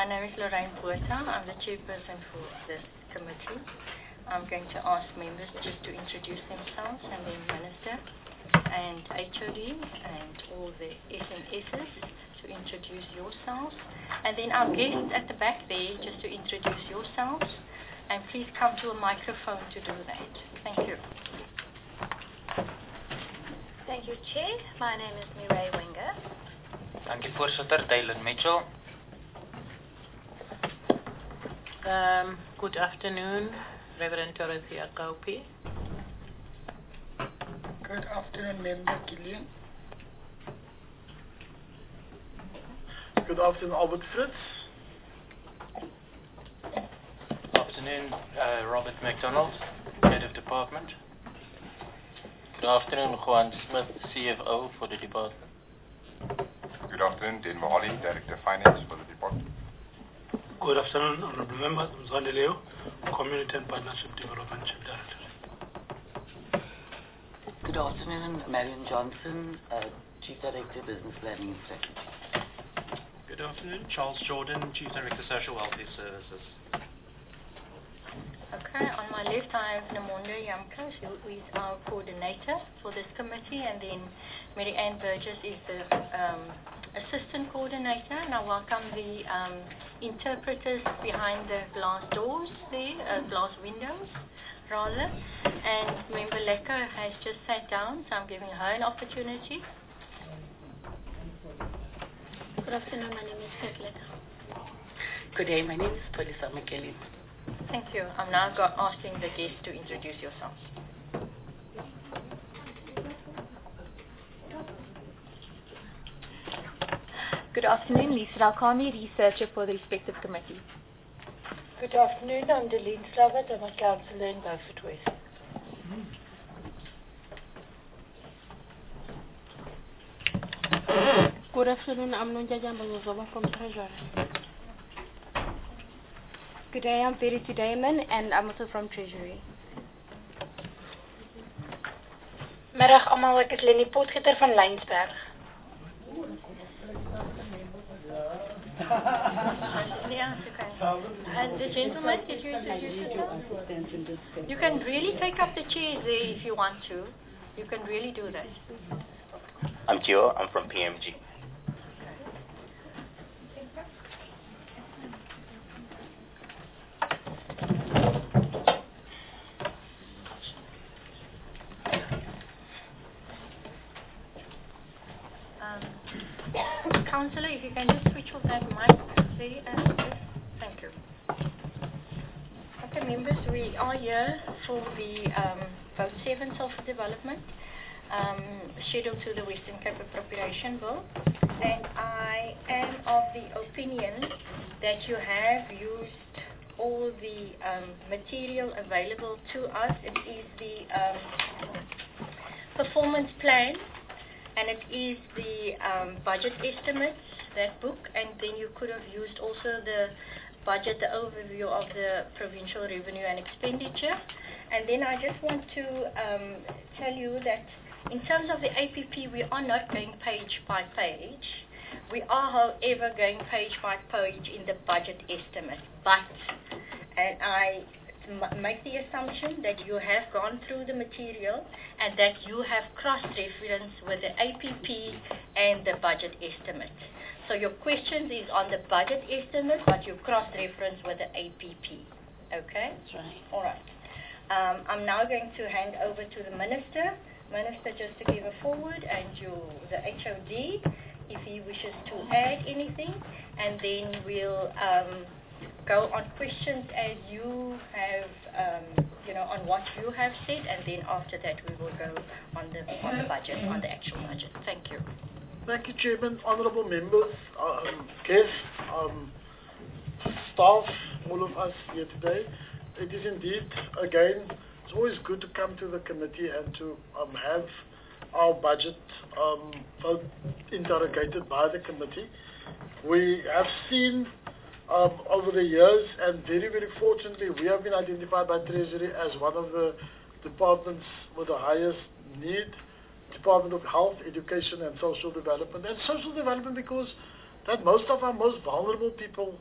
name is Lorraine Botha. I'm the chairperson for this committee. I'm going to ask members just to introduce themselves, and then Minister and HOD and all the SMSs to introduce yourselves. And then our guests at the back there, just to introduce yourselves. And please come to a microphone to do that. Thank you. Thank you, Chair. My name is Mireille Wenger. Thank you, Voorzitter. Dylan Mitchell. Good afternoon, Reverend Dorothea Kaupi. Good afternoon, Member Gillian. Good afternoon, Albert Fritz. Good afternoon, Robert McDonald, Head of Department. Good afternoon, Juan Smith, CFO for the department. Good afternoon, Dan Mohali, Director of Finance for the department. Good afternoon, Honorable Members. I'm Zwane Leo, Community and Partnership Development Chief Director. Good afternoon, Marion Johnson, Chief Director, Business Planning and Strategy. Good afternoon, Charles Jordan, Chief Director, Social Welfare Services. Okay, on my left I have Namonde Yamkas, who is our coordinator for this committee, and then Mary Ann Burgess is the assistant coordinator, and I welcome the interpreters behind the glass doors there, glass windows rather, and Member Lekker has just sat down, so I'm giving her an opportunity. Good afternoon, my name is Kate Lekker. Good day, my name is Polisa McKelly. Thank you. I'm now asking the guests to introduce yourselves. Good afternoon, Lisa Dalkami, researcher for the respective committee. Good afternoon, I'm Delene Slavat. I'm a councillor in Beaufort West. Good afternoon, I'm Nonja Jambazoba from Treasury. Good day, I'm Verity Damon, and I'm also from Treasury. Middag almal, ek is Lenny Potgieter van Lynsberg. Yeah, okay. And the gentleman, did you introduce yourself? You can really take up the chairs there if you want to. You can really do that. I'm Kyo, I'm from PMG. Councillor, if you can just switch off that mic there. Thank you. Okay, members, we are here for the Vote 7 Self-Development, scheduled to the Western Cape Appropriation Bill. And I am of the opinion that you have used all the material available to us. It is the performance plan, and it is the budget estimates, that book, and then you could have used also the budget, the overview of the provincial revenue and expenditure. And then I just want to tell you that in terms of the APP, we are not going page by page. We are, however, going page by page in the budget estimate. But, and I make the assumption that you have gone through the material and that you have cross-referenced with the APP and the budget estimate. So your question is on the budget estimate, but you cross-reference with the APP. Okay? That's right. All right. I'm now going to hand over to the Minister. Minister, just to give a forward, and the HOD, if he wishes to add anything, and then we'll go on questions as you have, on what you have said, and then after that we will go on the budget, on the actual budget. Thank you. Thank you, Chairman, honourable members, guests, staff, all of us here today. It is indeed, again, it's always good to come to the committee and to have our budget vote interrogated by the committee. We have seen over the years, and very, very fortunately, we have been identified by Treasury as one of the departments with the highest need, Department of Health, Education and Social Development. And social development because that most of our most vulnerable people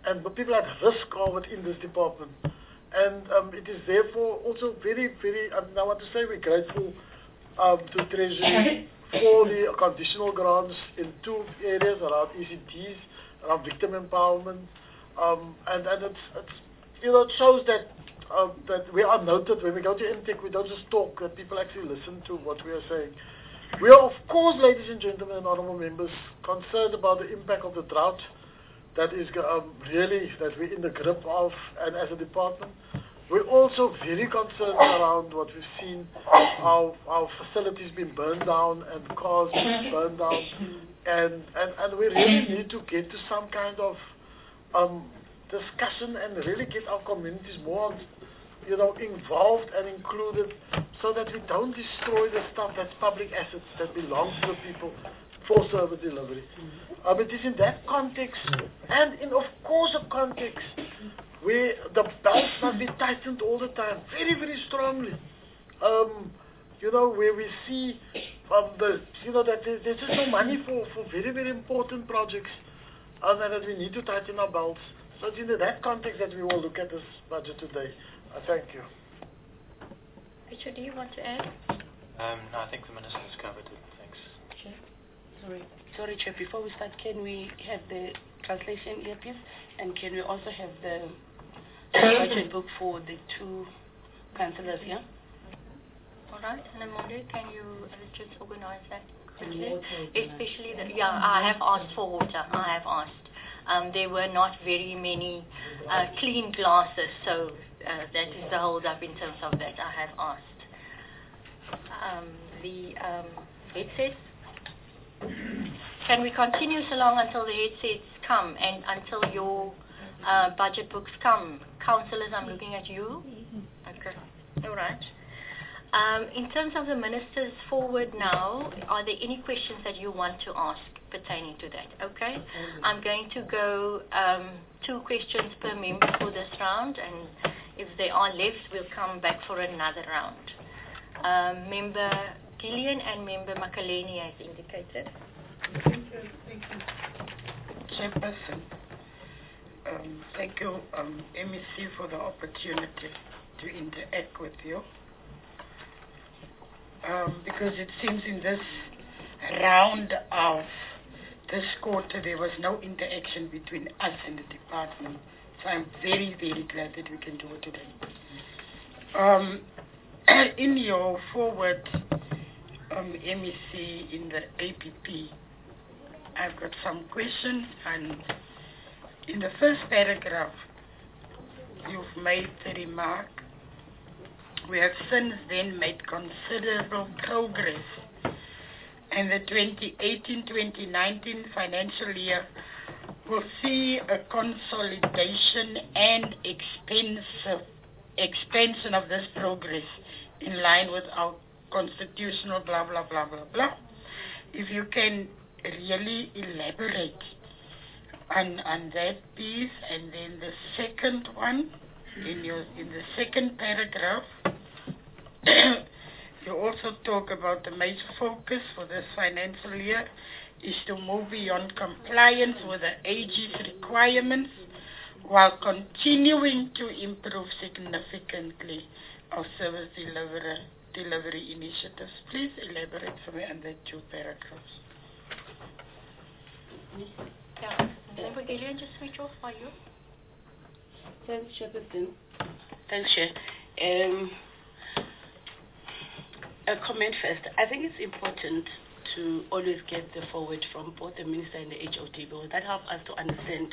and the people at risk are within this department. And it is therefore also very, very, I want to say we're grateful to Treasury for the conditional grants in 2 areas around ECTs, around victim empowerment, and it's it shows that that we are noted when we go to MTech. We don't just talk; that people actually listen to what we are saying. We are, of course, ladies and gentlemen, and honourable members, concerned about the impact of the drought that is really that we're in the grip of, and as a department. We're also very concerned around what we've seen, our facilities being burned down and cars being burned down, and we really need to get to some kind of discussion and really get our communities more, involved and included, so that we don't destroy the stuff that's public assets that belongs to the people for service delivery. It is in that context, and in, of course, a context where the belts must be tightened all the time, very, very strongly. Where we see that there's just no money for very, very important projects, and that we need to tighten our belts. So it's in that context that we will look at this budget today. Thank you. Richard, do you want to add? No, I think the Minister's covered it. Thanks. Sorry, Chair. Before we start, can we have the translation earpiece, and can we also have the budget book for the 2 councillors here? All right. And Monday, can you just organize that quickly? Especially I have asked for water. I have asked. There were not very many clean glasses, so that is the hold up in terms of that. I have asked. The headsets. Can we continue so long until the headsets come and until your budget books come? Councillors, I'm looking at you. Okay. All right. In terms of the Minister's forward now, are there any questions that you want to ask pertaining to that? Okay. I'm going to go 2 questions per member for this round, and if there are left, we'll come back for another round. Member Gillian and Member Makaleni has indicated. Thank you. Chairperson, thank you, MEC, for the opportunity to interact with you. Because it seems in this round of this quarter there was no interaction between us and the department. So I'm very, very glad that we can do it today. In your forward, MEC, in the APP, I've got some questions, and in the first paragraph, you've made the remark, we have since then made considerable progress, and the 2018-2019 financial year will see a consolidation and expansion of this progress in line with our constitutional blah, blah, blah, blah, blah. If you can really elaborate on that piece. And then the second one, in the second paragraph, you also talk about the major focus for this financial year is to move beyond compliance with the AG's requirements while continuing to improve significantly our service delivery initiatives. Please elaborate for me on the 2 paragraphs. Yeah. Member Gillian, just switch off for you. Thanks, Chairperson. Thanks, Chair. A comment first. I think it's important to always get the forward from both the Minister and the HOD, because that helps us to understand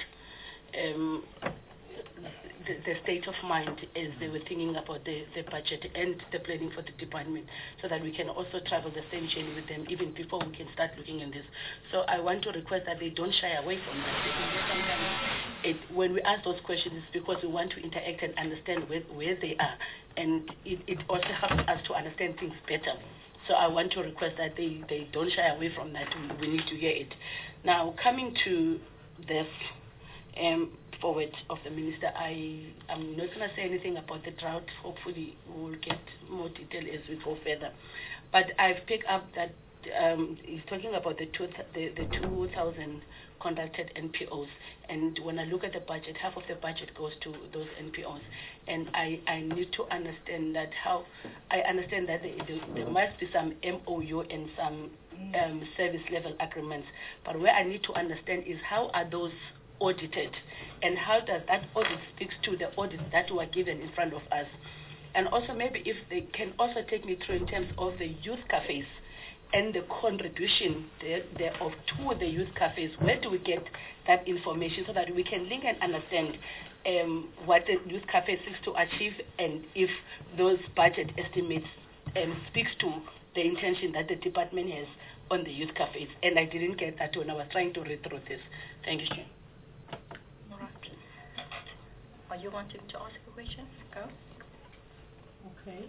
the state of mind as they were thinking about the budget and the planning for the department, so that we can also travel the same journey with them even before we can start looking at this. So I want to request that they don't shy away from that. Sometimes when we ask those questions, it's because we want to interact and understand where they are, and it also helps us to understand things better. So I want to request that they don't shy away from that. We need to hear it. Now, coming to this forward of the Minister, I'm not going to say anything about the drought. Hopefully we will get more detail as we go further. But I've picked up that he's talking about the 2,000 conducted NPOs, and when I look at the budget, half of the budget goes to those NPOs, and I need to understand that I understand that there must be some MOU and some service level agreements, but where I need to understand is how are those audited, and how does that audit speaks to the audit that were given in front of us. And also maybe if they can also take me through in terms of the youth cafes and the contribution thereof to the youth cafes. Where do we get that information so that we can link and understand what the youth cafe seeks to achieve, and if those budget estimates speaks to the intention that the department has on the youth cafes. And I didn't get that when I was trying to read through this. Thank you, Chair. All right. Are you wanting to ask a question? Go. Okay,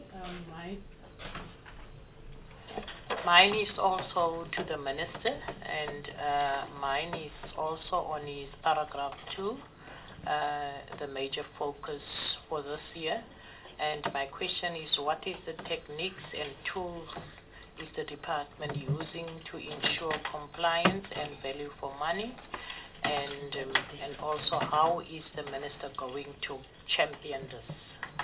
mine is also to the Minister, and mine is also on his paragraph 2, the major focus for this year. And my question is, what is the techniques and tools is the department using to ensure compliance and value for money? And also, how is the Minister going to champion this?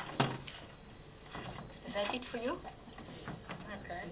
Is that it for you? Okay.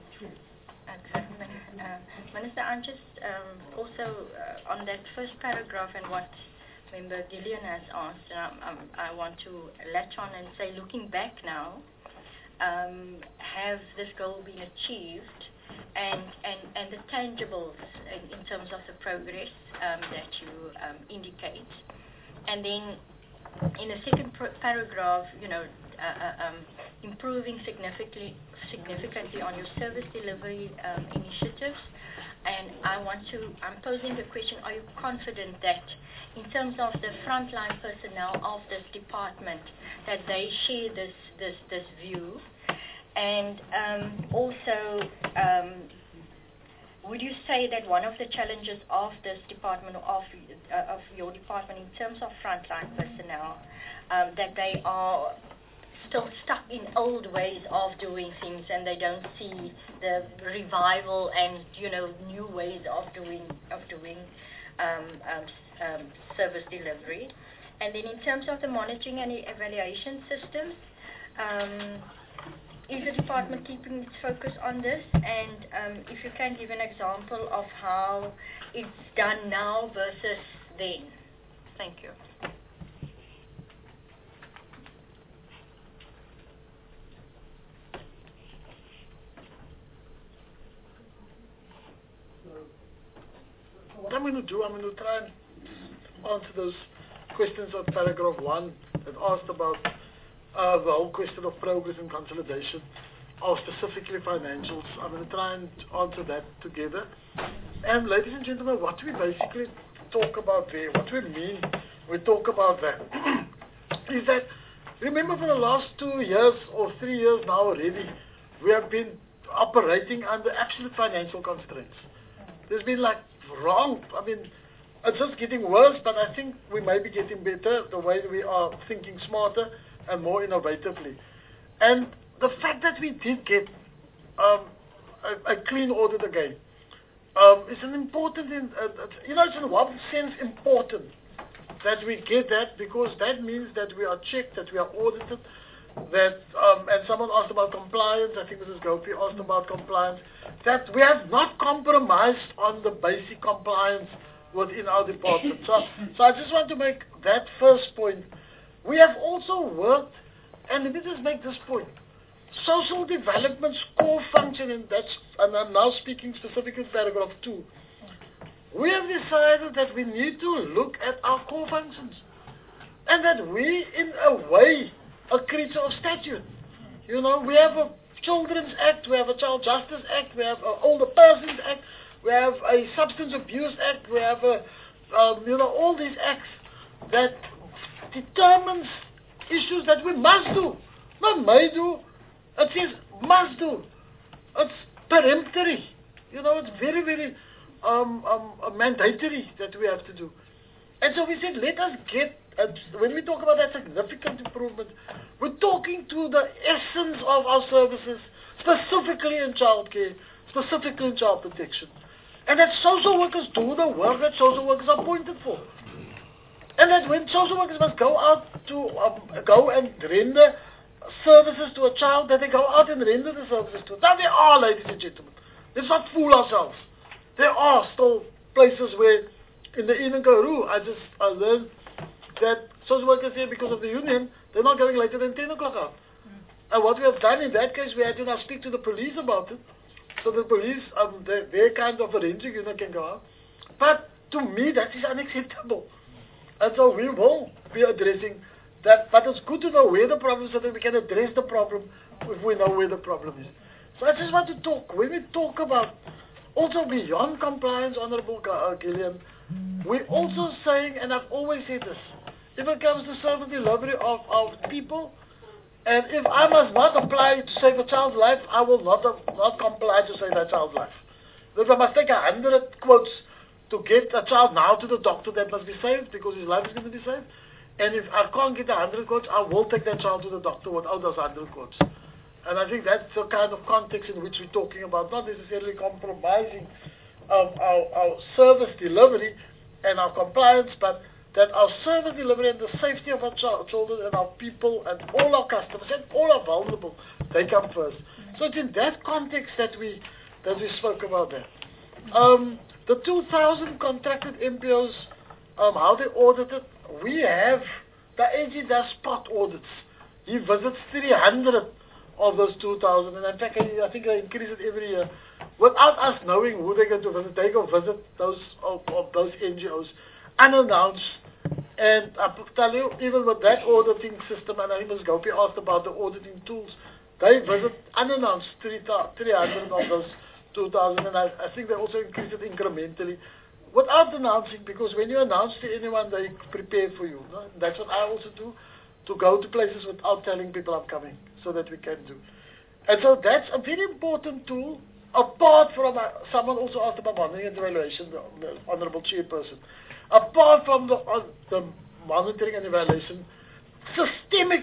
Minister, I'm just also on that first paragraph and what Member Gillian has asked, I want to latch on and say, looking back now, have this goal been achieved, and the tangibles in terms of the progress that you indicate. And then in the second paragraph, improving significantly on your service delivery initiatives. And I'm posing the question, are you confident that in terms of the frontline personnel of this department, that they share this view? And also, would you say that one of the challenges of this department, of your department in terms of frontline personnel, that they are still stuck in old ways of doing things, and they don't see the revival and new ways of doing service delivery? And then in terms of the monitoring and evaluation systems, is the department keeping its focus on this? And if you can give an example of how it's done now versus then. Thank you. What I'm going to do, I'm going to try and answer those questions of paragraph 1 that asked about the whole question of progress and consolidation, or specifically financials. I'm going to try and answer that together. And ladies and gentlemen, what we basically talk about there, what we mean we talk about that, is that, remember for the last 2 years or 3 years now already, we have been operating under absolute financial constraints. There's been it's just getting worse, but I think we may be getting better the way we are thinking smarter and more innovatively. And the fact that we did get a clean audit again is an important, it's in one sense important that we get that, because that means that we are checked, that we are audited, that, and someone asked about compliance, I think Mrs. Gopi asked about compliance, that we have not compromised on the basic compliance within our department. So I just want to make that first point. We have also worked, and let me just make this point, social development's core function, and I'm now speaking specifically paragraph 2. We have decided that we need to look at our core functions, and that we, in a way, a creature of statute. We have a Children's Act, we have a Child Justice Act, we have an Older Persons Act, we have a Substance Abuse Act, we have all these acts that determines issues that we must do, not may do. It says must do. It's peremptory. It's very, very mandatory that we have to do. And so we said, let us get, when we talk about that significant improvement, we're talking to the essence of our services, specifically in childcare, specifically in child protection. And that social workers do the work that social workers are appointed for. And that when social workers must go out to go and render services to a child, that they go out and render the services to it. Now there are, ladies and gentlemen, let's not fool ourselves. There are still places where, in the Eden Karoo, I learned that social workers here, because of the union, they're not going later than 10 o'clock out. And what we have done in that case, we had to now speak to the police about it. So the police, their kind of forensic unit can go out. But to me, that is unacceptable. And so we will be addressing that. But it's good to know where the problem is so that we can address the problem if we know where the problem is. So I just want to talk, when we talk about also beyond compliance, Honorable Gillian, we're also saying, and I've always said this, if it comes to service delivery of people, and if I must not apply to save a child's life, I will not comply to save that child's life. If I must take 100 quotes to get a child now to the doctor that must be saved because his life is going to be saved, and if I can't get 100 quotes, I will take that child to the doctor without those 100 quotes. And I think that's the kind of context in which we're talking about, not necessarily compromising our service delivery and our compliance, but that our service delivery and the safety of our children and our people and all our customers and all are vulnerable, they come first. So it's in that context that we spoke about that. The 2,000 contracted MPOs, how they audited, we have, the AG does spot audits. He visits 300 of those 2,000, and in fact, I think they increase it every year. Without us knowing who they're going to visit, they go visit those of those NGOs unannounced. And I tell you, even with that auditing system, and I think Ms. Gopi asked about the auditing tools, they visit unannounced 300 of those 2,000, and I think they also increase it incrementally without announcing, because when you announce to anyone, they prepare for you. No? That's what I also do, to go to places without telling people I'm coming, so that we can do. And so that's a very important tool, apart from, someone also asked about monitoring and evaluation, the Honorable Chairperson. Apart from the monitoring and evaluation, systemic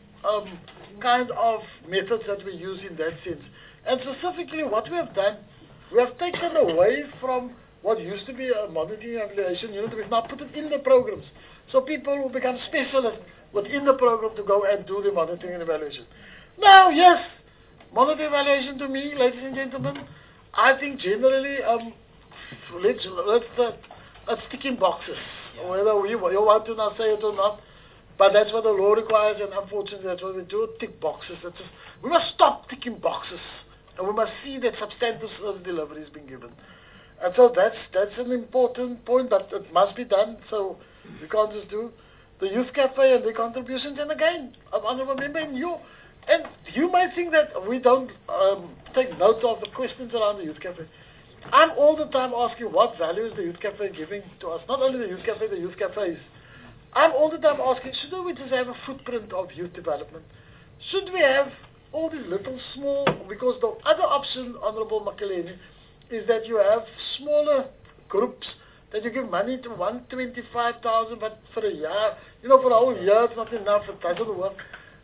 kind of methods that we use in that sense. And specifically what we have done, we have taken away from what used to be a monitoring and evaluation unit, we've now put it in the programs. So people will become specialists within the program to go and do the monitoring and evaluation. Now, yes, monitoring and evaluation to me, ladies and gentlemen, I think generally, let's ticking boxes, whether you want to now say it or not, but that's what the law requires, and unfortunately that's what we do, tick boxes. We must stop ticking boxes, and we must see that substantive service delivery is being given. And so that's an important point, but it must be done, so we can't just do the Youth Cafe and the contributions, and again, Honourable Member, and you might think that we don't take note of the questions around the Youth Cafe. I'm all the time asking what value is the Youth Cafe giving to us. Not only the Youth Cafe, the Youth Cafes. I'm all the time asking, should we just have a footprint of youth development? Should we have all these little small, because the other option, Honourable Makaleni, is that you have smaller groups that you give money to 125,000, but for a year, for a whole year, it's not enough, it doesn't work.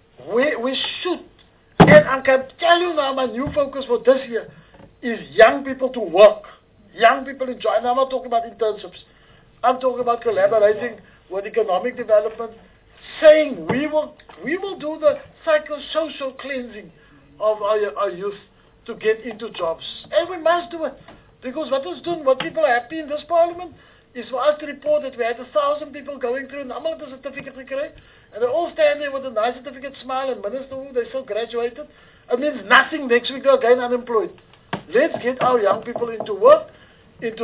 We should, and I can tell you now, my new focus for this year is young people to work, young people enjoy. And I'm not talking about internships. I'm talking about collaborating with economic development, saying we will do the psychosocial cleansing of our youth to get into jobs. And we must do it. Because what people are happy in this parliament is for us to report that we had 1,000 people going through, and all of the certificate correct, and they all stand there with a nice certificate smile, and minister, they still graduated. It means nothing. Next week they're again unemployed. Let's get our young people into work, and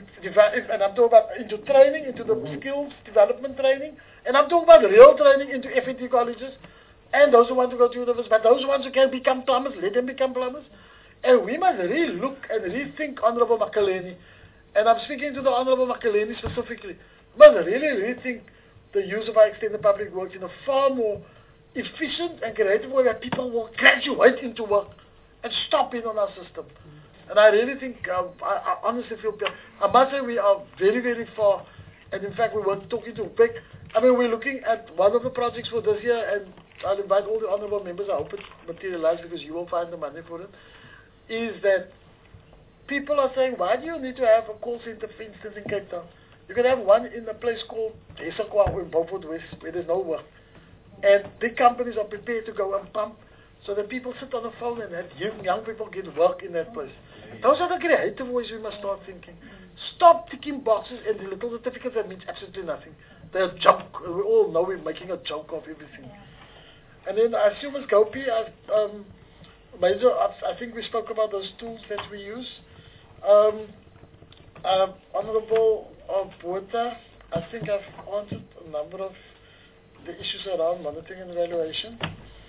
I'm talking about into training, into the skills development training, and I'm talking about real training into FET colleges, and those who want to go to university, but those ones who can become plumbers, let them become plumbers. And we must really look and rethink, Honourable Makaleni, and I'm speaking to the Honourable Makaleni specifically, we must really rethink the use of our extended public works in a far more efficient and creative way where people will graduate into work and stop in on our system. And I really think, I honestly feel, I must say we are very, very far. And in fact, we were talking to Beck. We're looking at one of the projects for this year, and I'll invite all the honourable members, I hope it materializes because you will find the money for it, is that people are saying, why do you need to have a call center, for instance, in Cape Town? You can have one in a place called Esakwa in Beaufort West, where there's no work. And big companies are prepared to go and pump, so that people sit on the phone and have young people get work in that place. Those are the creative ways we must start thinking. Stop ticking boxes and the little certificates that means absolutely nothing. They're a joke. We all know we're making a joke of everything. And then I assume Ms. Gopi, Major, I think we spoke about those tools that we use. Honorable Botha, I think I've answered a number of the issues around monitoring and evaluation.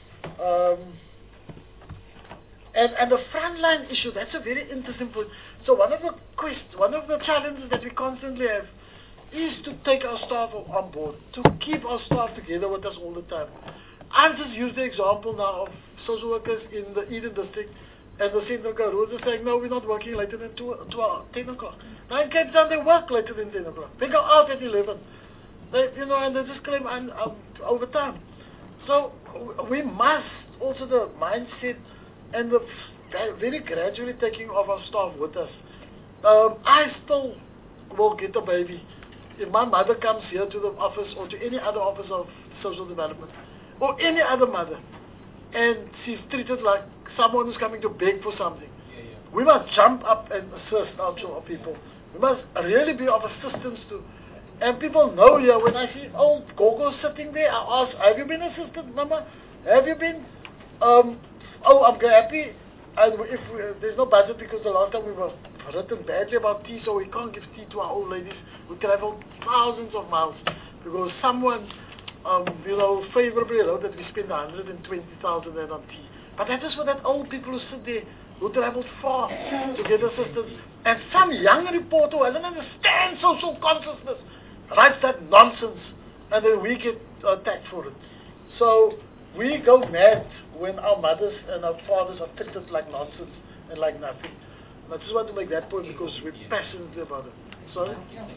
And the frontline issue, that's a very interesting point. So one of the challenges that we constantly have is to take our staff on board, to keep our staff together with us all the time. I've just used the example now of social workers in the Eden district and the Central Karoo are saying, no, we're not working later than 10 o'clock. Now in Cape Town, they work later than 10 o'clock. They go out at 11. And they just claim overtime. So we must also the mindset and the very gradually taking of our staff with us. I still will get a baby if my mother comes here to the office or to any other office of social development or any other mother and she's treated like someone who's coming to beg for something. We must jump up and assist our people. We must really be of assistance to. And people know here, when I see old Gogo sitting there, I ask, have you been assisted, Mama? Have you been? I'm happy. And there's no budget because the last time we were written badly about tea, so we can't give tea to our old ladies who travel thousands of miles because someone, favorably wrote that we spend 120,000 rand on tea. But that is for that old people who sit there, who traveled far to get assistance. And some young reporter who doesn't understand social consciousness writes that nonsense, and then we get attacked for it. So we go mad when our mothers and our fathers are treated like nonsense and like nothing. And I just want to make that point because we're passionate about it. Sorry?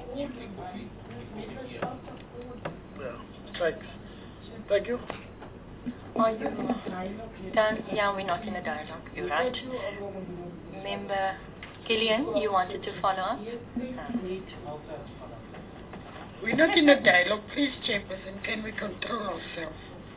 Yeah, thanks. Thank you. Are you done? Yeah, we're not in a dialogue. You're right. Member Gillian, you wanted to follow up? We're not in a dialogue. Please, Chairperson, can we control ourselves?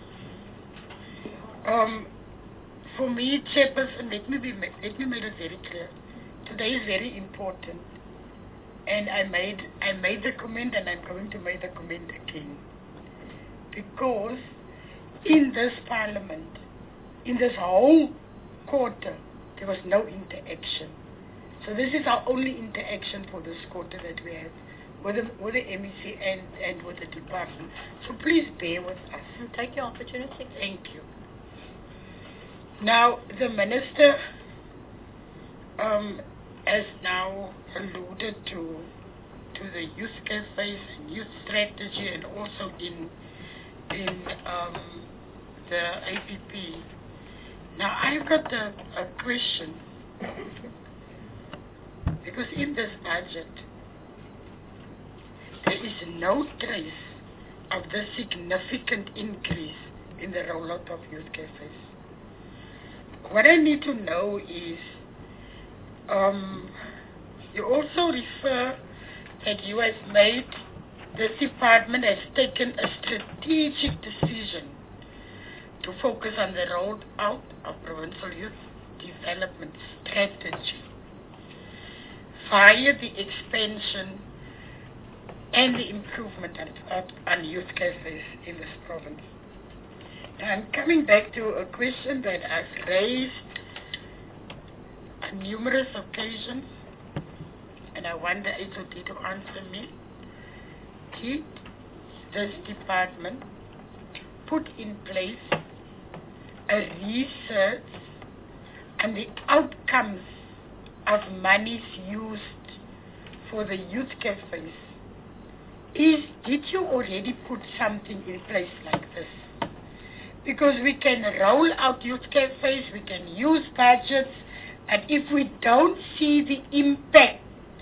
For me, Chairperson, let me make it very clear. Today is very important. And I made the comment and I'm going to make the comment again. Because in this parliament, in this whole quarter, there was no interaction. So this is our only interaction for this quarter that we have with the MEC and with the department. So please bear with us. And take your opportunity. Thank you. Now, the Minister has now alluded to the youth cafes and youth strategy and also in the APP. Now, I've got a question. Because in this budget, there is no trace of the significant increase in the rollout of youth cafes. What I need to know is, you also refer that you have made, this department has taken a strategic decision to focus on the rollout of provincial youth development strategy via the expansion and the improvement on youth cafes in this province. Now, I'm coming back to a question that I've raised on numerous occasions, and I want the HOD to answer me. Did this department put in place a research on the outcomes of monies used for the youth cafes? Did you already put something in place like this? Because we can roll out youth cafes, we can use budgets, and if we don't see the impact,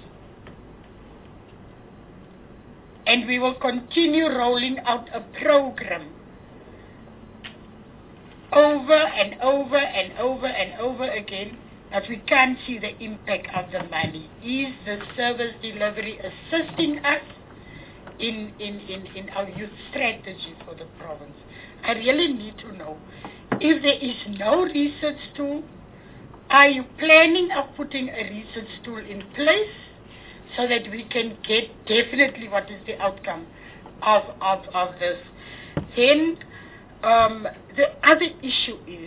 and we will continue rolling out a program over and over and over and over again, but we can't see the impact of the money. Is the service delivery assisting us in our youth strategy for the province? I really need to know. If there is no research tool, are you planning of putting a research tool in place so that we can get definitely what is the outcome of this? Then the other issue is,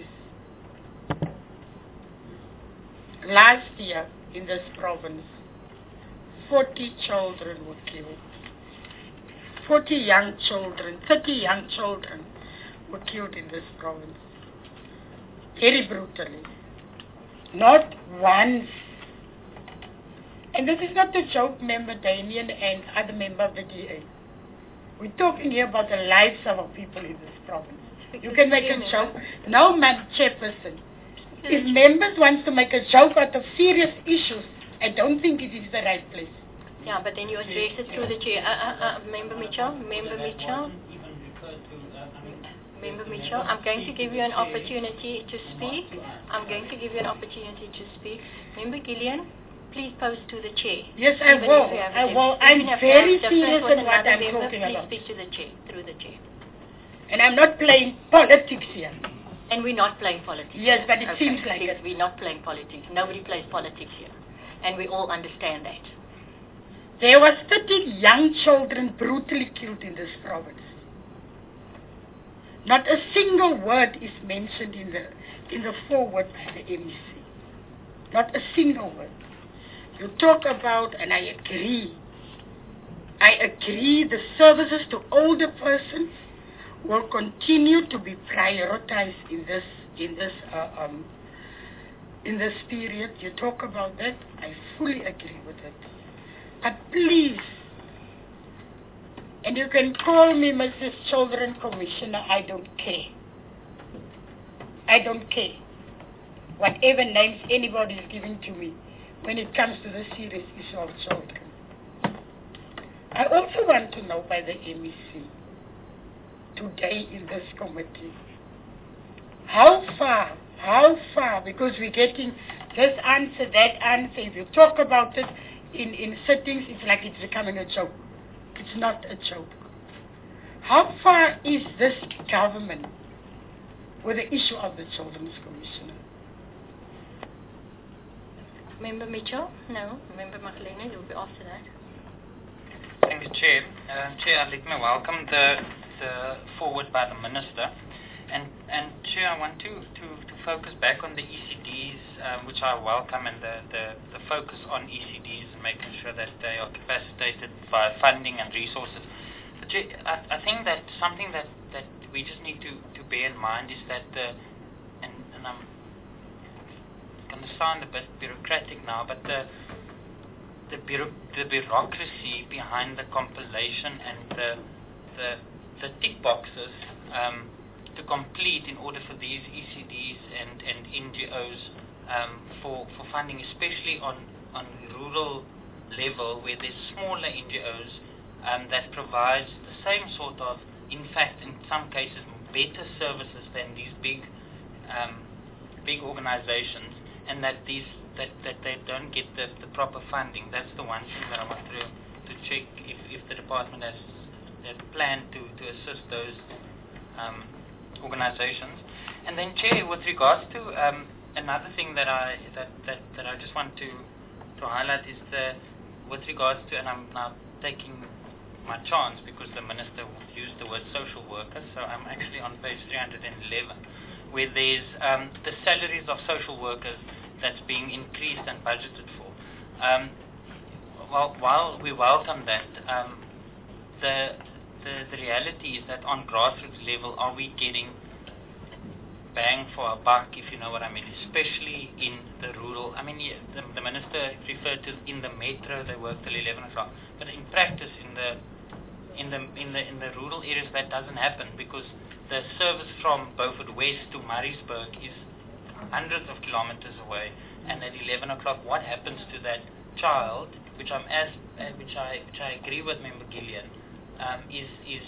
last year in this province, 40 children were killed. 40 young children, 30 young children were killed in this province. Very brutally. Not once. And this is not a joke, Member Damien and other member of the DA. We're talking here about the lives of our people in this province. You can make a joke. No, Madam Chairperson. If members want to make a joke out of serious issues, I don't think it is the right place. Yeah, but then you address it through the chair. Member Mitchell, Member Mitchell. Member Mitchell, I'm going to give you an opportunity to speak. Member Gillian, please pose to the chair. Yes, I will. I'm very serious in what I'm talking about. Please speak to the chair, through the chair. And I'm not playing politics here. And we're not playing politics. Yes, but it seems like it. We're not playing politics. Nobody plays politics here. And we all understand that. There was 30 young children brutally killed in this province. Not a single word is mentioned in the foreword by the MEC. Not a single word. You talk about, and I agree, the services to older persons will continue to be prioritized in this period. You talk about that. I fully agree with it. But please, and you can call me Mrs. Children Commissioner, I don't care. I don't care. Whatever names anybody is giving to me when it comes to the serious issue of children. I also want to know by the MEC today in this committee, how far, because we're getting this answer, that answer. If you talk about it in sittings, it's like it's becoming a joke. It's not a joke. How far is this government with the issue of the Children's Commissioner? Member Mitchell? No. Member Magdalena, you'll be after that. Thank you, Chair. Chair, I'd like to welcome the forward by the Minister. And Chair, I want to focus back on the ECDs, which I welcome, and the focus on ECDs and making sure that they are capacitated via funding and resources. But Chair, I think that something that we just need to bear in mind is that and I'm going to sound a bit bureaucratic now, but the bureaucracy behind the compilation and the tick boxes to complete in order for these ECDs and NGOs for funding, especially on rural level where there's smaller NGOs that provides the same sort of, in fact, in some cases, better services than these big organizations, and that they don't get the proper funding. That's the one thing that I want to check if the department has planned to assist those organizations. And then, Chair, with regards to another thing that I just want to highlight is with regards to, and I'm now taking my chance because the Minister used the word social workers, so I'm actually on page 311, where there's the salaries of social workers that's being increased and budgeted for. While we welcome that, the reality is that on grassroots level, are we getting bang for our buck, if you know what I mean, especially in the rural. I mean, the Minister referred to in the metro they work till 11 o'clock, but in practice in the rural areas that doesn't happen because the service from Beaufort West to Maritzburg is hundreds of kilometers away, and at 11 o'clock, what happens to that child? Which I agree with Member Gillian, is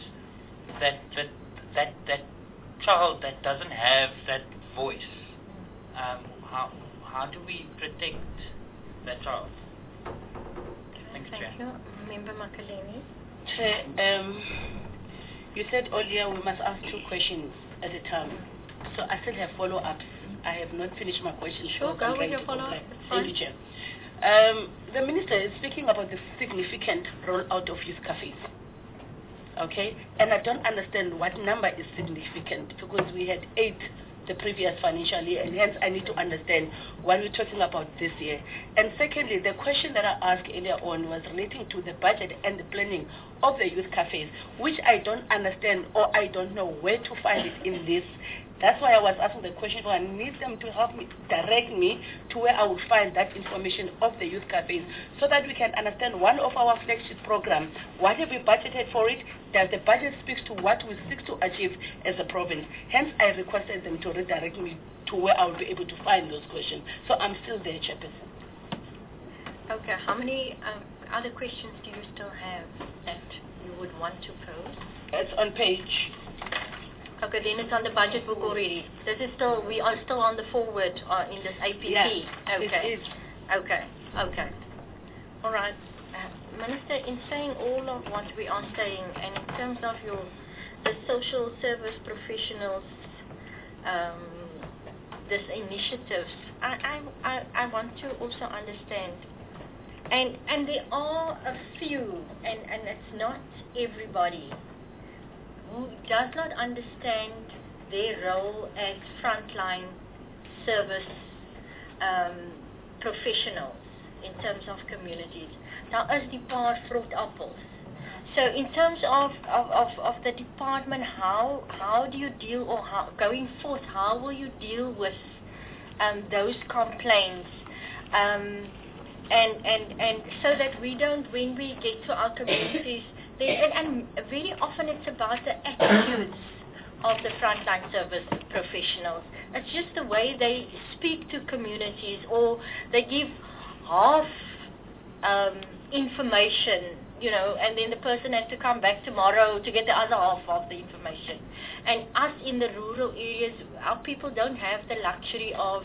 that child that doesn't have that voice. how do we protect that child? Thank you, Chair. Thank you. Member Makaleni. Chair, you said earlier we must ask 2 questions at a time. So I still have follow-ups. I have not finished my questions. Sure, so go I'm with trying your to follow-up. comply. It's Thank fine. you, Chair. The Minister is speaking about the significant rollout of youth cafes. Okay? And I don't understand what number is significant, because we had 8 the previous financial year, and hence I need to understand what we're talking about this year. And secondly, the question that I asked earlier on was relating to the budget and the planning of the youth cafes, which I don't understand, or I don't know where to find it in this. That's why I was asking the question, I need them to help me, direct me to where I will find that information of the youth cafes, so that we can understand one of our flagship programs. What have we budgeted for it? Does the budget speak to what we seek to achieve as a province? Hence, I requested them to redirect me to where I will be able to find those questions. So I'm still there, Chairperson. Okay, how many other questions do you still have that you would want to pose? It's on page. Okay, then it's on the budget book already. This is still, we are still on the forward in this APT. Yeah, okay. it is. Okay, okay. All right. Minister, in saying all of what we are saying, and in terms of the social service professionals, this initiatives, I want to also understand, and there are a few, and it's not everybody, who does not understand their role as frontline service professionals in terms of communities. Now, as die paar vrootappels. So, in terms of the department, how do you deal, or going forth, how will you deal with those complaints, and so that we don't, when we get to our communities. And very often it's about the attitudes of the frontline service professionals. It's just the way they speak to communities, or they give half information, and then the person has to come back tomorrow to get the other half of the information. And us in the rural areas, our people don't have the luxury of,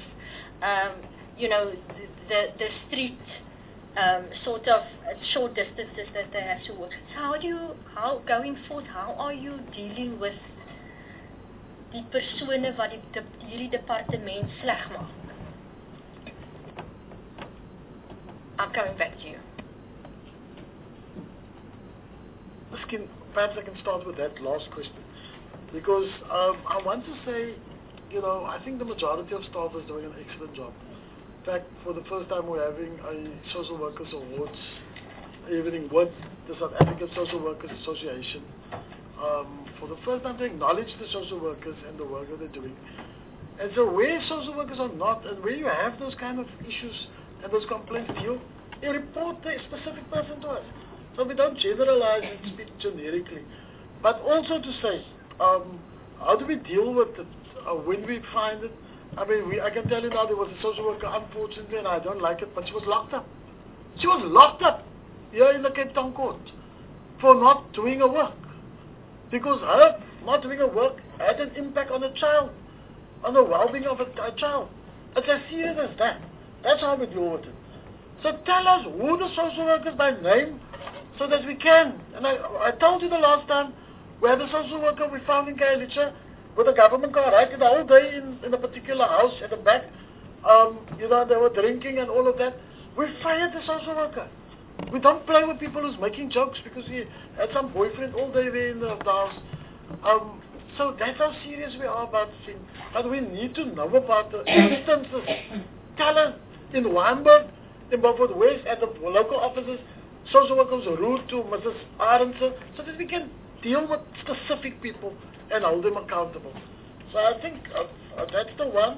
the street sort of short distances that they have to work. So going forward, how are you dealing with die persone wat hierdie departement sleg maak? I'm coming back to you. Perhaps I can start with that last question, because I want to say, I think the majority of staff is doing an excellent job. In fact, for the first time we're having a Social Workers Awards evening with the South African Social Workers Association. For the first time to acknowledge the social workers and the work that they're doing. And so where social workers are not, and where you have those kind of issues and those complaints, you report the specific person to us. So we don't generalize and speak generically. But also to say, how do we deal with it when we find it? I mean, I can tell you now, there was a social worker, unfortunately, and I don't like it, but she was locked up. She was locked up here in the Cape Town court for not doing her work. Because her not doing her work had an impact on a child, on the well-being of a child. It's as serious as that. That's how we deal with it. So tell us who the social workers by name, so that we can. And I told you the last time, we had a social worker we found in Khayelitsha, with a government car, right, the whole day in a particular house at the back. They were drinking and all of that. We fired the social worker. We don't play with people who's making jokes because he had some boyfriend all day there in the house. So that's how serious we are about the thing. But we need to know about the instances. Tell us, in Wynberg, in Beaufort West, at the local offices, social workers are rude to Mrs. Arendse, so that we can deal with specific people and hold them accountable. So I think that's the one.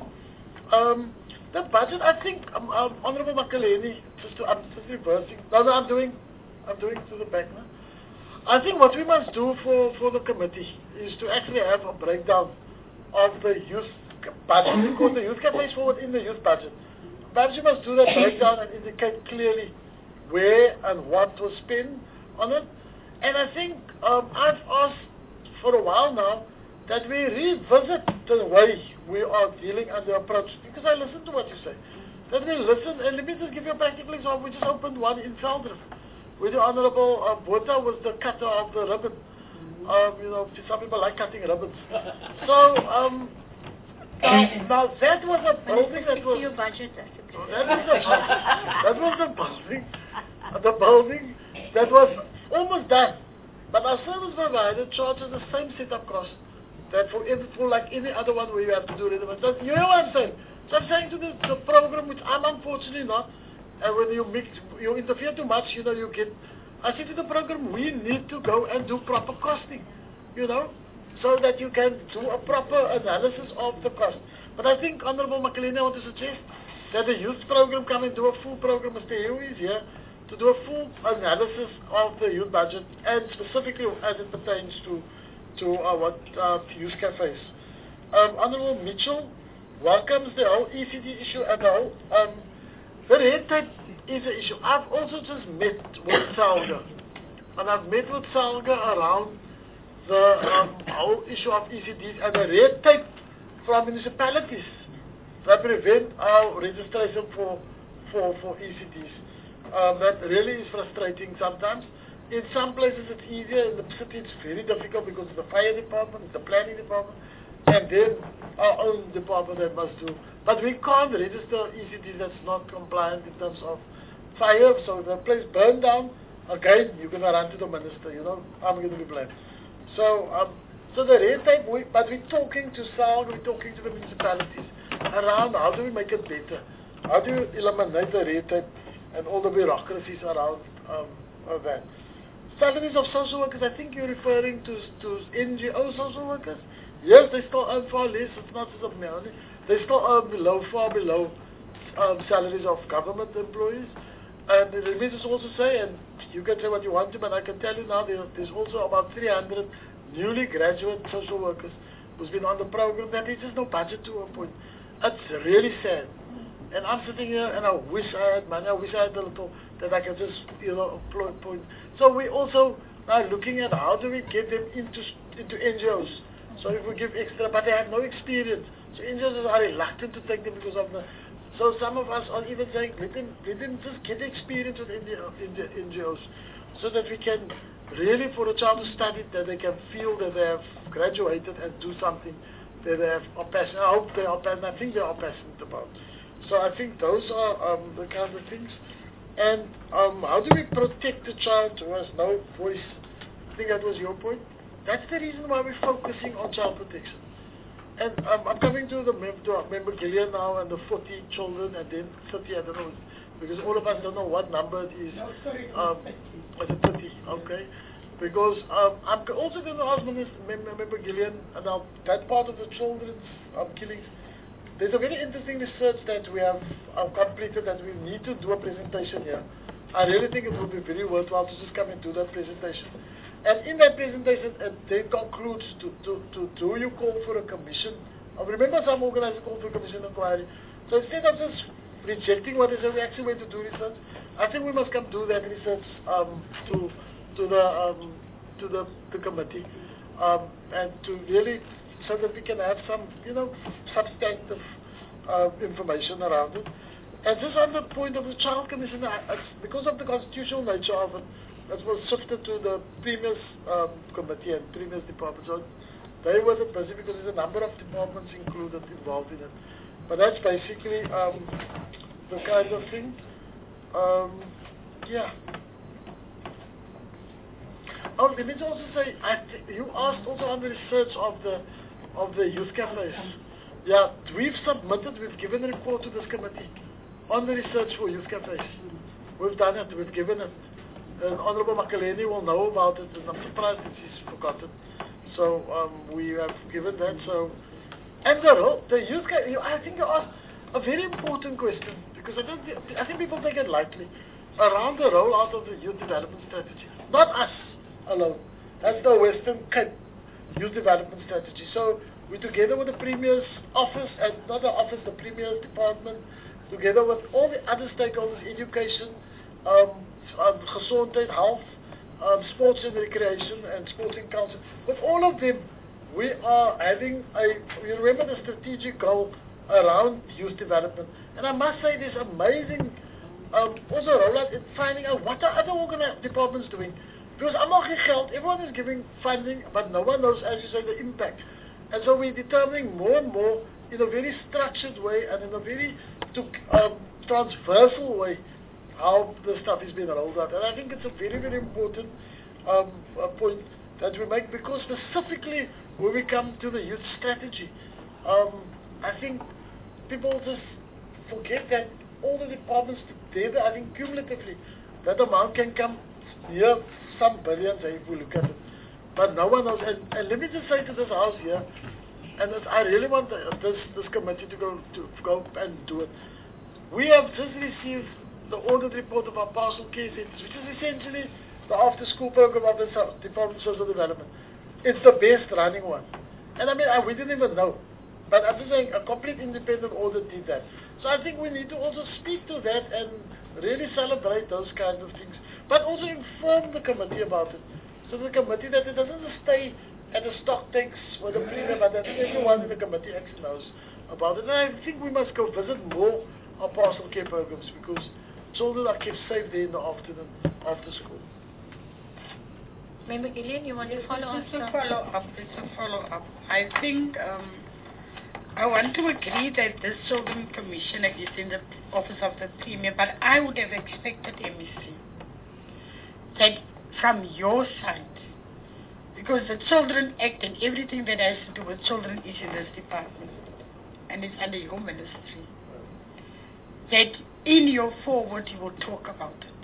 The budget, I think, Honorable Makaleni, I'm just reversing. No, I'm doing to the back now. I think what we must do for the committee is to actually have a breakdown of the youth budget, because the youth cafes fall within the youth budget. Perhaps you must do that breakdown and indicate clearly where and what was spent on it. And I think I've asked for a while now that we revisit the way we are dealing and the approach, because I listen to what you say. that we listen. And let me just give you a practical example. We just opened one in Veldrift, where the Honorable Botha was the cutter of the ribbon. You know, some people like cutting ribbons. So, now that was a building that was... your budget, that was the building that was almost done. But our service provider charges the same setup cost that for like any other one where you have to do relevant. So, you know what I'm saying? So I'm saying to the program, which I'm unfortunately not, and when you interfere too much, you know, you get... I say to the program, we need to go and do proper costing, you know, so that you can do a proper analysis of the cost. But I think, Honorable Makaleni, I want to suggest that the youth program come and do a full program. Mr. Hugh is here to do a full analysis of the youth budget, and specifically as it pertains to youth cafes. Honorable Mitchell welcomes the whole ECD issue and the whole the red tape is an issue. I've also just met with Salga, and I've met with Salga around the whole issue of ECDs and the red tape from municipalities that prevent our registration for ECDs. That really is frustrating sometimes. In some places it's easier, in the city it's very difficult because of the fire department, the planning department, and then our own department that must do. But we can't register ECDs that's not compliant in terms of fire. So if the place burned down, again, you're going to run to the minister, you know, I'm going to be blamed. So, so the red tape, but we're talking to SALG, we're talking to the municipalities around how do we make it better? How do you eliminate the red tape and all the bureaucracies around that? Salaries of social workers, I think you're referring to NGO social workers. Yes, they still earn far less, it's not as of money. They still earn far below salaries of government employees. And let me just also say, and you can say what you want to, but I can tell you now there's also about 300 newly graduate social workers who's been on the program that there's just no budget to appoint. It's really sad. And I'm sitting here and I wish I had money, I wish I had a little that I can just, you know, appoint. So we also now looking at how do we get them into NGOs. So if we give extra, but they have no experience. So NGOs are reluctant to take them because of the... So some of us are even saying, let them just get experience with NGOs so that we can really, for a child to study, that they can feel that they have graduated and do something that they are passionate. I hope they are passionate. I think they are passionate about. So I think those are the kind of things. And how do we protect the child who has no voice? I think that was your point. That's the reason why we're focusing on child protection. And I'm coming to member Gillian now and the 40 children and then 30, I don't know, because all of us don't know what number it is. It's 30, okay. Because I'm also going to ask member Gillian about that part of the children's killings. There's a very interesting research that we have completed that we need to do a presentation here. I really think it would be very worthwhile to just come and do that presentation. And in that presentation, it then concludes do you call for a commission? Remember some organizers call for a commission inquiry. So instead of just rejecting what is we actually went to do research, I think we must come do that research to the committee and to really so that we can have some, you know, substantive information around it. And just on the point of the Child Commission, because of the constitutional nature of it, that was shifted to the Premier's committee and Premier's department. So they wasn't busy because there's a number of departments involved in it. But that's basically the kind of thing. Yeah. Oh, let me also say, you asked also on the research of the youth cafes. Yeah, we've given a report to this committee on the research for youth cafes. We've done it, we've given it. And Honorable Makaleni will know about it, and I'm surprised that she's forgotten. So we have given that. So, and the youth cafe, I think you asked a very important question because I think people take it lightly around the rollout of the youth development strategy. Not us alone. That's the Western Cape Youth Development Strategy. So we together with the Premier's office, and not the office, the Premier's department, together with all the other stakeholders, education, gesondheid, health, sports and recreation, and sporting council. With all of them, we are having you remember the strategic goal around youth development. And I must say this amazing also rollout in finding out what are other departments doing. Because almal geen geld, everyone is giving funding, but no one knows, as you say, the impact. And so we're determining more and more in a very structured way and in a very transversal way how the stuff is being rolled out. And I think it's a very, very important point that we make, because specifically when we come to the youth strategy, I think people just forget that all the departments together, I think cumulatively, that amount can come near some billions if we look at it. But no one knows. And let me just say to this house here, and I really want this committee to go and do it. We have just received the audit report of our parcel care centers, which is essentially the after-school program of the Department of Social Development. It's the best running one. And I mean, we didn't even know. But I'm just saying, a complete independent audit did that. So I think we need to also speak to that and really celebrate those kinds of things. But also inform the committee about it. So the committee, that it doesn't just stay at the stock takes with the premium, but that everyone in the committee actually knows about it. And I think we must go visit more our parcel care programs, because children are kept safe there in the afternoon after school. Member Gillian, you want to follow up? It's a follow-up. I think I want to agree that this Children Commissioner is in the office of the Premier, but I would have expected MEC that from your side, because the Children Act and everything that has to do with children is in this department, and it's under your ministry, that in your forward you will talk about it.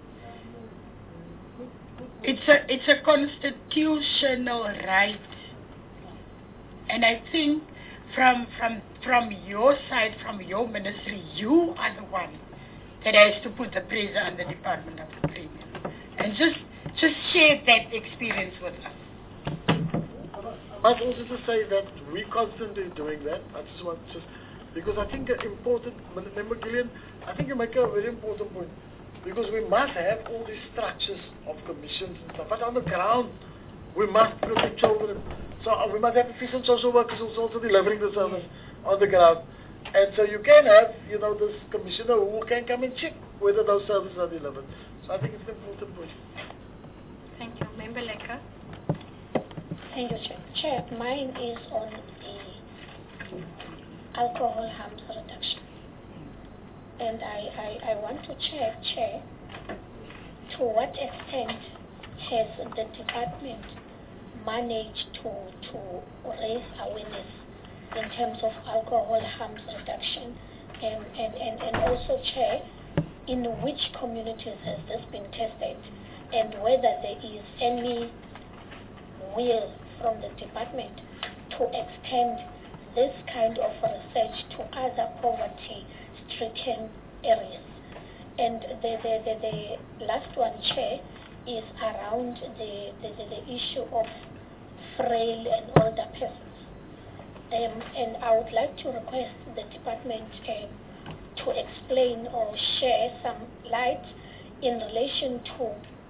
It's a constitutional right, and I think from your side, from your ministry, you are the one that has to put the pressure on the Department of the Premier, and just share that experience with us. I must also to say that we're constantly doing that. I just want to, because I think important, Member Gillian, I think you make a very important point, because we must have all these structures of commissions and stuff, but on the ground we must protect children. So we must have efficient social workers who's also delivering the service on the ground. And so you can have, this commissioner who can come and check whether those services are delivered. So I think it's an important point. Thank you. Member Lecker. Thank you, Chair. Mine is on the alcohol harms reduction. And I want to check, Chair, to what extent has the department managed to raise awareness in terms of alcohol harms reduction, and also, Chair, in which communities has this been tested, and whether there is any will from the department to extend this kind of research to other poverty-stricken areas. And the last one, Chair, is around the issue of frail and older persons. And I would like to request the department to explain or share some light in relation to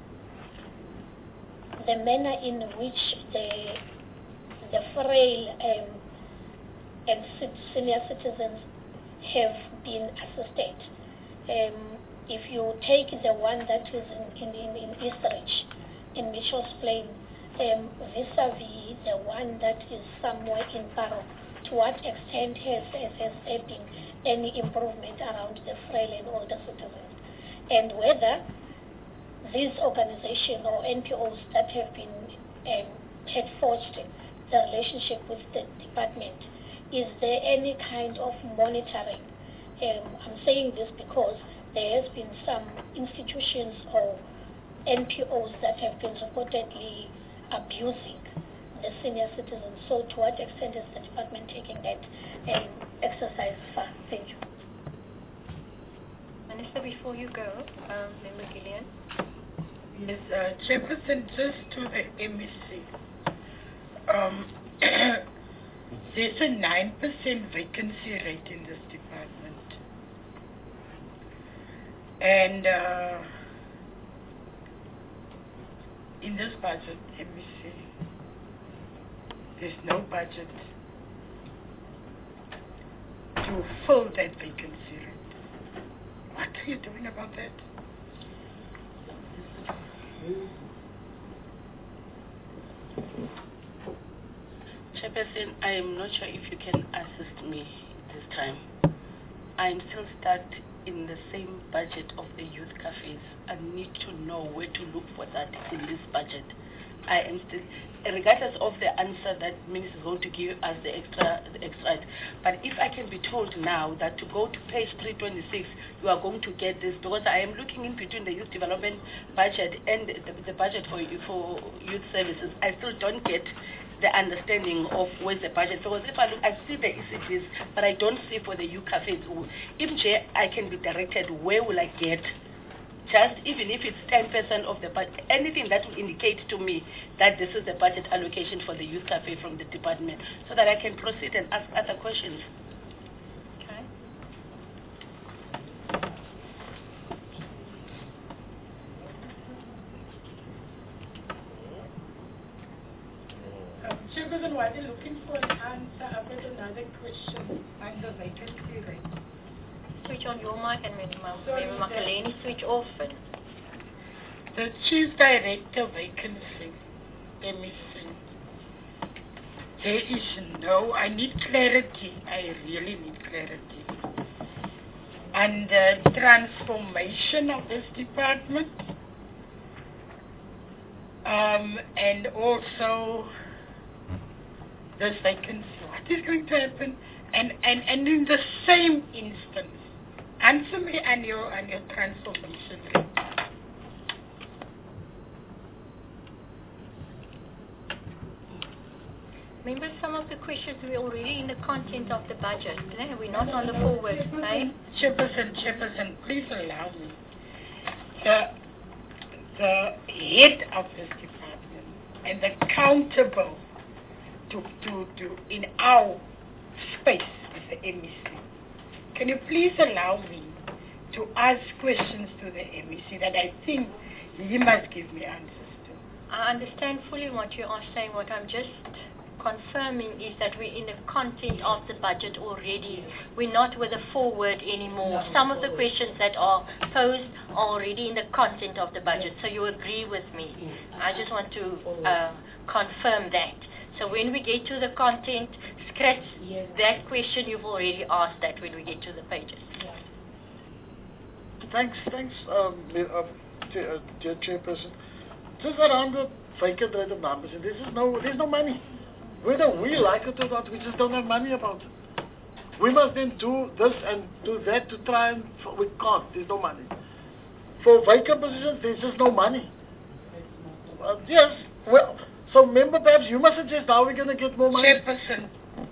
the manner in which the frail and senior citizens have been assisted. If you take the one that is in Eastridge, in Mitchell's Plain, vis-a-vis the one that is somewhere in Paro, to what extent has there been any improvement around the frail and older citizens? And whether these organizations or NPOs that have been had forged the relationship with the department, is there any kind of monitoring? I'm saying this because there has been some institutions or NPOs that have been reportedly abusing the senior citizens. So to what extent is the department taking that exercise far? Thank you. Minister, before you go, Member Gillian. Yes, Chairperson, just to the MEC. There's a 9% vacancy rate in this department. And in this budget, MEC, there's no budget to to fill that vacancy rate. What are you doing about that? Chairperson, I am not sure if you can assist me this time. I am still stuck in the same budget of the youth cafes. I need to know where to look for that in this budget. I am still, regardless of the answer that Minister is going to give us the extra, but if I can be told now that to go to page 326, you are going to get this, because I am looking in between the youth development budget and the budget for youth services, I still don't get the understanding of where's the budget. Because if I look, I see the ECGs, but I don't see for the youth cafes. If I can be directed, where will I get? Just even if it's 10% of the budget, anything that will indicate to me that this is the budget allocation for the youth cafe from the department, so that I can proceed and ask other questions. Okay. Chairperson, while you're looking for an answer, I've got another question on the vacancy rate. Switch on your mic and maybe Makaleni switch off. The Chief Director vacancy, MEC. There is no, I need clarity. I really need clarity. And the transformation of this department. And also this vacancy. What is going to happen? And in the same instance, answer me on your transformation rate. Remember, some of the questions we're already in the content of the budget. We're not on the forward, right? Chairperson, please allow me. The head of this department and accountable to in our space with the MEC. Can you please allow me to ask questions to the MEC that I think he must give me answers to? I understand fully what you are saying. What I'm just confirming is that we're in the content of the budget already. We're not with the forward anymore. Some of the questions that are posed are already in the content of the budget. So you agree with me. I just want to confirm that. So when we get to the content, scratch that question you've already asked that when we get to the pages. Thanks, dear Chairperson. Just around the vacant rate of numbers, there's no money. Whether we like it or not, we just don't have money about it. We must then do this and do that to try and, we can't, there's no money. For vacant positions, there's just no money. Yes, well, so member, perhaps you must suggest how we're going to get more money. Chairperson.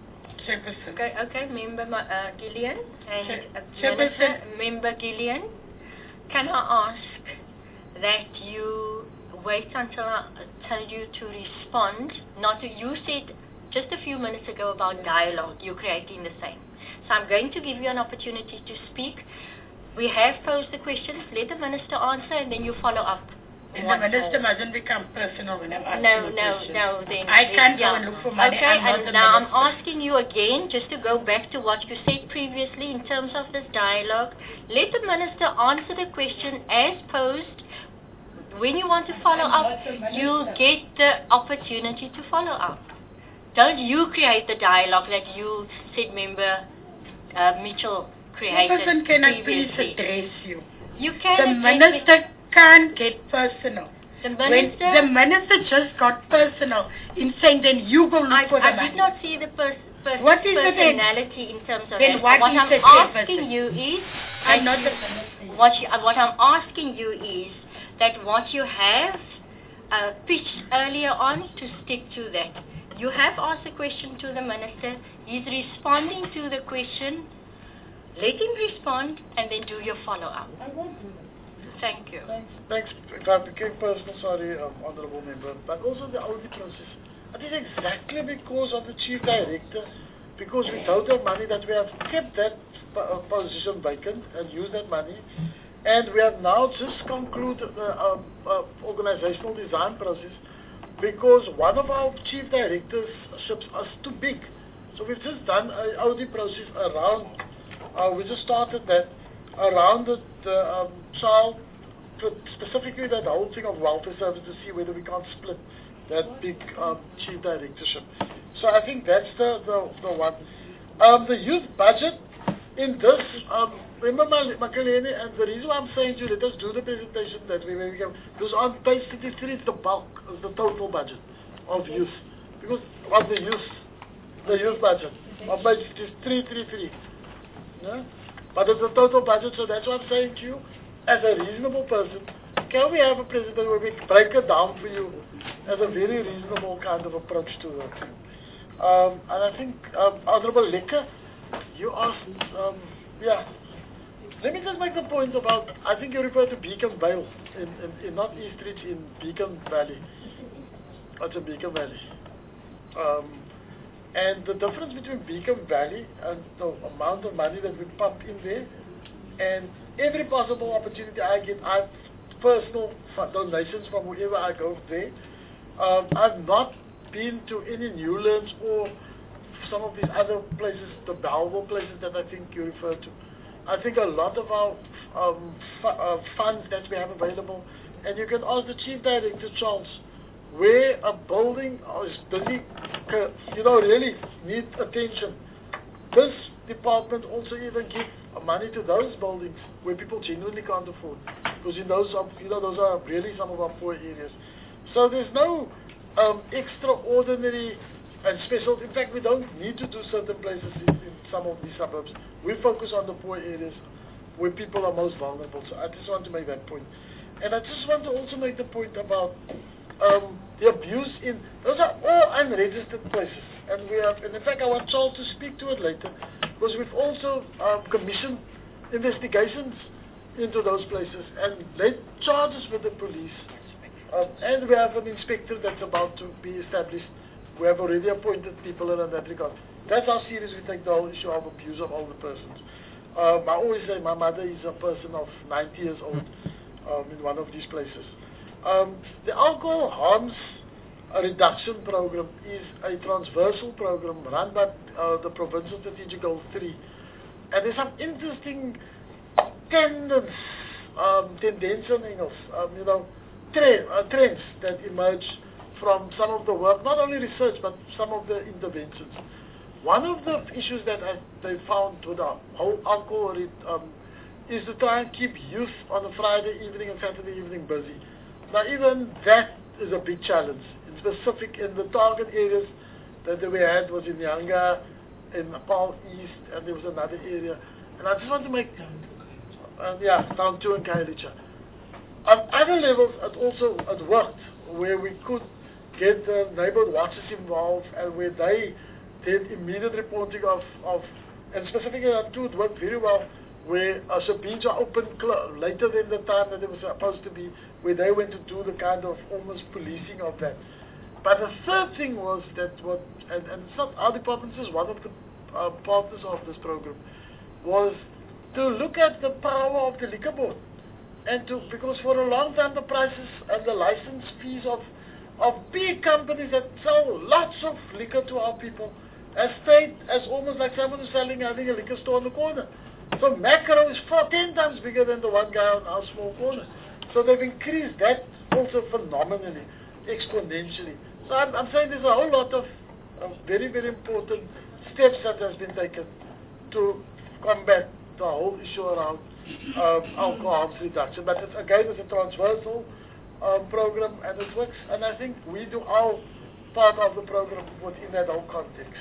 Okay, Member Gillian and Chairperson. Member Gillian, can I ask that you wait until I tell you to respond? You said just a few minutes ago about dialogue, you're creating the same. So I'm going to give you an opportunity to speak. We have posed the questions, let the Minister answer and then you follow up. And the Minister mustn't become personal when I'm asking No, then. I can't go and look for money. Okay, and now I'm asking you again, just to go back to what you said previously in terms of this dialogue. Let the Minister answer the question as posed. When you want to follow up, you'll get the opportunity to follow up. Don't you create the dialogue that you said Member Mitchell created Chairperson, can I please previously. address you? You can The address Minister can't get personal. The When Minister... the Minister just got personal in saying, then you go look for the I money. did not see the What is it then? personality in terms of Then that. what What is I'm the asking chairperson? you is... I'm not the Minister. What I'm asking you is that what you have pitched earlier on, to stick to that. You have asked a question to the Minister. He's responding to the question. Let him respond and then do your follow-up. I won't do that. Thank you. Thanks. If I became personal, sorry, Honourable Member, but also the audit process. It is exactly because of the Chief Director, because we don't have money, that we have kept that position vacant and used that money. And we have now just concluded the organizational design process because one of our chief directorships is too big. So we've just done an audit process around We just started that around the child, specifically that whole thing of welfare service, to see whether we can't split that big chief directorship. So I think that's the one. The youth budget in this, remember Makaleni, and the reason why I'm saying to you, let us do the presentation that way, where we can, because on page 63 it's the bulk of the total budget of youth. Because of the youth budget, on page 333. Yeah? But it's the total budget, so that's what I'm saying to you, as a reasonable person, can we have a president where we break it down for you as a very reasonable kind of approach to the thing? And I think, Honorable Lekker, you asked, yeah. Let me just make the point about, I think you refer to Beacon Vale, in not Eastridge, in Beacon Valley. It's a Beacon Valley. And the difference between Beacon Valley and the amount of money that we pump in there, and every possible opportunity I get, I have personal donations from whoever I go there. I've not been to any Newlands or some of these other places, the valuable places that I think you refer to. I think a lot of our funds that we have available, and you can ask the Chief Director, Charles, where a building is busy, really needs attention. This department also even gives money to those buildings where people genuinely can't afford, because those are really some of our poor areas. So there's no extraordinary and special. In fact, we don't need to do certain places in some of these suburbs. We focus on the poor areas where people are most vulnerable. So I just want to make that point. And I just want to also make the point about the abuse in, those are all unregistered places. And we have, and in fact I want Charles to speak to it later, because we've also commissioned investigations into those places and laid charges with the police. And we have an inspector that's about to be established. We have already appointed people in that regard. That's how serious we take the whole issue of abuse of older persons. I always say my mother is a person of 90 years old in one of these places. The alcohol harms reduction program is a transversal program run by the Provincial Strategic Goal 3. And there's some interesting trends in English, trends that emerge from some of the work, not only research, but some of the interventions. One of the issues that they found with the whole alcohol is to try and keep youth on a Friday evening and Saturday evening busy. Now even that is a big challenge. In specific, in the target areas that we had was in Yanga, in Nepal East, and there was another area. And I just want to make, Town 2 and Khayelitsha. On other levels, it worked, where we could get the neighborhood watches involved, and where they did immediate reporting of and specifically on 2, it worked very well, where Sabines are open later than the time that they were supposed to be, where they went to do the kind of almost policing of that. But the third thing was that and it's not our department, is one of the partners of this program, was to look at the power of the liquor board. And because for a long time the prices and the license fees of big companies that sell lots of liquor to our people has stayed as almost like someone who's selling, having a liquor store on the corner. So Macro is 10 times bigger than the one guy on our small corner. So they've increased that also phenomenally, exponentially. So I'm saying there's a whole lot of very, very important steps that has been taken to combat the whole issue around alcohol harms reduction. But it's a transversal program, and it works. And I think we do our part of the program within that whole context.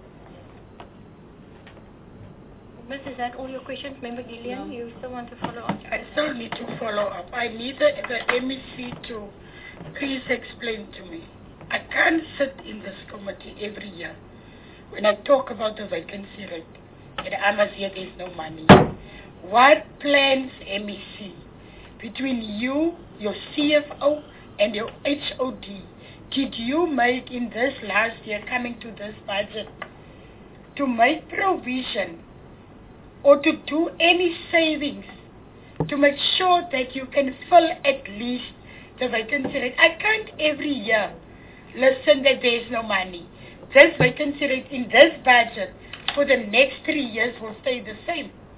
Miss, is that all your questions? Member Gillian, you still want to follow up? I still need to follow up. I need the MEC to please explain to me. I can't sit in this committee every year when I talk about the vacancy rate and Amazia there's no money. What plans MEC between you, your CFO, and your HOD did you make in this last year coming to this budget to make provision or to do any savings to make sure that you can fill at least the vacancy rate? I can't every year listen that there's no money. This vacancy rate in this budget for the next 3 years will stay the same.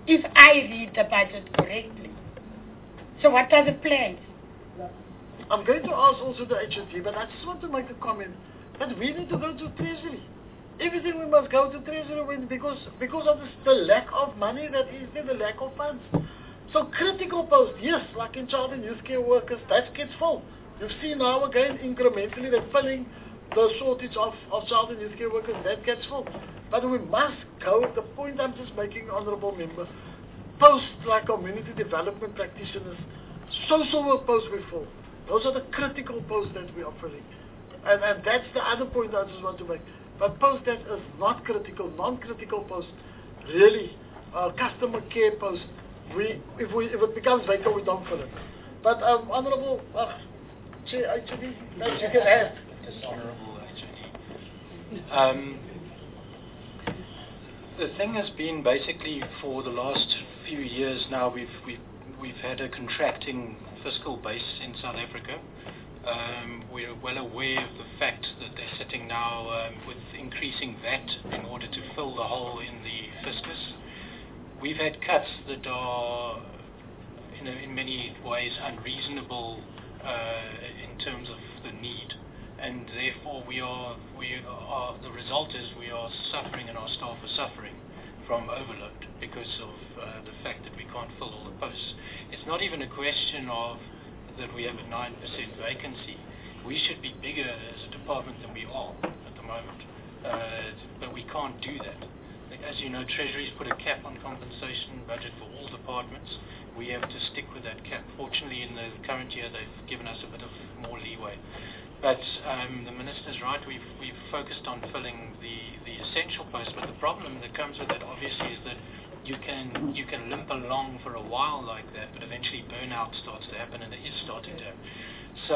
if I read the budget correctly. So what are the plans? I'm going to ask also the HOD, but I just want to make a comment that we need to go to Treasury. Everything we must go to Treasury because of the lack of money that is there, the lack of funds. So critical posts, yes, like in child and youth care workers, that gets full. You've seen now again incrementally they're filling the shortage of child and youth care workers, that gets full. But we must go, the point I'm just making, Honourable Member, posts like community development practitioners, social work posts we fill. Those are the critical posts that we are filling. And that's the other point I just want to make. But posts that is not critical, non-critical posts, really, customer care posts, if it becomes vacant, we don't fill it. But Honourable Chair, HOD, that you can add. Dishonourable HOD. The thing has been basically for the last few years now, we've had a contracting fiscal base in South Africa. We're well aware of the fact that they're sitting now with increasing VAT in order to fill the hole in the fiscus. We've had cuts that are, in many ways, unreasonable in terms of the need, and therefore the result is we are suffering, and our staff are suffering from overload because of the fact that we can't fill all the posts. It's not even a question of that we have a 9% vacancy. We should be bigger as a department than we are at the moment, but we can't do that. As you know, Treasury's put a cap on compensation budget for all departments. We have to stick with that cap. Fortunately, in the current year, they've given us a bit of more leeway. But the Minister's right, we've focused on filling the essential posts, but the problem that comes with that, obviously, is that you can limp along for a while like that, but eventually burnout starts to happen, and it is starting to happen. So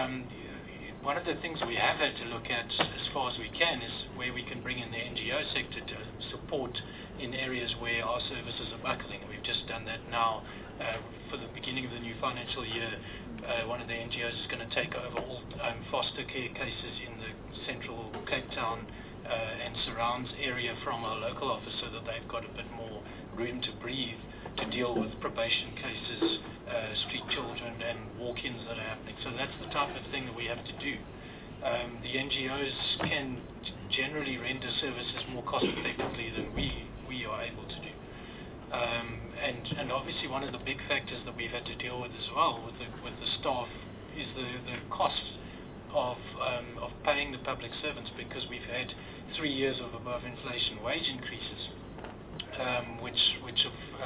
one of the things we have had to look at as far as we can is where we can bring in the NGO sector to support in areas where our services are buckling. We've just done that now for the beginning of the new financial year. One of the NGOs is going to take over all foster care cases in the central Cape Town and surrounds area from our local office so that they've got a bit more room to breathe to deal with probation cases, street children and walk-ins that are happening. So that's the type of thing that we have to do. The NGOs can generally render services more cost effectively than we are able to do. And obviously one of the big factors that we've had to deal with as well with the staff is the cost of paying the public servants, because we've had 3 years of above inflation wage increases, which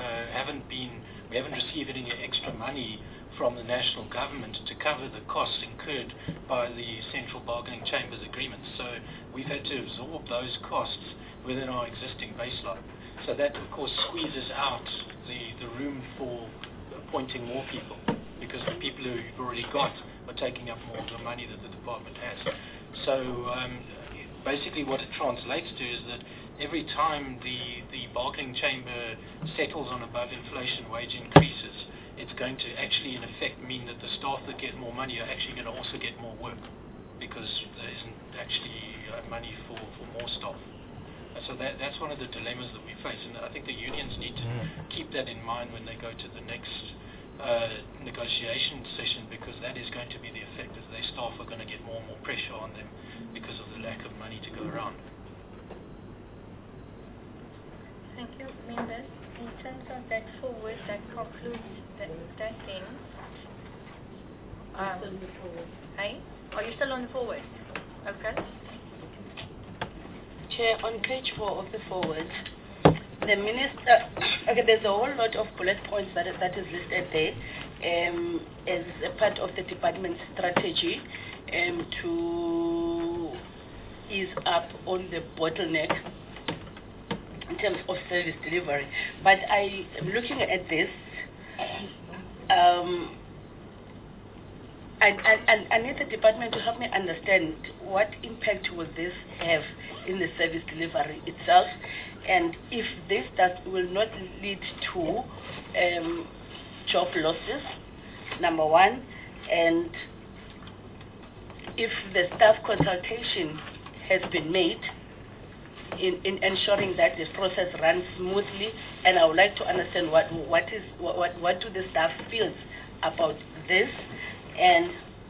we haven't received any extra money from the national government to cover the costs incurred by the central bargaining chambers agreements. So we've had to absorb those costs within our existing baseline. So that, of course, squeezes out the room for appointing more people, because the people who you've already got are taking up more of the money that the department has. So basically what it translates to is that every time the bargaining chamber settles on above inflation wage increases, it's going to actually in effect mean that the staff that get more money are actually going to also get more work, because there isn't actually money for more staff. So that's one of the dilemmas that we face, and I think the unions need to keep that in mind when they go to the next negotiation session, because that is going to be the effect, as their staff are going to get more and more pressure on them because of the lack of money to go around. Thank you, members. In terms of that forward, that concludes that thing. Hey, are you still on the forward? Okay. Chair, on page 4 of the forward, the Minister, there's a whole lot of bullet points that is listed there as a part of the department's strategy to ease up on the bottleneck in terms of service delivery. But I am looking at this, I need the department to help me understand what impact will this have in the service delivery itself, and if this will not lead to job losses, number one, and if the staff consultation has been made in ensuring that this process runs smoothly, and I would like to understand what do the staff feel about this, and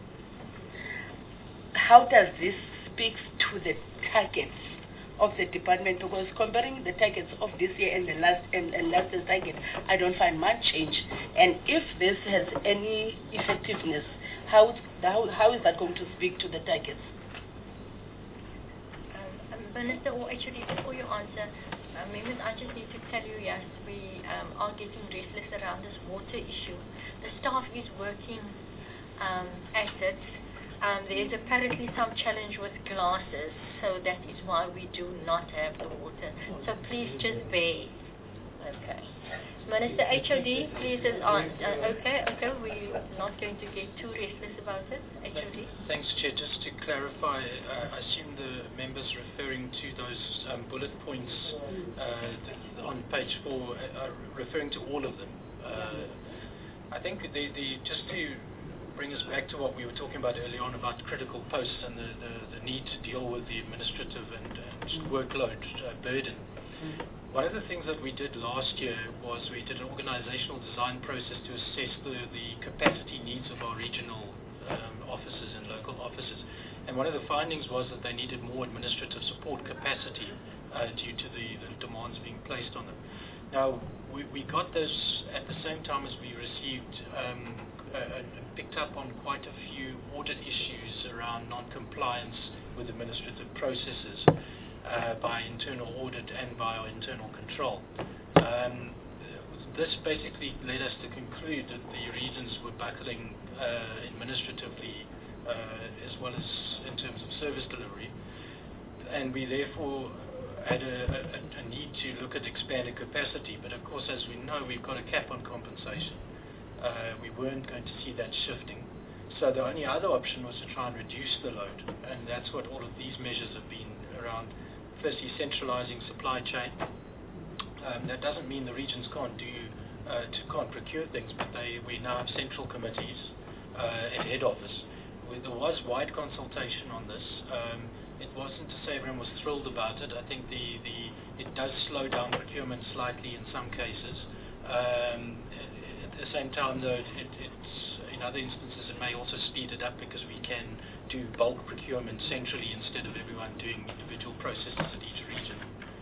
how does this speak to the targets of the department? Because comparing the targets of this year and the last year's target, I don't find much change. And if this has any effectiveness, how is that going to speak to the targets? Minister, or actually before you answer, members, I just need to tell you, yes, we are getting restless around this water issue. The staff is working at it. There is apparently some challenge with glasses, so that is why we do not have the water. So please just bear. Okay. Minister, HOD, please okay, we're not going to get too restless about it. HOD. Thanks, Chair. Just to clarify, I assume the members referring to those bullet points on page 4 are referring to all of them. I think just to bring us back to what we were talking about earlier on about critical posts and the need to deal with the administrative and workload burden. One of the things that we did last year was we did an organizational design process to assess the capacity needs of our regional offices and local offices. And one of the findings was that they needed more administrative support capacity due to the demands being placed on them. Now, we got this at the same time as we received picked up on quite a few audit issues around non-compliance with administrative processes by internal audit and by our internal control. This basically led us to conclude that the regions were buckling administratively as well as in terms of service delivery, and we therefore had a need to look at expanded capacity. But of course, as we know, we've got a cap on compensation. We weren't going to see that shifting. So the only other option was to try and reduce the load, and that's what all of these measures have been around. Firstly, centralizing supply chain. That doesn't mean the regions can't procure things, but we now have central committees at head office. There was wide consultation on this. It wasn't to say everyone was thrilled about it. I think it does slow down procurement slightly in some cases. At the same time, though, it's in other instances it may also speed it up because we can do bulk procurement centrally instead of everyone doing individual processes at each region.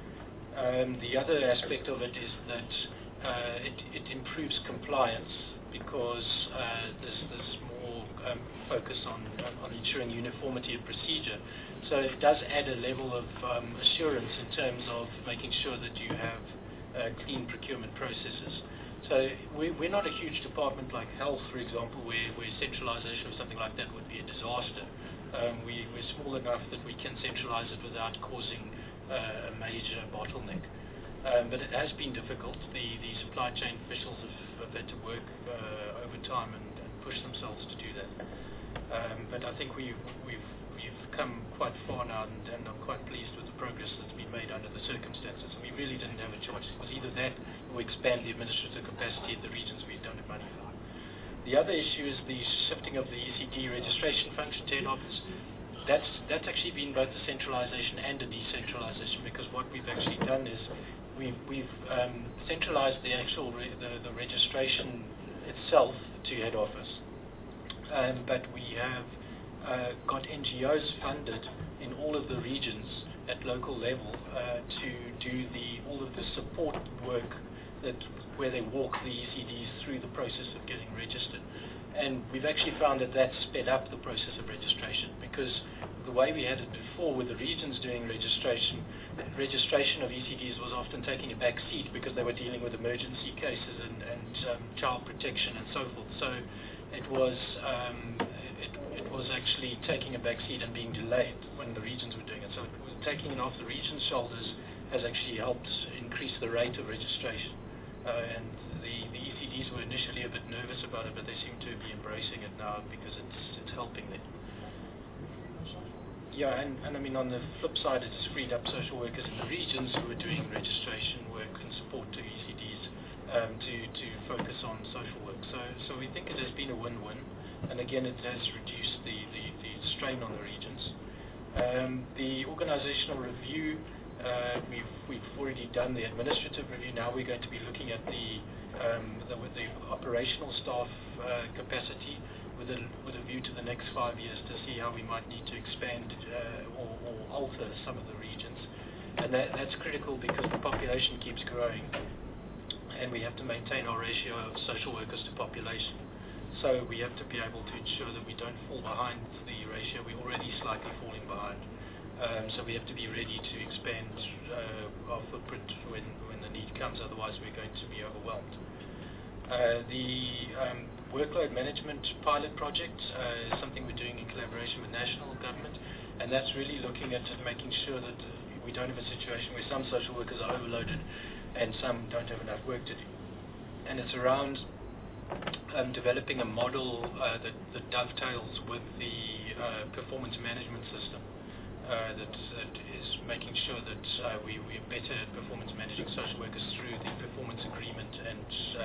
The other aspect of it is that it improves compliance because there's more focus on ensuring uniformity of procedure. So it does add a level of assurance in terms of making sure that you have clean procurement processes. So we're not a huge department like health, for example, where centralization of something like that would be a disaster. We're small enough that we can centralize it without causing a major bottleneck. But it has been difficult. The supply chain officials have had to work overtime and push themselves to do that. But I think we've come quite far now, and I'm quite pleased with the progress that's been made under the circumstances. We really didn't have a choice. It was either that or expand the administrative capacity in the regions we don't have money for. The other issue is the shifting of the ECD registration function to head office. That's actually been both a centralization and a decentralization, because what we've actually done is we've centralized the actual the registration itself to head office, but we have got NGOs funded in all of the regions at local level to do all of the support work where they walk the ECDs through the process of getting registered. And we've actually found that that's sped up the process of registration, because the way we had it before with the regions doing registration of ECDs was often taking a back seat because they were dealing with emergency cases and child protection and so forth. So it was actually taking a back seat and being delayed when the regions were doing it. So taking it off the region's shoulders has actually helped increase the rate of registration. And the ECDs were initially a bit nervous about it, but they seem to be embracing it now because it's helping them. Yeah, and I mean, on the flip side, it's freed up social workers in the regions who are doing registration work and support to ECDs to focus on social work. So we think it has been a win-win, and again, it has reduced the strain on the regions. The organizational review We've already done the administrative review. Now we're going to be looking at the operational staff capacity with a view to the next 5 years to see how we might need to expand or alter some of the regions. And that's critical because the population keeps growing and we have to maintain our ratio of social workers to population. So we have to be able to ensure that we don't fall behind the ratio. We're already slightly falling behind. So we have to be ready to expand our footprint when the need comes, otherwise we're going to be overwhelmed. The workload management pilot project is something we're doing in collaboration with national government, and that's really looking at making sure that we don't have a situation where some social workers are overloaded and some don't have enough work to do. And it's around developing a model that dovetails with the performance management system that is making sure that we're better at performance managing social workers through the performance agreement and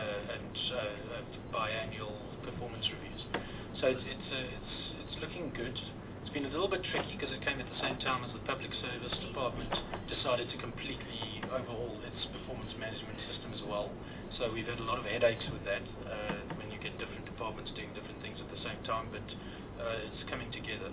biannual performance reviews. So it's looking good. It's been a little bit tricky because it came at the same time as the Public Service Department decided to completely overhaul its performance management system as well. So we've had a lot of headaches with that when you get different departments doing different things at the same time, but it's coming together.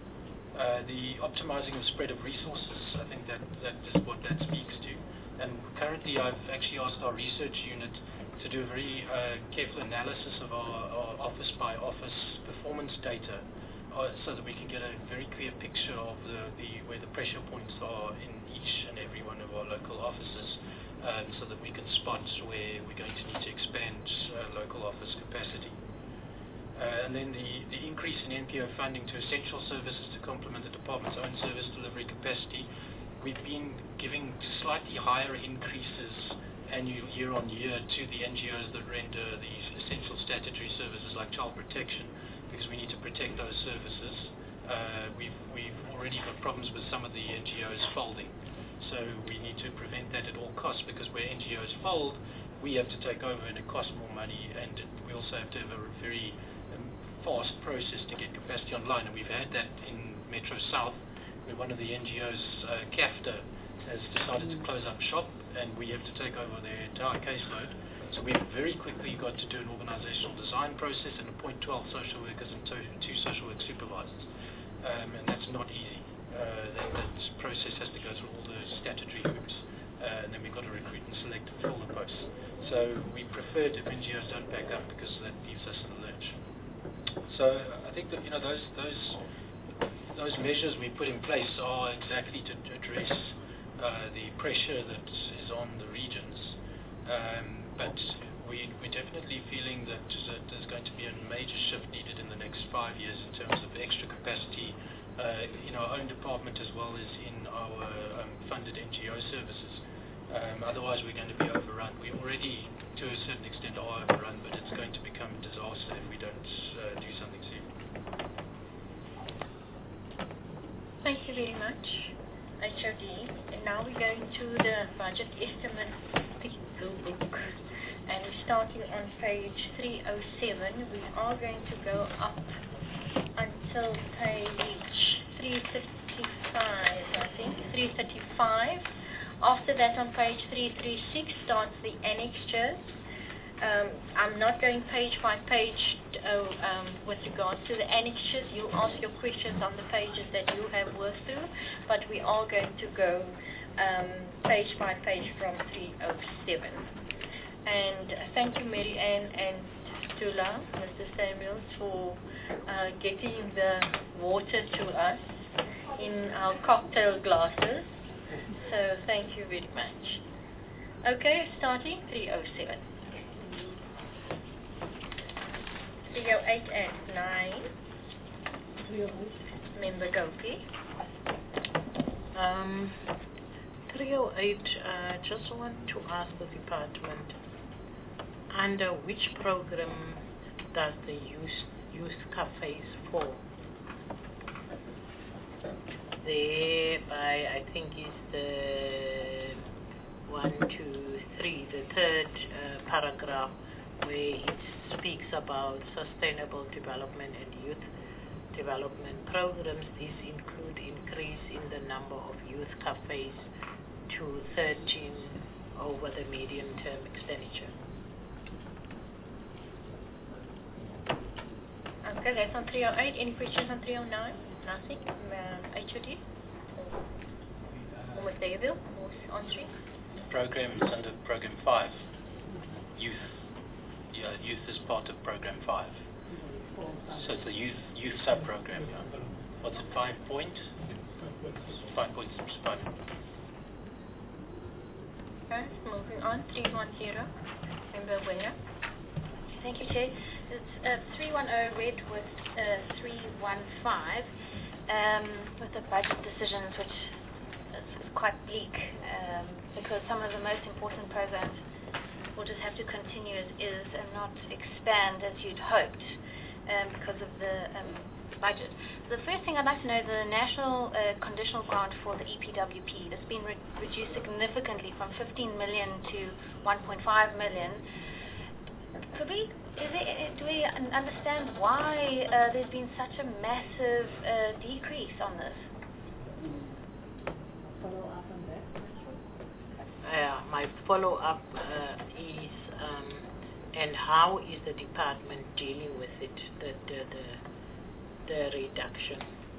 The optimizing the spread of resources, I think that is what that speaks to. And currently I've actually asked our research unit to do a very careful analysis of our office by office performance data so that we can get a very clear picture of where the pressure points are in each and every one of our local offices, so that we can spot where we're going to need to expand local office capacity. And then the increase in NPO funding to essential services to complement the department's own service delivery capacity. We've been giving slightly higher increases year on year to the NGOs that render these essential statutory services like child protection, because we need to protect those services. We've already got problems with some of the NGOs folding, so we need to prevent that at all costs, because where NGOs fold, we have to take over and it costs more money, and we also have to have a very fast process to get capacity online. And we've had that in Metro South, where one of the NGOs, CAFTA, has decided to close up shop, and we have to take over their entire caseload. So we've very quickly got to do an organizational design process and appoint 12 social workers and two social work supervisors. And that's not easy. That process has to go through all the statutory hoops, and then we've got to recruit and select and fill the posts. So we prefer if NGOs don't back up, because that leaves us in the lurch. So I think that those measures we put in place are exactly to address the pressure that is on the regions. But we're definitely feeling that there's going to be a major shift needed in the next 5 years in terms of extra capacity in our own department as well as in our funded NGO services. Otherwise we're going to be overrun. We already, to a certain extent, are overrun, but it's going to become a disaster if we don't do something soon. Thank you very much, HOD. And now we're going to the budget estimate book. And we're starting on page 307. We are going to go up until page 335, I think, 335. After that, on page 336 starts the annexures. I'm not going page by page with regards to the annexures. You'll ask your questions on the pages that you have worked through, but we are going to go page by page from 307. And thank you, Mary Ann and Tula, Mr. Samuels, for getting the water to us in our cocktail glasses. So thank you very much. Okay, starting 307. 308 and 9. Member Gopi. 308, just want to ask the department, under which program does the youth cafes fall? Thereby, I think is the 1, 2, 3, the third paragraph, where it speaks about sustainable development and youth development programs. These include increase in the number of youth cafes to 13 over the medium-term expenditure. Okay, that's on 308. Any questions on 309? Nothing? HOD? Or Mr. Evil? Or answering? Program is under Program 5. Youth. Yeah, youth is part of Program 5. So it's a youth sub-program. Yeah. What's it, 5 points? 5 points. 5. Okay, moving on. 310. Member Winger. Thank you, Chair. It's 310 read with 315 with the budget decisions, which is quite bleak because some of the most important programs will just have to continue as is and not expand as you'd hoped because of the budget. The first thing I'd like to know, the national conditional grant for the EPWP has been reduced significantly from 15 million to 1.5 million. Do we understand why there's been such a massive decrease on this? Follow-up on that question? My follow-up is, and how is the department dealing with it, the reduction?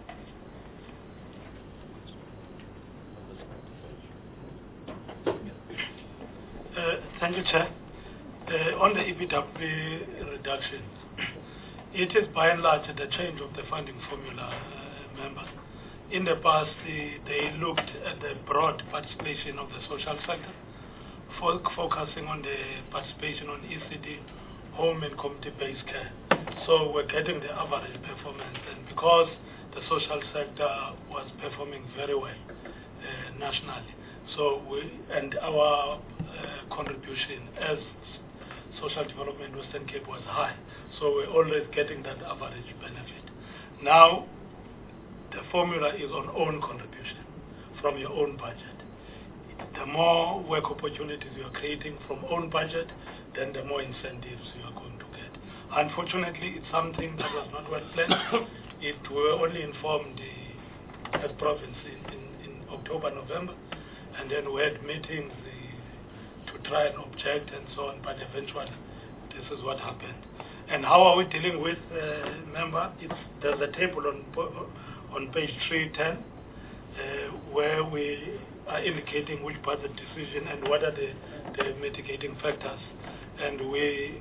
Thank you, Chair. On the EPWP reduction, it is by and large the change of the funding formula, members. In the past, they looked at the broad participation of the social sector, focusing on the participation on ECD, home and community-based care. So we're getting the average performance, and because the social sector was performing very well nationally, so our contribution as social development Western Cape was high, so we're always getting that average benefit. Now, the formula is on own contribution from your own budget. The more work opportunities you are creating from own budget, then the more incentives you are going to get. Unfortunately, it's something that was not well planned. We were only informed as province in October, November, and then we had meetings to try and object and so on, but eventually this is what happened. And how are we dealing with, member? There's a table on page 310 where we are indicating which budget decision and what are the mitigating factors. And we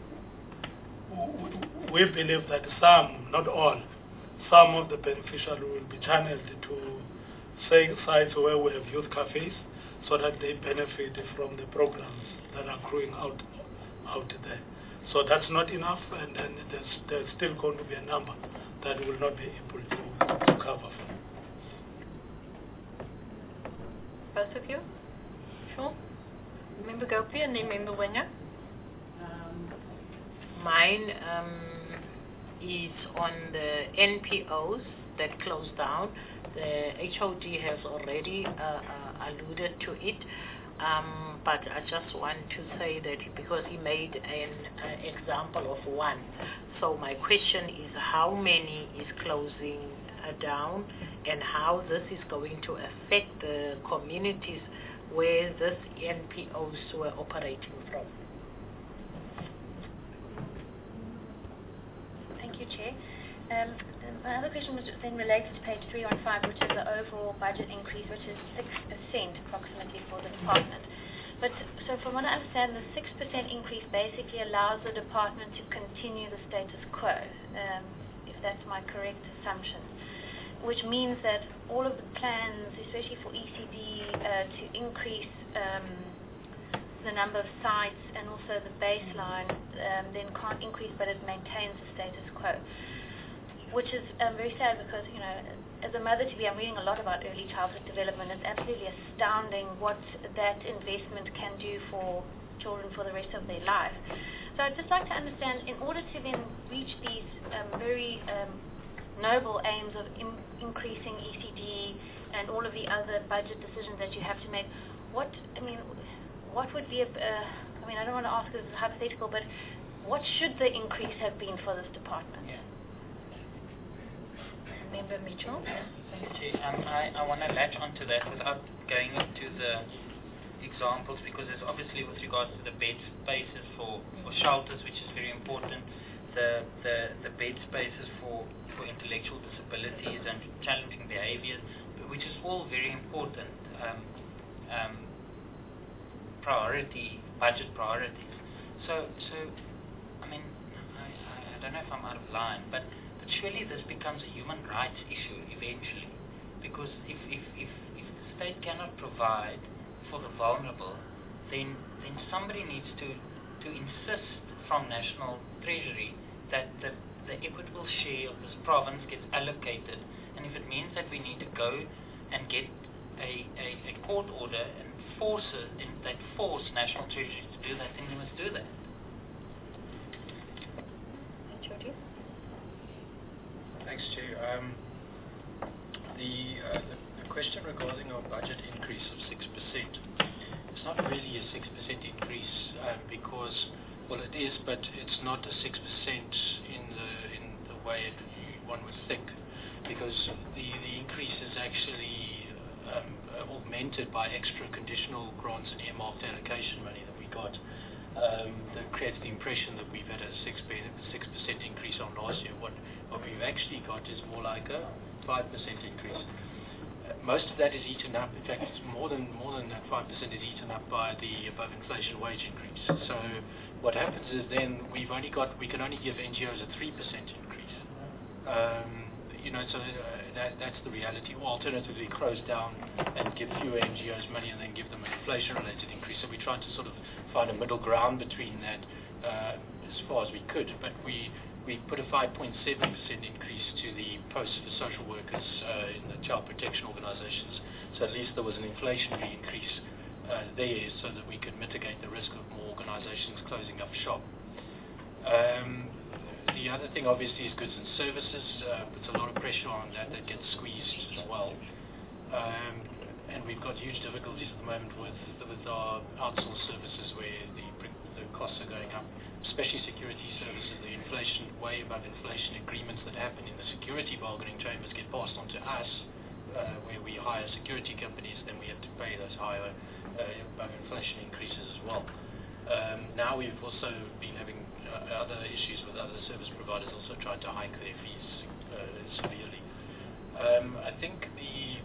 believe that some, not all, some of the beneficiaries will be channeled to sites where we have youth cafes so that they benefit from the programs that are growing out there. So that's not enough, and then there's still going to be a number that will not be able to cover for. Both of you? Sure. Member Gopi and then Member Winger. Mine is on the NPOs that closed down. The HOD has already alluded to it, but I just want to say that because he made an example of one. So my question is how many is closing down and how this is going to affect the communities where these NPOs were operating from. Thank you, Chair. My other question was then related to page 315, which is the overall budget increase, which is 6% approximately for the department. But so from what I understand, the 6% increase basically allows the department to continue the status quo, if that's my correct assumption, which means that all of the plans, especially for ECD, to increase the number of sites and also the baseline, then can't increase, but it maintains the status quo, which is very sad because, you know, as a mother-to-be, I'm reading a lot about early childhood development. It's absolutely astounding what that investment can do for children for the rest of their life. So I'd just like to understand, in order to then reach these very noble aims of increasing ECD and all of the other budget decisions that you have to make, what would be I don't want to ask this as hypothetical, but what should the increase have been for this department? Yeah. Member Mitchell. Thank you. I want to latch onto that without going into the examples, because there's obviously with regards to the bed spaces for shelters, which is very important, the bed spaces for intellectual disabilities and challenging behaviors, which is all very important budget priorities. So I mean, I don't know if I'm out of line, but surely this becomes a human rights issue eventually, because if the state cannot provide for the vulnerable, then somebody needs to insist from National Treasury that the equitable share of this province gets allocated. And if it means that we need to go and get a court order and force National Treasury to do that, then we must do that. Thanks, Chair. The question regarding our budget increase of 6%, it's not really a 6% increase because, well, it is, but it's not a 6% in the way one would think, because the increase is actually augmented by extra conditional grants and earmarked allocation money that we got. That creates the impression that we've had a 6% increase on last year. What we've actually got is more like a 5% increase. Most of that is eaten up. In fact, it's more than that 5% is eaten up by the above inflation wage increase. So what happens is then we can only give NGOs a 3% increase. So that's the reality. Or alternatively, close down and give fewer NGOs money and then give them an inflation-related increase. So we tried to sort of find a middle ground between that as far as we could. But we put a 5.7% increase to the posts for social workers in the child protection organizations. So at least there was an inflationary increase there so that we could mitigate the risk of more organizations closing up shop. The other thing, obviously, is goods and services. Puts a lot of pressure on that gets squeezed as well. And we've got huge difficulties at the moment with our outsourced services where the costs are going up, especially security services. The inflation, way above inflation agreements that happen in the security bargaining chambers get passed on to us, where we hire security companies, then we have to pay those higher above inflation increases as well. Now we've also been having other issues with other service providers also trying to hike their fees severely. I think the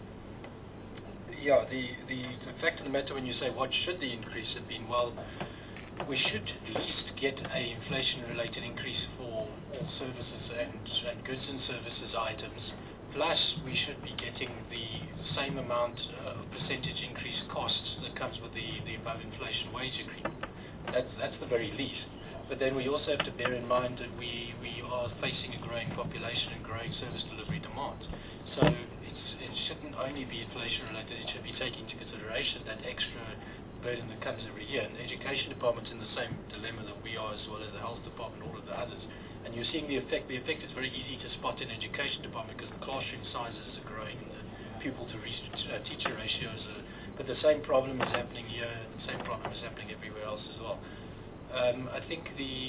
fact of the matter when you say what should the increase have been, well, we should at least get a inflation-related increase for all services and goods and services items. Plus, we should be getting the same amount of percentage increase costs that comes with the above inflation wage agreement. That's the very least. But then we also have to bear in mind that we are facing a growing population and growing service delivery demands. So it shouldn't only be inflation related, it should be taking into consideration that extra burden that comes every year. And the education department's in the same dilemma that we are, as well as the health department, all of the others. And you're seeing the effect. The effect is very easy to spot in education department because the classroom sizes are growing and the pupil to teacher ratios are, but the same problem is happening here, and the same problem is happening everywhere else as well. I think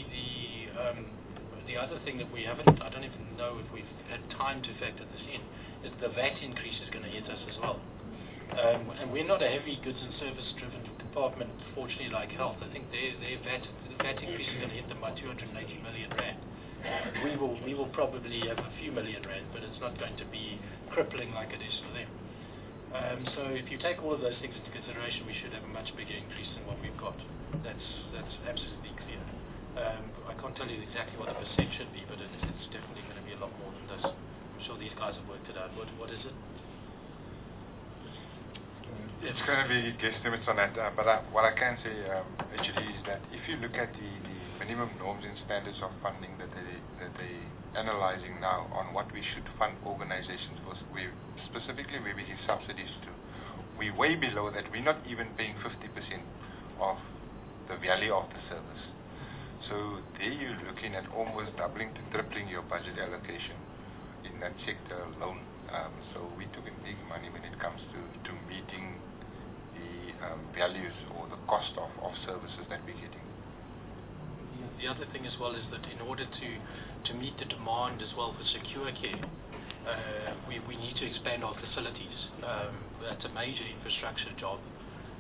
the other thing that we haven't, I don't even know if we've had time to factor this in, is the VAT increase is going to hit us as well. And we're not a heavy goods and service driven department, fortunately, like health. I think the VAT increase is going to hit them by 280 million rand. We will probably have a few million rand, but it's not going to be crippling like it is for them. So if you take all of those things into consideration, we should have a much bigger increase than what we've got. That's absolutely clear. I can't tell you exactly what the percent should be, but it's definitely going to be a lot more than this. I'm sure these guys have worked it out. What is it? It's going to be guesstimates on that, but what I can say actually is that if you look at the minimum norms and standards of funding that they analyzing now on what we should fund organizations, specifically where we give subsidies to, we're way below that. We're not even paying 50% of the value of the service. So there you're looking at almost doubling to tripling your budget allocation in that sector alone. So we took in big money when it comes to meeting the values or the cost of services that we're getting. The other thing as well is that in order to meet the demand as well for secure care, we need to expand our facilities. That's a major infrastructure job.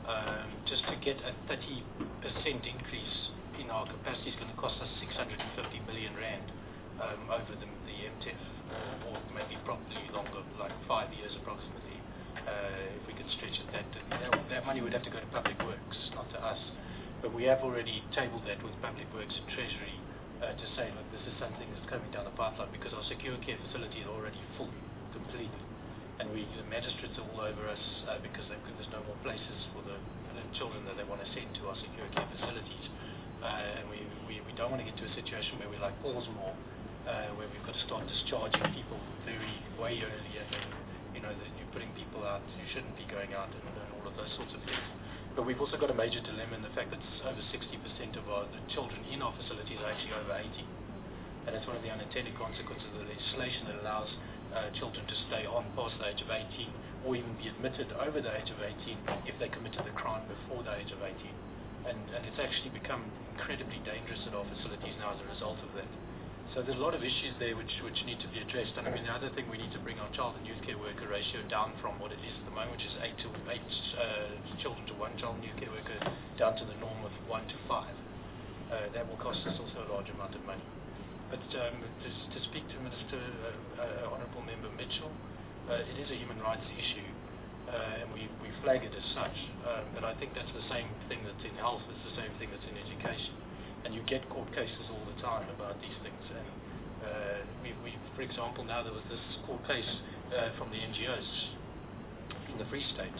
Just to get a 30% increase in our capacity is going to cost us 650 million rand over the MTEF, or maybe probably longer, like 5 years approximately, if we could stretch it. That money would have to go to Public Works, not to us. But we have already tabled that with Public Works and Treasury to say, look, this is something that's coming down the pipeline, because our secure care facility is already full, completely. And the magistrates are all over us because there's no more places for the children that they want to send to our secure care facilities. And we don't want to get to a situation where we're like Paulsmore, where we've got to start discharging people way earlier, and that you're putting people out who shouldn't be going out, and all of those sorts of things. But we've also got a major dilemma in the fact that over 60% of the children in our facilities are actually over 18. And it's one of the unintended consequences of the legislation that allows children to stay on past the age of 18, or even be admitted over the age of 18 if they committed the crime before the age of 18. And it's actually become incredibly dangerous at our facilities now as a result of that. So there's a lot of issues there which need to be addressed. And I mean, the other thing, we need to bring our child and youth care worker ratio down from what it is at the moment, which is 8 children to 1 child and youth care worker, down to the norm of 1 to 5. That will cost us also a large amount of money. But to speak to Minister Honourable Member Mitchell, it is a human rights issue, and we flag it as such. But I think that's the same thing that's in health, it's the same thing that's in education. And you get court cases all the time about these things. And we, for example, now there was this court case from the NGOs in the Free State,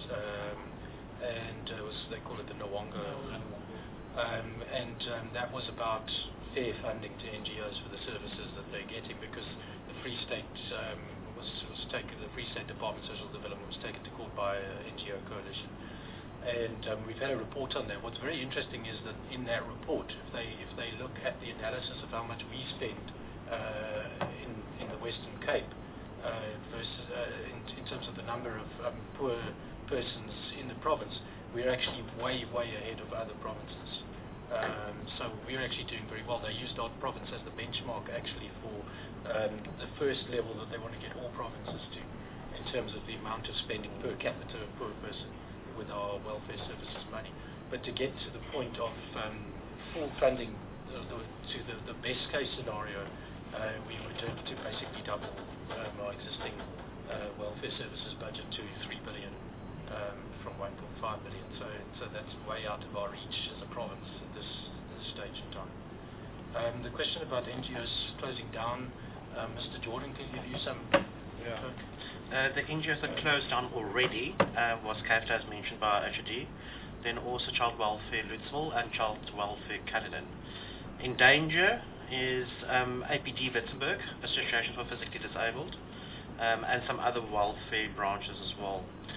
and they call it the Nawanga, and that was about fair funding to NGOs for the services that they're getting, because the Free State was taken, the Free State Department of Social Development was taken to court by an NGO coalition. And we've had a report on that. What's very interesting is that in that report, if they look at the analysis of how much we spend in the Western Cape versus in terms of the number of poor persons in the province, we're actually way ahead of other provinces. So we're actually doing very well. They used our province as the benchmark actually for the first level that they want to get all provinces to, in terms of the amount of spending per capita per person with our welfare services money. But to get to the point of full funding to the best case scenario, we would have to basically double our existing welfare services budget to 3 billion from 1.5 billion. So that's way out of our reach as a province at this stage in time. The question about NGOs closing down, Mr. Jordan can give you some... The NGOs that closed down already was CAFTA, as mentioned by HOD, then also Child Welfare Lutzville and Child Welfare Cullinan. In danger is APD Witzenberg, Association for Physically Disabled, and some other welfare branches as well.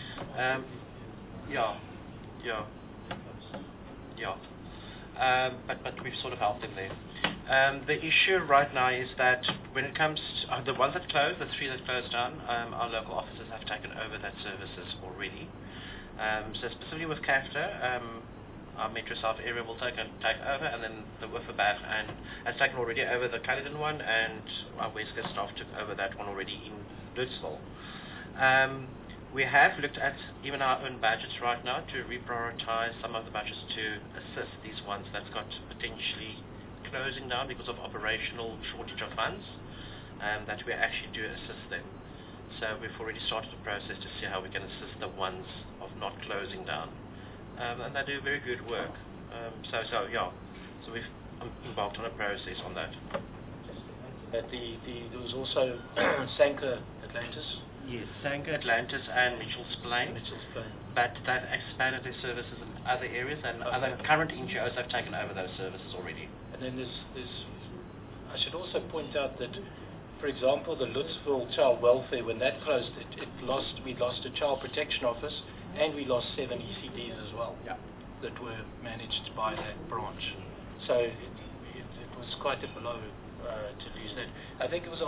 But we've sort of helped them there. The issue right now is that when it comes to the ones that closed, the 3 that closed down, our local officers have taken over that services already. So specifically with CAFTA, our Metro South area will take over, and then the Wifferbach has taken already over the Cullinan one, and our West Coast staff took over that one already in Lutzville. We have looked at even our own budgets right now to reprioritize some of the budgets to assist these ones that's got potentially closing down because of operational shortage of funds, that we actually do assist them. So we've already started the process to see how we can assist the ones of not closing down, and they do very good work. So we've embarked on a process on that. There was also Sanka Atlantis. Yes, Sanka Atlantis and Mitchell's Plain. But they've expanded their services in other areas, and other current NGOs have taken over those services already. And then there's I should also point out that, for example, the Lutzville Child Welfare, when that closed, we lost a child protection office, and we lost 7 ECDs as well that were managed by that branch. So it was quite a blow to lose that. I think it was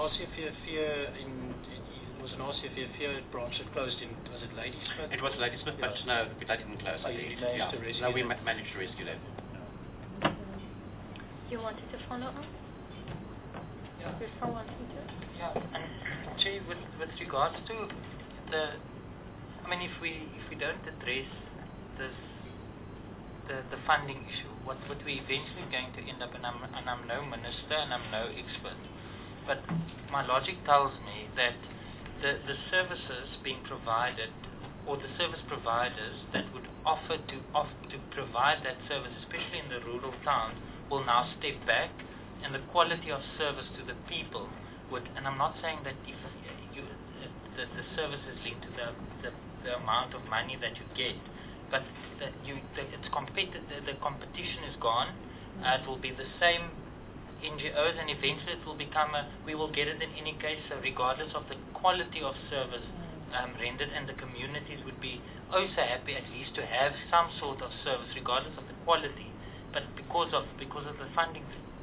an RCFA branch that closed in, was it Ladysmith? It was Ladysmith, but no, they didn't close. Oh, you managed to rescue them? No, we managed to rescue them. You wanted to follow up? There's someone wanting to? Yeah, and Chair, with regards to if we don't address this the funding issue. What we're eventually going to end up, and I'm no minister and I'm no expert, but my logic tells me that the services being provided, or the service providers that would offer to provide that service, especially in the rural towns, will now step back, and the quality of service to the people would. And I'm not saying that if the service is linked to the amount of money that you get, but the competition is gone. It will be the same NGOs, and eventually it will become we will get it in any case, so regardless of the quality of service rendered, and the communities would be so happy at least to have some sort of service regardless of the quality, but because of the funding.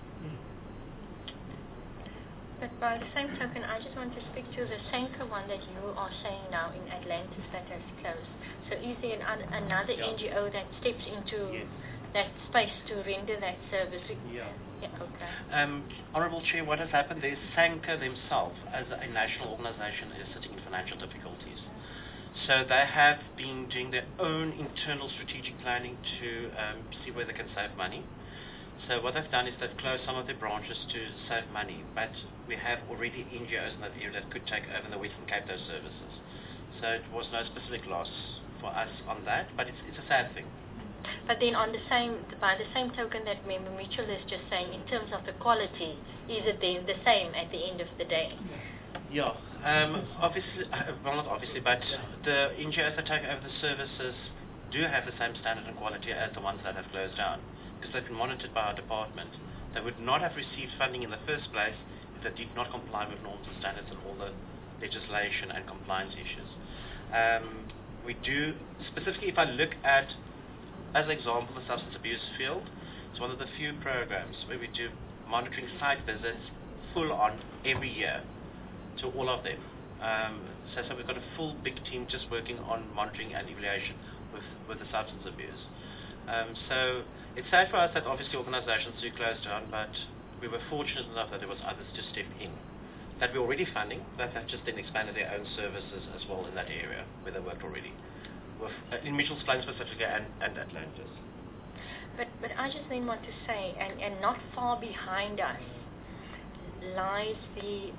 But by the same token, I just want to speak to the Senka one that you are saying now in Atlantis that has closed. So is there another NGO that steps into that space to render that service? Yeah, okay. Honourable Chair, what has happened is Sanka themselves, as a national organisation, is sitting in financial difficulties. So they have been doing their own internal strategic planning to see where they can save money. So what they've done is they've closed some of their branches to save money, but we have already NGOs in that area that could take over in the Western Cape those services. So it was no specific loss for us on that, but it's a sad thing. But then by the same token that Member Mitchell is just saying, in terms of the quality, is it then the same at the end of the day? Yeah, obviously, well not obviously, but the NGOs that take over the services do have the same standard and quality as the ones that have closed down, because they've been monitored by our department. They would not have received funding in the first place if they did not comply with norms and standards and all the legislation and compliance issues. We do, specifically if I look at, as an example, the substance abuse field, it's one of the few programs where we do monitoring site visits full on every year to all of them. So we've got a full big team just working on monitoring and evaluation with the substance abuse. So it's sad for us that obviously organizations do close down, but we were fortunate enough that there was others to step in that we're already funding, that have just then expanded their own services as well in that area where they worked already, with, in Mitchell's Plain specifically and Atlantis. But I just then want to say, and not far behind us lies the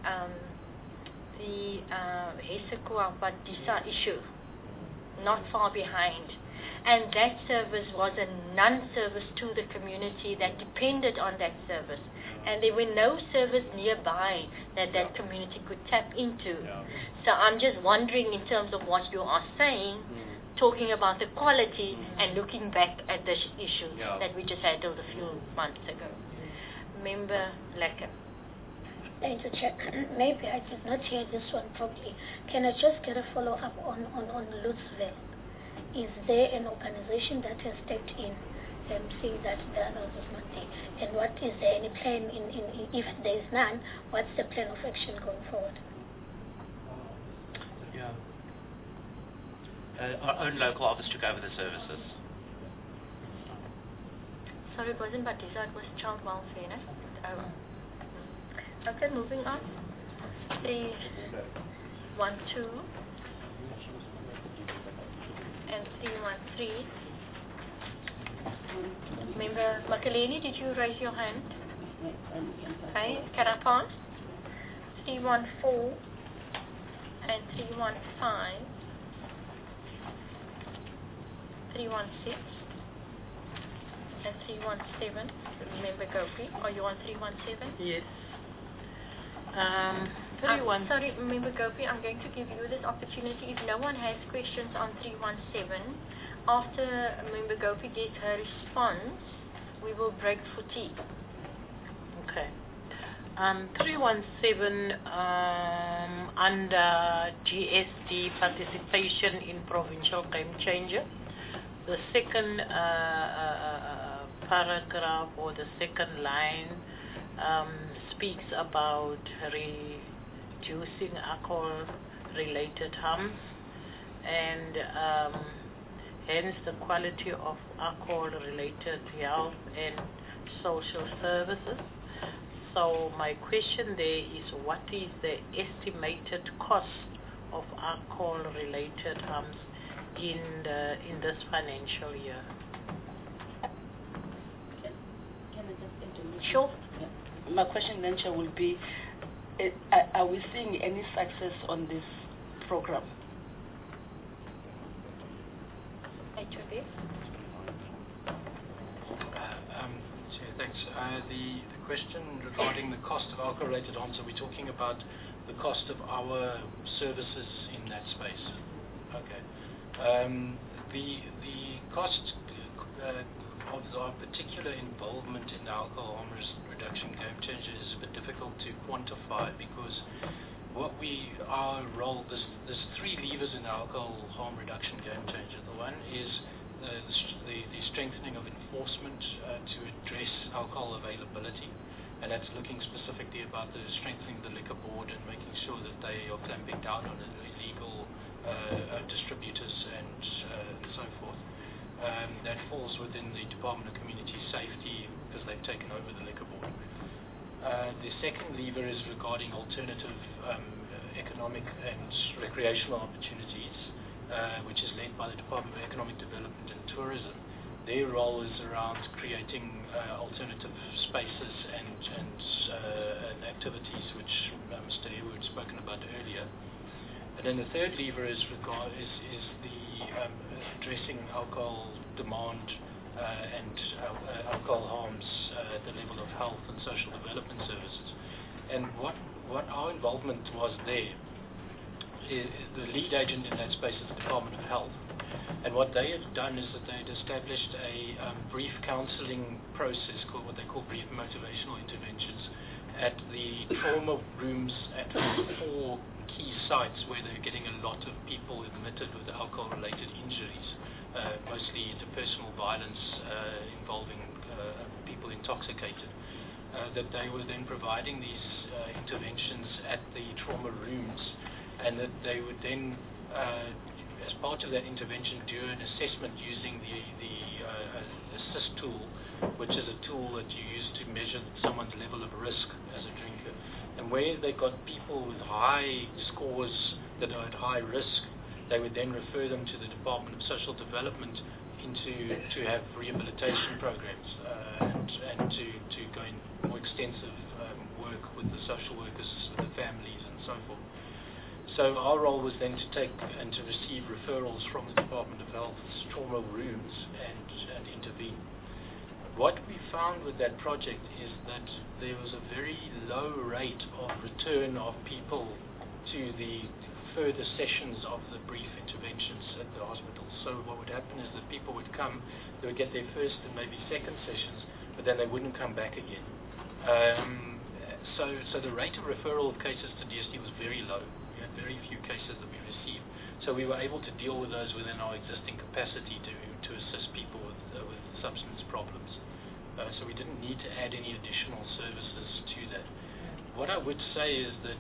Hesekua Badisa issue, not far behind. And that service was a non-service to the community that depended on that service. And there were no service nearby that community could tap into. So I'm just wondering, in terms of what you are saying, talking about the quality and looking back at the issue that we just handled a few months ago. Member Lekker. Thank you, Chair. Maybe I did not hear this one properly. Can I just get a follow-up on Lutzville? Is there an organization that has stepped in saying that there are losses money? And what is there any plan, if there is none, what's the plan of action going forward? Yeah. Our own local office took over the services. Sorry, it wasn't Batisa, it was child welfare, no? Okay, moving on. 312 and 313. Member Makaleni, did you raise your hand? Okay, Karapan, 314 and 315, 316 and 317. Member Gopi, are you on 317? Yes. Sorry, Member Gopi, I'm going to give you this opportunity. If no one has questions on 317, after Member Gopi gets her response, we will break for tea. Okay. 317 under GST participation in provincial game changer. The second paragraph or the second line speaks about reducing alcohol-related harms and hence the quality of alcohol-related health and social services. So my question there is, what is the estimated cost of alcohol-related harms in this financial year? Sure. My question then, Chair, will be, are we seeing any success on this program? HOD? Chair, thanks. The question regarding the cost of alcohol-related harms, are we talking about the cost of our services in that space? Okay. The cost of our particular involvement in the alcohol harm reduction game changer is a bit difficult to quantify, because our role, there's three levers in the alcohol harm reduction game changer. The one is the strengthening of enforcement to address alcohol availability, and that's looking specifically about the strengthening the liquor board and making sure that they are clamping down on illegal distributors and so forth. That falls within the Department of Community Safety because they've taken over the liquor board. The second lever is regarding alternative economic and recreational opportunities, which is led by the Department of Economic Development and Tourism. Their role is around creating alternative spaces and activities, which Mr. Hayward had spoken about earlier. And then the third lever is the addressing alcohol demand and alcohol harms at the level of health and social development services. And what our involvement was there, the lead agent in that space is the Department of Health. And what they had done is that they had established a brief counseling process called what they call brief motivational interventions at the trauma rooms at 4 key sites where they're getting a lot of people admitted with alcohol-related injuries, mostly interpersonal violence involving people intoxicated. That they were then providing these interventions at the trauma rooms, and that they would then, as part of that intervention, do an assessment using the ASSIST tool, which is a tool that you use to measure someone's level of risk as a drinker. And where they got people with high scores that are at high risk, they would then refer them to the Department of Social Development to have rehabilitation programs and to go in more extensive work with the social workers, with the families, and so forth. So our role was then to take and to receive referrals from the Department of Health's trauma rooms and intervene. What we found with that project is that there was a very low rate of return of people to the further sessions of the brief interventions at the hospital. So what would happen is that people would come, they would get their first and maybe second sessions, but then they wouldn't come back again. So the rate of referral of cases to DSD was very low. We had very few cases that we received. So we were able to deal with those within our existing capacity to assist people with substance problems. So we didn't need to add any additional services to that. What I would say is that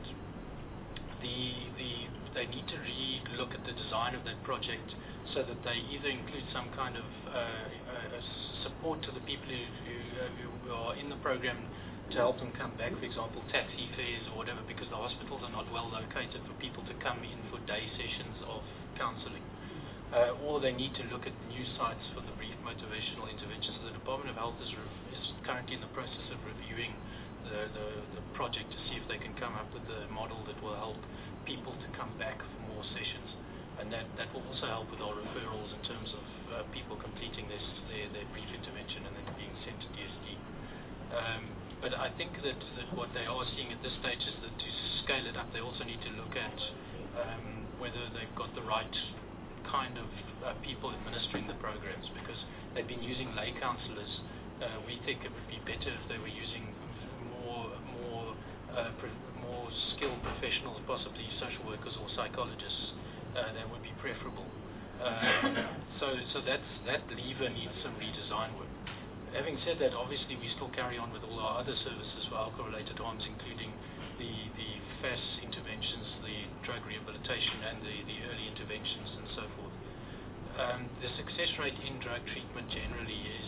they need to re-look at the design of that project so that they either include some kind of support to the people who are in the program to help them come back, for example, taxi fares or whatever, because the hospitals are not well located for people to come in for day sessions of counseling. Or they need to look at new sites for the brief motivational interventions. So the Department of Health is currently in the process of reviewing the project to see if they can come up with a model that will help people to come back for more sessions. And that will also help with our referrals in terms of people completing their brief intervention and then being sent to DSD. But I think that what they are seeing at this stage is that to scale it up, they also need to look at whether they've got the right kind of people administering the programs, because they've been using lay counsellors. We think it would be better if they were using more skilled professionals, possibly social workers or psychologists. That would be preferable. So that lever needs some redesign work. Having said that, obviously we still carry on with all our other services for alcohol-related harms, including the FAS interventions, the drug rehabilitation, and the early interventions, and so forth. The success rate in drug treatment generally is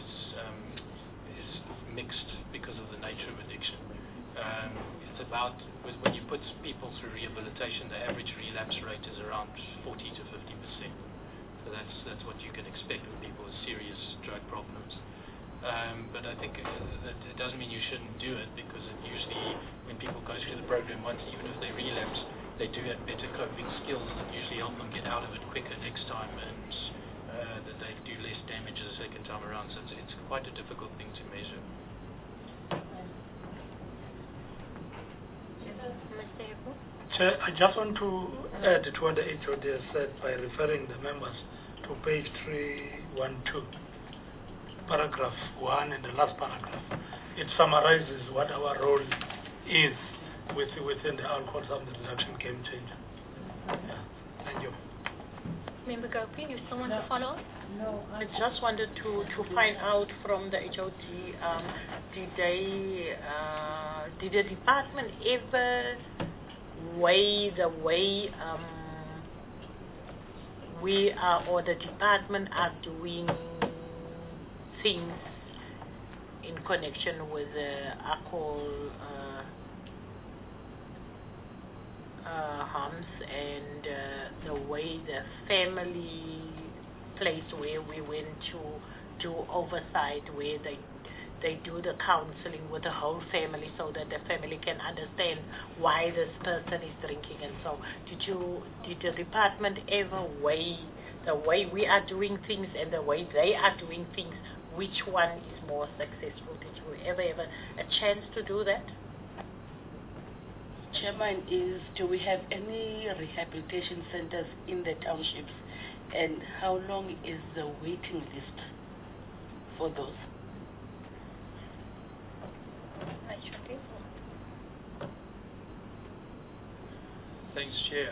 mixed because of the nature of addiction. It's about, when you put people through rehabilitation, the average relapse rate is around 40 to 50%. So that's what you can expect with people with serious drug problems. But I think that it doesn't mean you shouldn't do it, because it usually, when people go through the program once, even if they relapse, they do have better coping skills that usually help them get out of it quicker next time, and that they do less damage the second time around. So it's quite a difficult thing to measure. Chair, I just want to add to what the HOD has said by referring the members to page 312, paragraph 1 and the last paragraph. It summarizes what our role is within the alcohol substance reduction game changer. Yeah. Thank you. Member Gopi, you still want to follow up? No, I just wanted to find out from the HOD, did the department ever weigh the way we are, or the department are doing things in connection with alcohol harms, and the way the family place where we went to do oversight, where they do the counseling with the whole family so that the family can understand why this person is drinking. And so did the department ever weigh the way we are doing things and the way they are doing things, which one is more successful? Did you ever have a chance to do that? Chairman, do we have any rehabilitation centers in the townships, and how long is the waiting list for those? Thanks, Chair.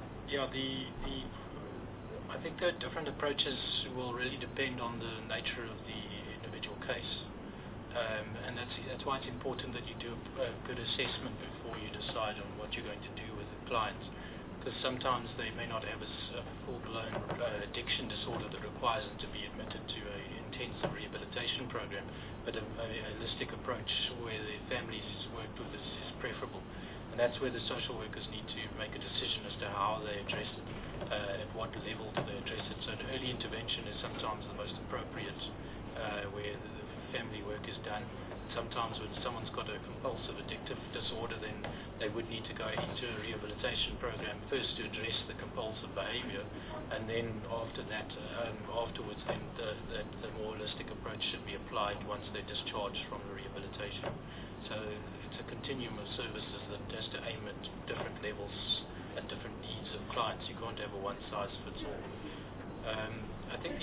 I think the different approaches will really depend on the nature of the individual case, and that's why it's important that you do a good assessment before you decide on what you're going to do with the clients, because sometimes they may not have a full-blown addiction disorder that requires them to be admitted to an intensive rehabilitation program, but a holistic approach where the families worked with is preferable. And that's where the social workers need to make a decision as to how they address it, at what level do they address it. So the early intervention is sometimes the most appropriate, where the family work is done. Sometimes when someone's got a compulsive addictive disorder, then they would need to go into a rehabilitation program first to address the compulsive behavior, and then after that, afterwards, then the more holistic approach should be applied once they're discharged from the rehabilitation. So it's a continuum of services that has to aim at different levels and different needs of clients. You can't have a one-size-fits-all. I think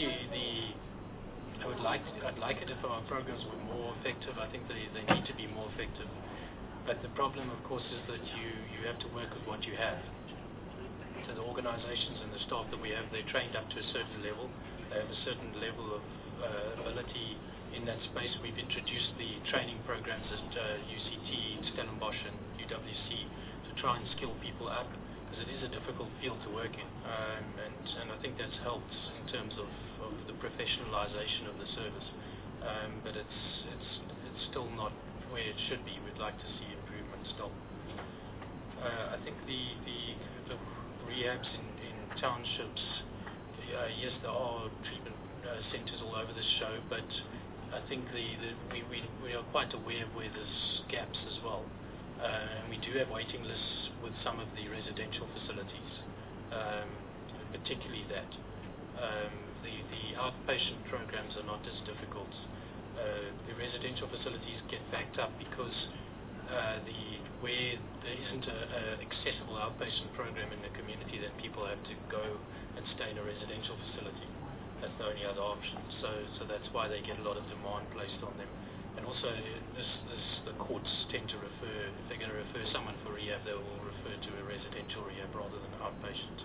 I'd like it if our programs were more effective. I think they need to be more effective. But the problem, of course, is that you have to work with what you have. So the organizations and the staff that we have, they're trained up to a certain level. They have a certain level of ability in that space. We've introduced the training programs at UCT, Stellenbosch and UWC to try and skill people up, because it is a difficult field to work in, and I think that's helped in terms of the professionalization of the service, but it's still not where it should be. We'd like to see improvement still. I think the rehabs in townships, yes, there are treatment centers all over the show, but I think we are quite aware of where there's gaps as well, and we do have waiting lists with some of the residential facilities, particularly that. The outpatient programs are not as difficult. The residential facilities get backed up because where there isn't an accessible outpatient program in the community, then people have to go and stay in a residential facility. That's the only other option. So that's why they get a lot of demand placed on them. And also, the courts tend to refer, if they're going to refer someone for rehab, they will refer to a residential rehab rather than outpatient.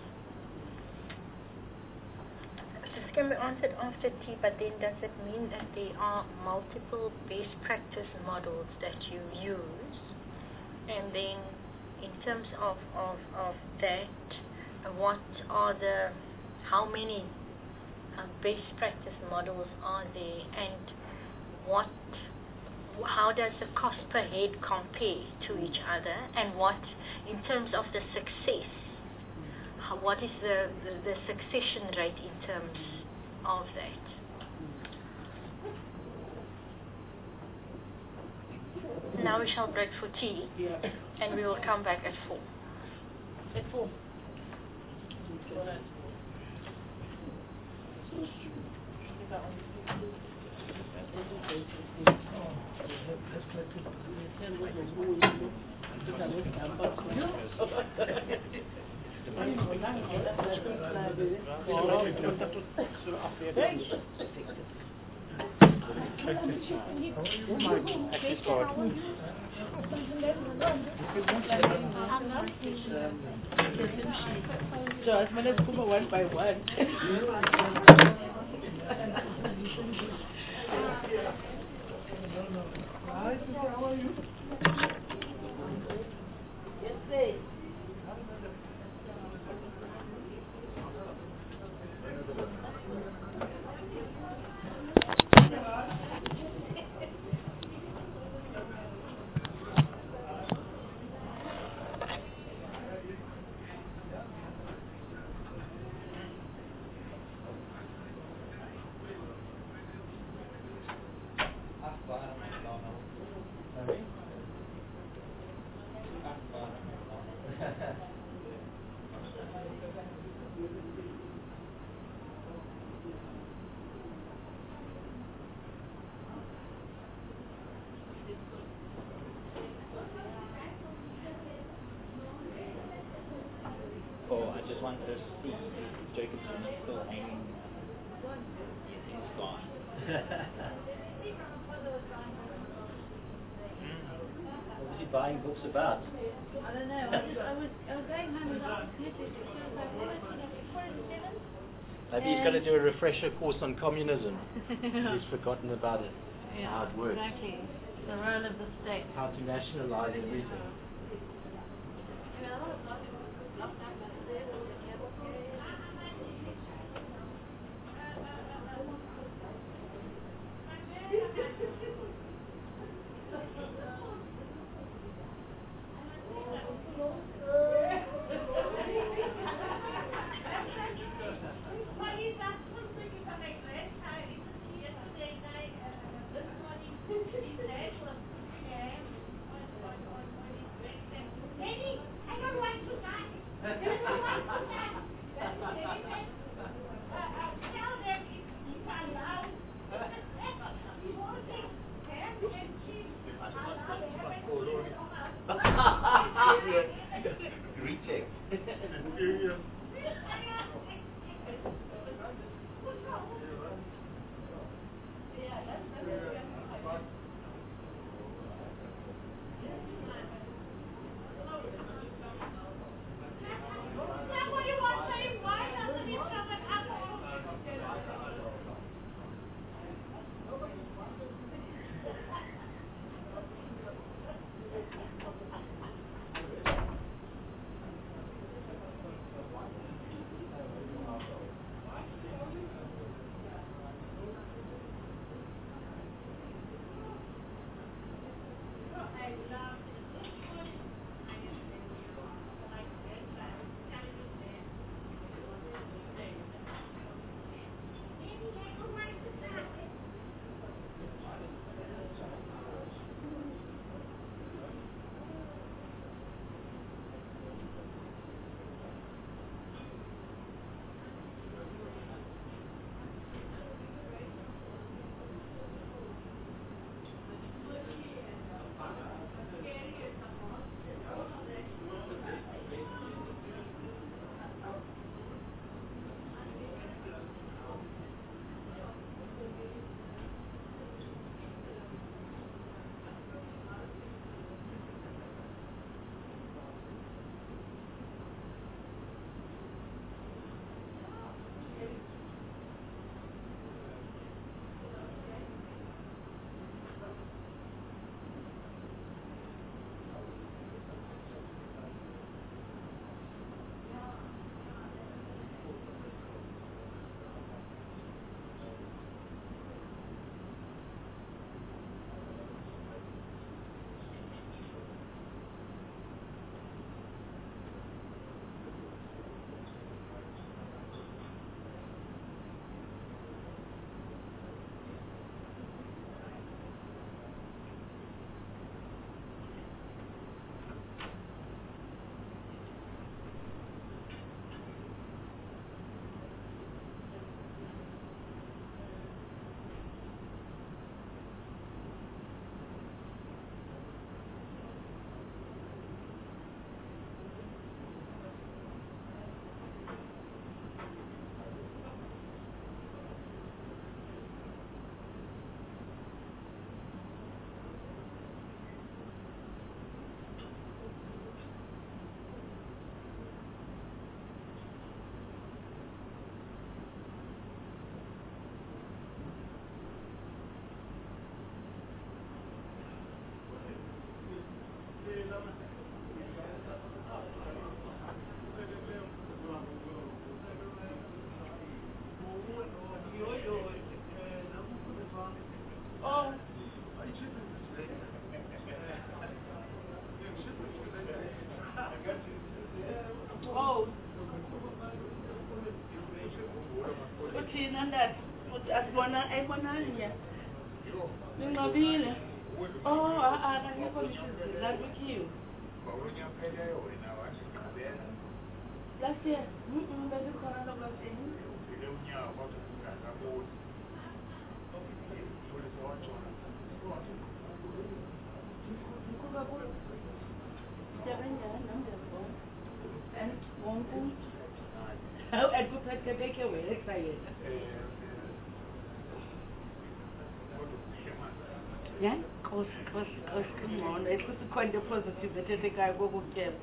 This can be answered after tea, but then does it mean that there are multiple best practice models that you use? And then, in terms of that, how many best practice models are there, and how does the cost per head compare to each other, and what, in terms of the success, what is the succession rate in terms of that? now we shall break for tea, and we will come back at 4. At 4. Just let's come one by one. Hi, sister, how are you? Yes, sir. Oh, I just wanted to see if Jacobson is still hanging. Yes, he's gone. What was he buying books about? I don't know. I was going home and I was listening to it. Maybe he's going to do a refresher course on communism. He's forgotten about it. Yeah, how it works. exactly. The role of the state. How to nationalize everything. Retake. thina ndathi asibona ayibonanga ninqabile oh akangekho msizini landukhiwe last year besikhona lokasini How at good pet can take away excited. Yeah, cause come on. It's quite a positive that I think I go with them.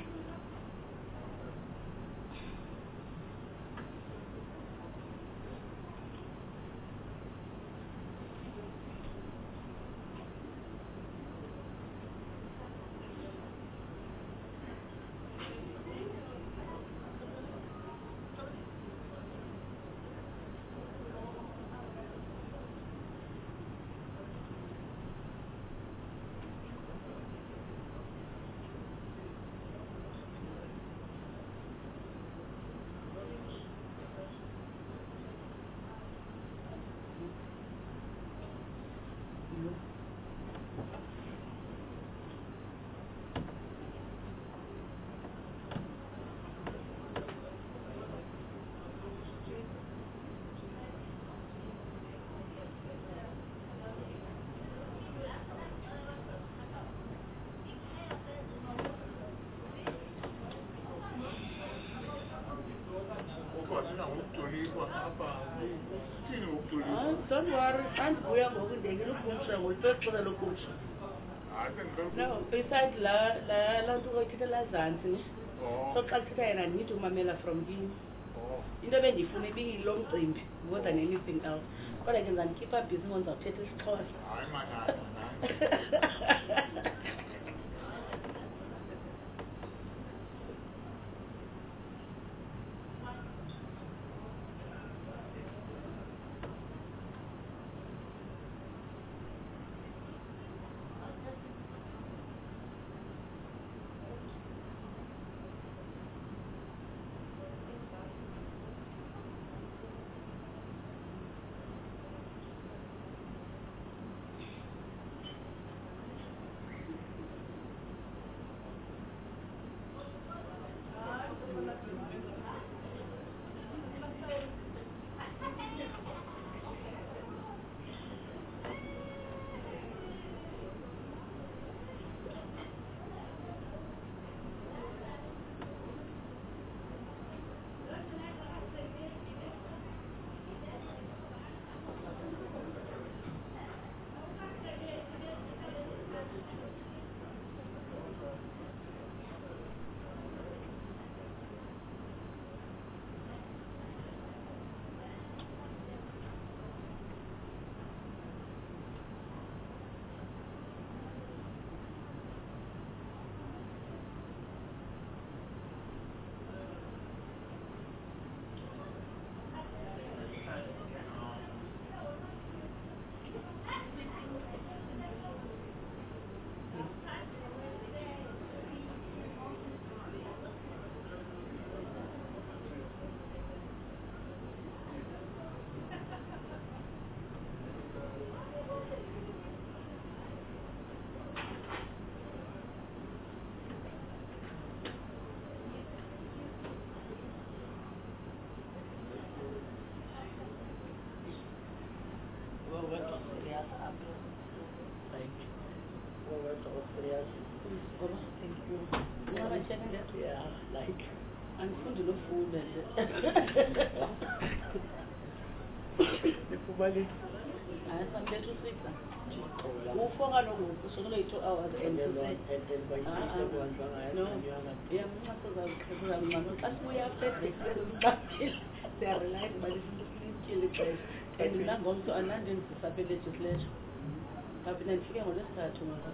Don't worry, and we are going to look no, besides la to go to the Lazanti. So I need to mamela from him. In the end, if you maybe long time more than anything else. But I can keep up busy ones of Tetris course. Yeah, like I'm food no food and I'm there to sleep now. For no 2 hours and no, yeah, as we have said, they are relied by the kill it and we're not going to another legislation. Cabinet here on the start tomorrow.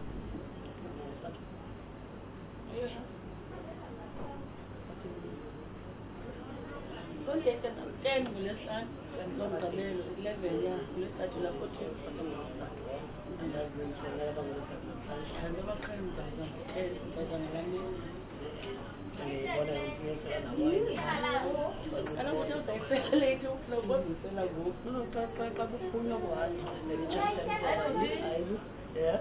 Okay, 10 minutes and 11, yeah, let's start to look at I late ukuzosela ngoku xa kufunwa kuhanjwa yeah.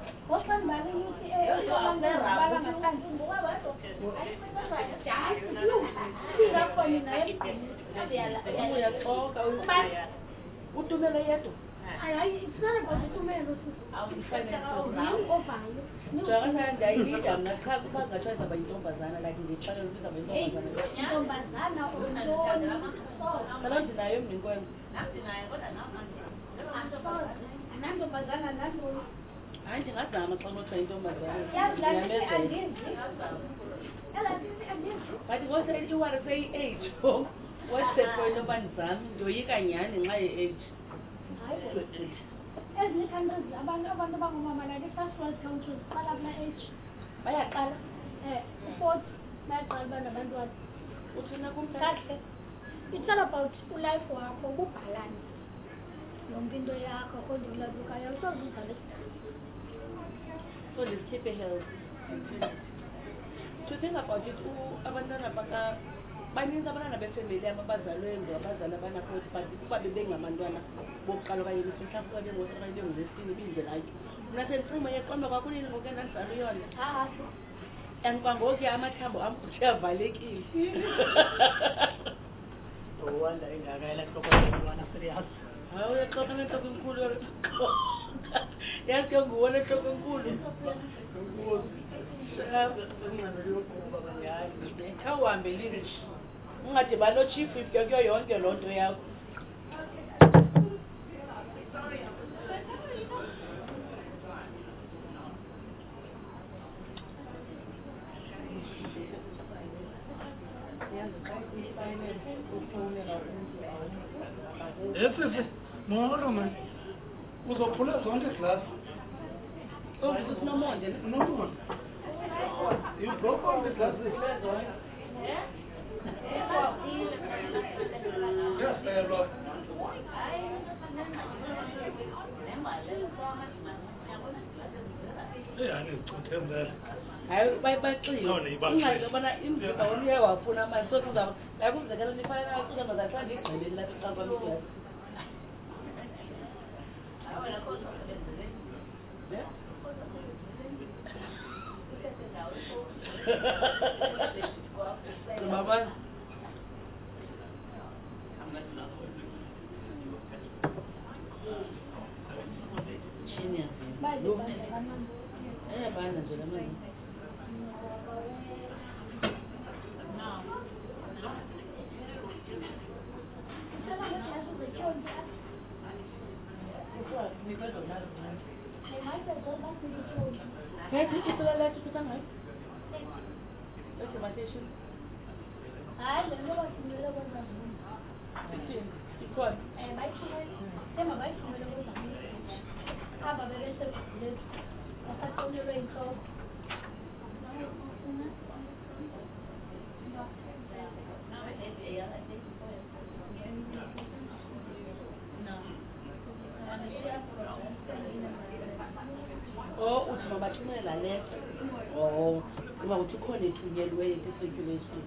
Uyaxoka utumele yedwa ndayilida mna qha kuba ngathiwa izawuba yintombazana like ndiyixelela ukuthi izawuba yintombazana kaloku ndinayo mninkwenza hayi ndingazama xa kunothiwa yintombazana but ngosetiwari seyi-age what's the point yoba ndizame ndoyika nyhani ngenxa ye-age ezinye countries abantu abangomama like i-first world countries qala kula age bayaqala u-40 bayaqala uba nabantwana uthina kahle it's all about ulife wakho kubhalance yonke into yakho kodulabukayo usozuzale so let's keep it healthy to think about it abantwana baninzi abantwana befemeli abazalwe abazali abanakhosi but kuba bebengamantwana bokuqala okanye mhlawumbi kuba bengosokanye bengolesine bindzelake mna sendicinga yeqombe kwakunini ngoku endandizala uyona and kwangoku ke amathambo am uyavalekile wanda ingakayela hlokwana serious hayi uyaxoka nentloko enkulu yazi ke nguwona entloko enkulu khawuhambe lini ungadibani nochief whip kuyo yonke loo nto yakho Yes, moro man. Uzophula zonke glass. Oh, this is no more. No more. You broke all the glasses. Yeah? Yes, I have lost. Yeah, I need to tell that. hayi baxile imvula uye wafuna amali so yakumzekela nifanele uzamazasa ndigqibeli lapha xa kwam iglasi Mama. Genius. Bana nje la mali. Hey, did you feel like to put on right? That's your vacation. I don't know what to do with them. It's what? My children, them are my children. I'm a very sensitive. I can't only rain so. Oh, uthi mabathumela letter. Oh, kuba uthi khona ethunyelweyo kwi-circulation.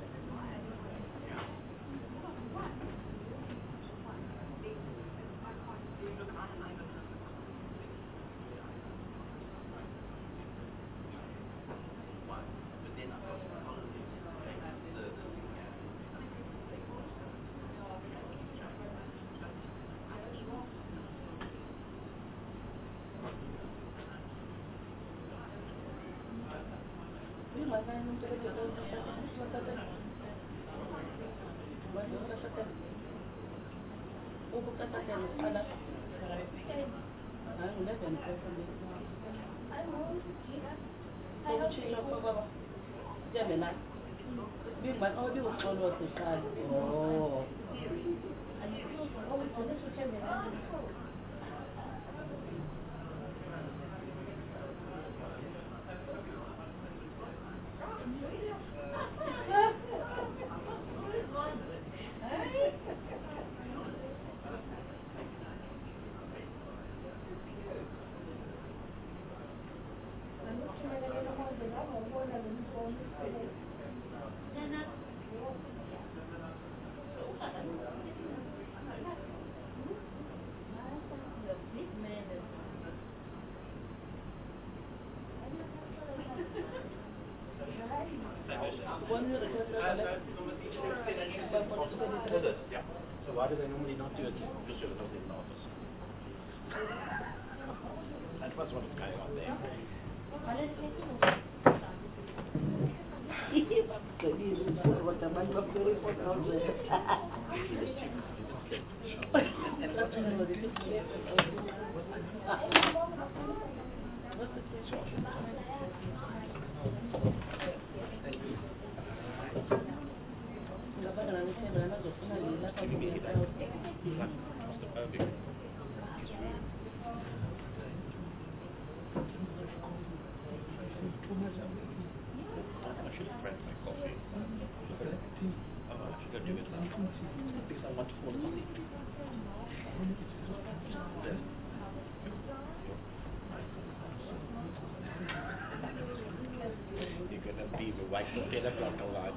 Oh. Yeah. So why do they normally not do it just in the office? That was what was going on there. You're gonna be the white potato block alive.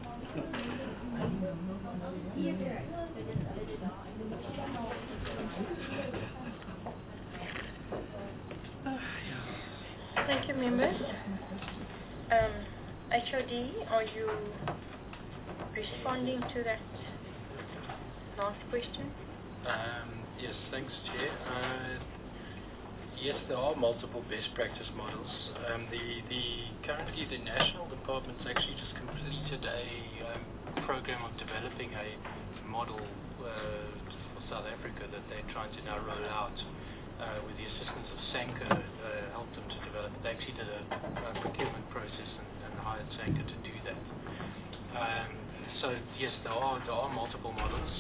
Thank you, members. HOD, are you responding to that last question? Yes, thanks, Chair. Yes, there are multiple best practice models. Currently, the National Department's actually just completed a program of developing a model for South Africa that they're trying to now roll out with the assistance of SANCA, helped them to develop. They actually did a procurement process and hired SANCA to do that. So yes, there are multiple models.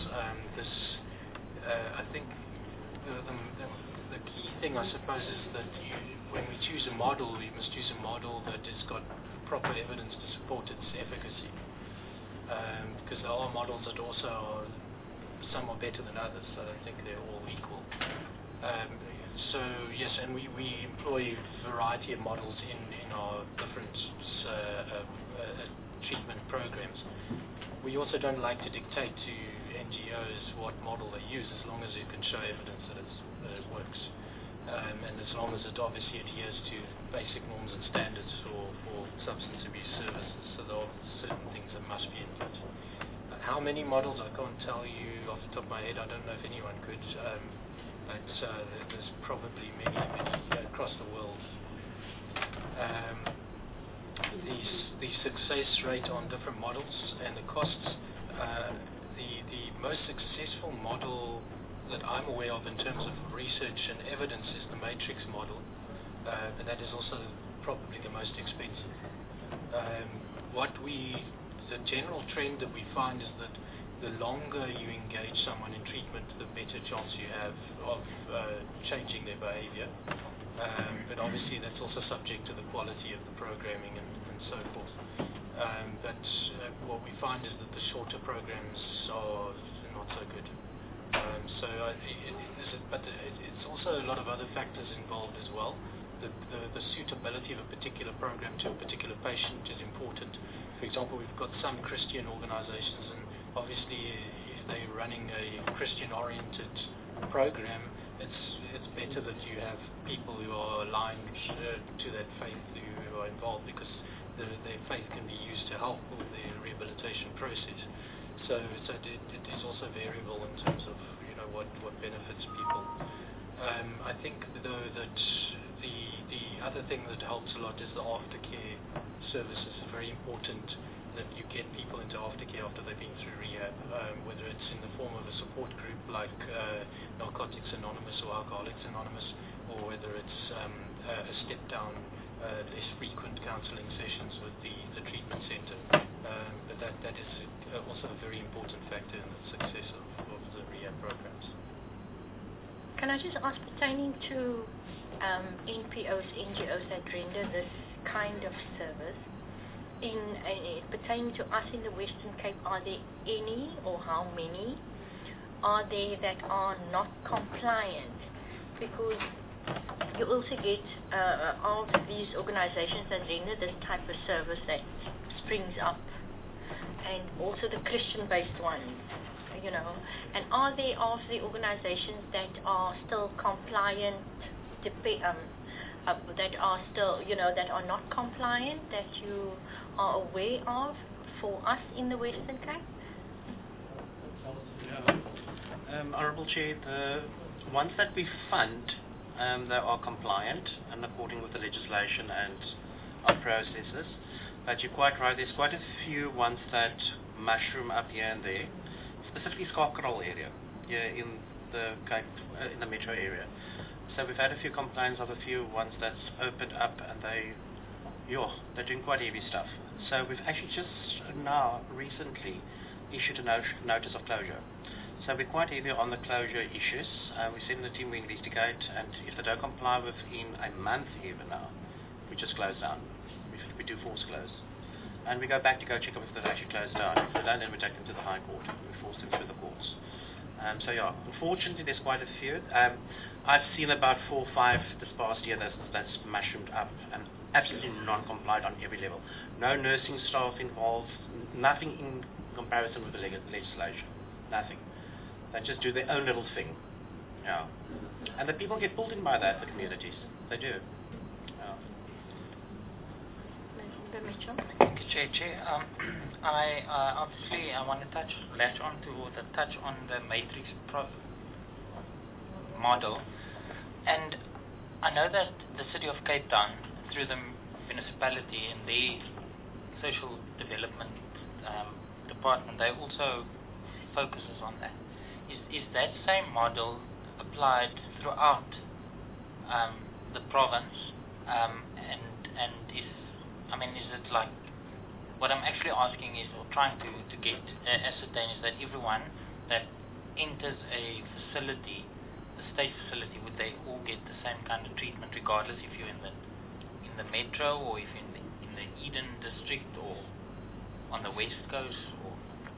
I think the key thing, I suppose, is that when we choose a model, we must choose a model that has got proper evidence to support its efficacy. Because there are models that also are, some are better than others, so I don't think they're all equal. So yes, and we employ a variety of models in our different treatment programs. We also don't like to dictate to NGOs what model they use, as long as it can show evidence that it works, and as long as it obviously adheres to basic norms and standards for substance abuse services. So there are certain things that must be in place. How many models, I can't tell you off the top of my head. I don't know if anyone could, but there's probably many across the world. The success rate on different models and the costs, the most successful model that I'm aware of in terms of research and evidence is the matrix model, but that is also probably the most expensive. The general trend that we find is that the longer you engage someone in treatment, the better chance you have of changing their behavior. But obviously that's also subject to the quality of the programming and so forth. But what we find is that the shorter programs are not so good. But it's also a lot of other factors involved as well. The suitability of a particular program to a particular patient is important. For example, we've got some Christian organizations, and obviously if they're running a Christian-oriented program, it's better that you have people who are aligned to that faith who are involved, because their faith can be used to help with the rehabilitation process. So it is also variable in terms of what benefits people. I think though that the other thing that helps a lot is the aftercare services. It's very important that you get people into aftercare after they've been through rehab, whether it's in the form of a support group like Narcotics Anonymous or Alcoholics Anonymous, or whether it's a step down, less frequent counseling sessions with the treatment center. But that is also a very important factor in the success of the rehab programs. Can I just ask, pertaining to NPOs, NGOs that render this kind of service, pertaining to us in the Western Cape, are there any, or how many are there that are not compliant? Because you also get all of these organizations that render this type of service that springs up, and also the Christian-based ones, and are there of the organizations that are still compliant, that are still, that are not compliant, that you are aware of for us in the Western Cape? Honourable Chair, the ones that we fund, they are compliant and according with the legislation and our processes. But you're quite right, there's quite a few ones that mushroom up here and there, specifically Skakerol area, here in the Cape, in the metro area. So we've had a few complaints of a few ones that's opened up and they're doing quite heavy stuff. So we've actually just now recently issued a notice of closure. So we're quite heavy on the closure issues. We send the team, we investigate, and if they don't comply within a month even now, we just close down. We do force close. And we go back to go check up if they've actually closed down. If they don't, then we take them to the High Court. We force them through the courts. So yeah, unfortunately there's quite a few. I've seen about 4 or 5 this past year that's mushroomed up and absolutely non-compliant on every level. No nursing staff involved, nothing in comparison with the legislation. Nothing. They just do their own little thing. Yeah. And the people get pulled in by that, the communities. They do. Yeah. Chair, I obviously I want to touch on the matrix model, and I know that the City of Cape Town, through the municipality and the social development department, they also focuses on that. Is that same model applied throughout the province, and is it like, what I'm actually asking is, or trying to get ascertain, is that everyone that enters a facility, the state facility, would they all get the same kind of treatment regardless if you're in the metro or if in the Eden district or on the west coast? Or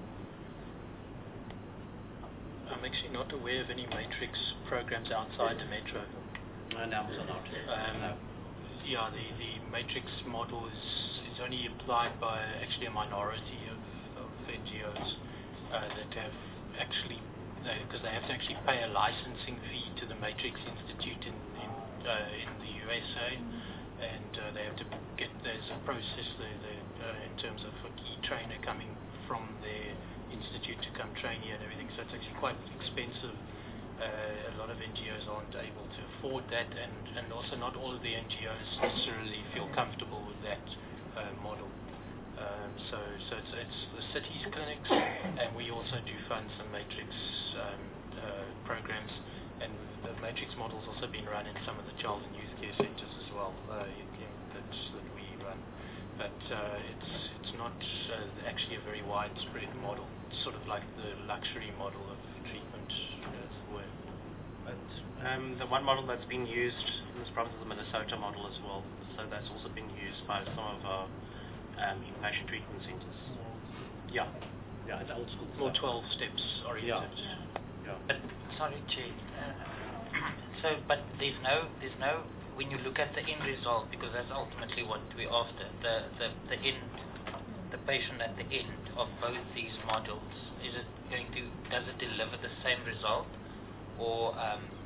I'm actually not aware of any matrix programs outside the metro. No, not. Yeah, the matrix model is only applied by actually a minority of NGOs that have actually, because they have to actually pay a licensing fee to the Matrix Institute in the USA, and they have to get, there's a process there in terms of a key trainer coming from their institute to come train here and everything, so it's actually quite expensive. A lot of NGOs aren't able to afford that, and also not all of the NGOs necessarily feel comfortable with that model. So it's the city's clinics, and we also do fund some matrix programs, and the matrix model's also been run in some of the child and youth care centres as well that we run. But it's not actually a very widespread model. It's sort of like the luxury model of treatment, as it were. But the one model that's been used in this province is the Minnesota model as well. So that's also been used by some of our inpatient treatment centres. Yeah, it's old school. More 12 steps oriented. Yeah. But sorry, Chair. But there's no when you look at the end result, because that's ultimately what we're after. The end, the patient at the end of both these modules, does it deliver the same result, or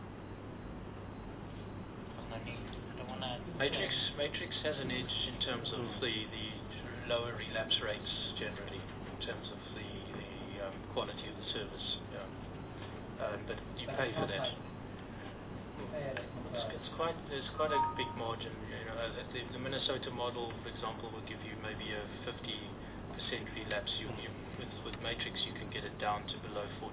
Matrix has an edge in terms of the lower relapse rates generally, in terms of the quality of the service. But you pay for that. There's quite a big margin. The Minnesota model, for example, will give you maybe a 50% relapse. With Matrix, you can get it down to below 40%.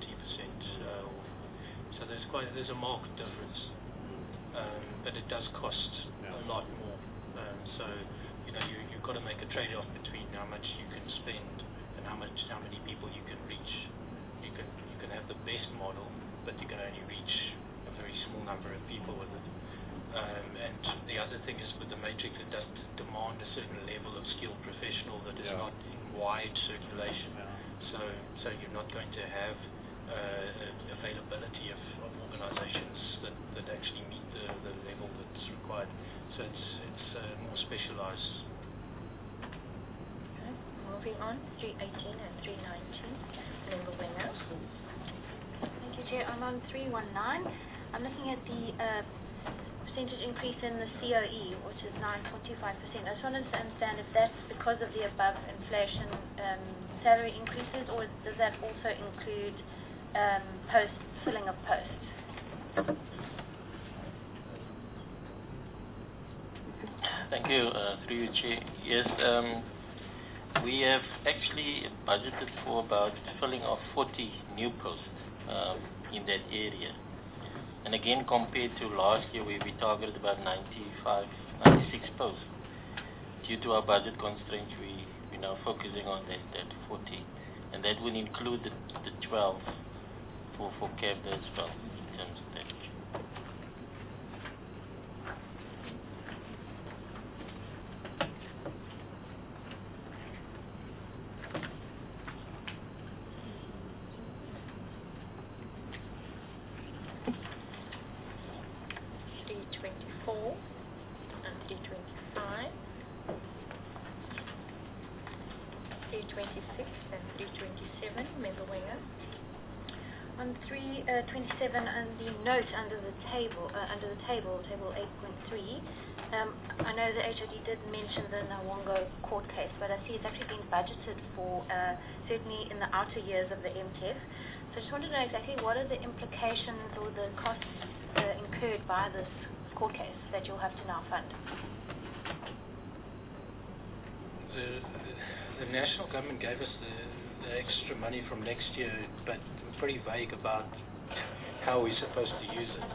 So there's a marked difference, but it does cost a lot more. So you've got to make a trade-off between how much you can spend and how many people you can reach. You can have the best model, but you can only reach a very small number of people with it. And the other thing is, with the Matrix, it does demand a certain level of skilled professional that is not in wide circulation. So you're not going to have availability of organizations that actually meet the level that's required. So it's more specialized. Okay. Moving on, 318 and 319. Member Winger. Thank you, Chair. I'm on 319. I'm looking at the percentage increase in the COE, which is 9.25%. I just wanted to understand if that's because of the above inflation salary increases, or does that also include filling of posts? Thank you, through you, Chair. Yes, we have actually budgeted for about filling of 40 new posts in that area. And again, compared to last year, where we targeted about 96 posts. Due to our budget constraints, we're now focusing on that 40. And that will include the 12 for CABDA as well, in terms of that. And the note under the table 8.3, I know the HOD did mention the Nawongo court case, but I see it's actually been budgeted for certainly in the outer years of the MTEF. So I just wanted to know exactly what are the implications or the costs incurred by this court case that you'll have to now fund. The national government gave us the extra money from next year, but pretty vague about how we're supposed to use it.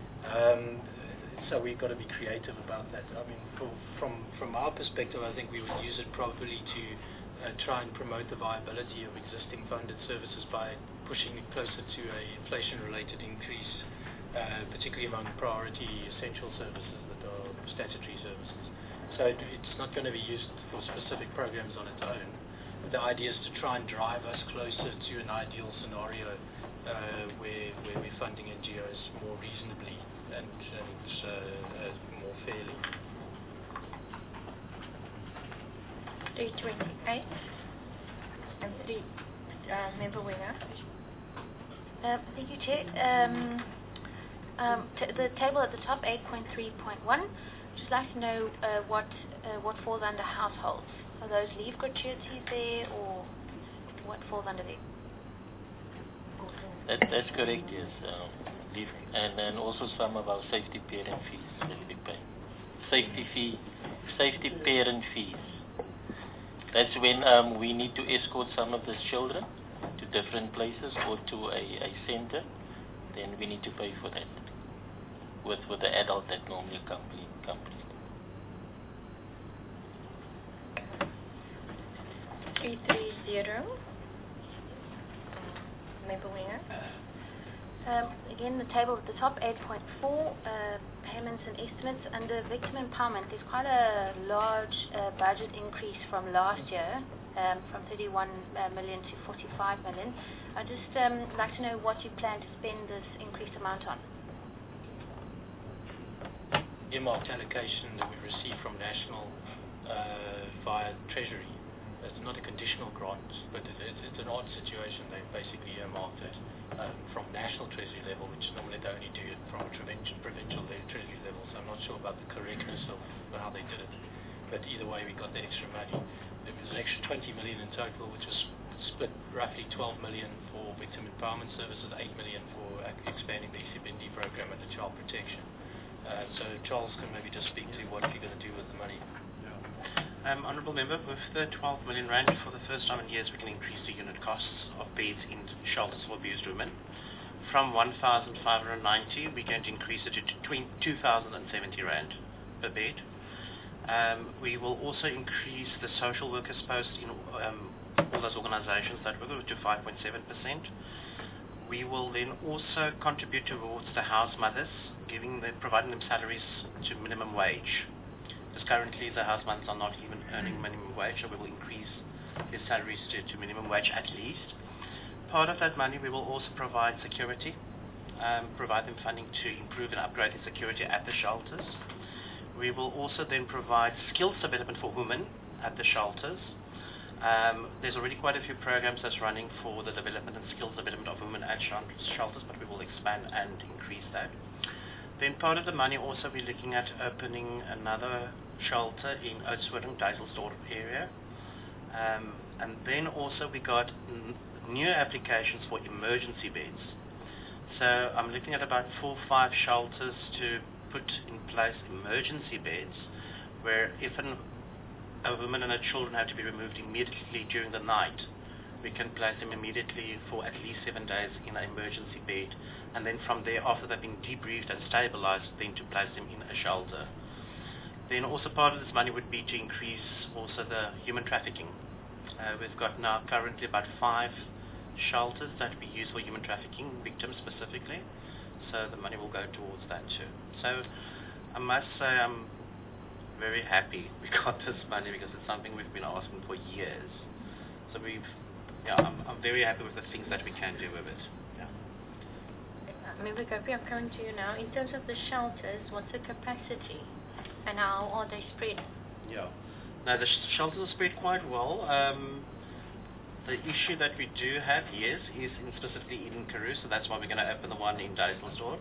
So we've got to be creative about that. I mean, from our perspective, I think we would use it probably to try and promote the viability of existing funded services by pushing it closer to a inflation-related increase, particularly among priority essential services that are statutory services. So it's not going to be used for specific programs on its own. The idea is to try and drive us closer to an ideal scenario where we're funding NGOs more reasonably and more fairly. 328 and 3 Member Winger. Thank you, Chair. The table at the top, 8.3.1. Just like to know what falls under households. Are those leave gratuities there, or what falls under there? That's correct, yes. Leave, and then also some of our safety parent fees that we pay. Safety parent fees. That's when we need to escort some of the children to different places or to a center. Then we need to pay for that with the adult that normally accompanies them. 330. Member Winger. Again, the table at the top, 8.4, payments and estimates. Under victim empowerment, there's quite a large budget increase from last year, from 31 million to 45 million. I'd just like to know what you plan to spend this increased amount on. Earmarked allocation that we receive from National via Treasury. It's not a conditional grant, but it's an odd situation. They basically earmarked it from National Treasury level, which normally they only do it from a provincial Treasury level, so I'm not sure about the correctness of how they did it. But either way, we got the extra money. There was an extra 20 million in total, which was split roughly 12 million for victim empowerment services, 8 million for expanding the Isibindi program and the child protection. So Charles can maybe just speak to what you're going to do with the money. Honourable Member, with the 12 million rand, for the first time in years we can increase the unit costs of beds in shelters for abused women. From 1,590, we're going to increase it to 2,070 rand per bed. We will also increase the social workers post in all those organisations that work to 5.7%. We will then also contribute towards the house mothers, providing them salaries to minimum wage. Because currently the house mothers are not even earning minimum wage, so we will increase their salaries to minimum wage at least. Part of that money we will also provide security, provide them funding to improve and upgrade the security at the shelters. We will also then provide skills development for women at the shelters. There's already quite a few programs that's running for the development and skills development of women at shelters, but we will expand and increase that. Then part of the money also we're looking at opening another shelter in Oudtshoorn, Duiselsdorp area. And then also we got new applications for emergency beds. So I'm looking at about 4 or 5 shelters to put in place emergency beds where if a woman and her children have to be removed immediately during the night, we can place them immediately for at least 7 days in an emergency bed, and then from there, after they've been debriefed and stabilized, then to place them in a shelter. Then also part of this money would be to increase also the human trafficking. We've got now currently about 5 shelters that we use for human trafficking victims specifically, so the money will go towards that too. So I must say I'm very happy we got this money because it's something we've been asking for years. So I'm very happy with the things that we can do with it. Member Gopi, I'm coming to you now. In terms of the shelters, what's the capacity and how are they spread? Yeah. Now the shelters are spread quite well. The issue that we do have, yes, is specifically in Karoo, so that's why we're going to open the one in Duiselsdorp.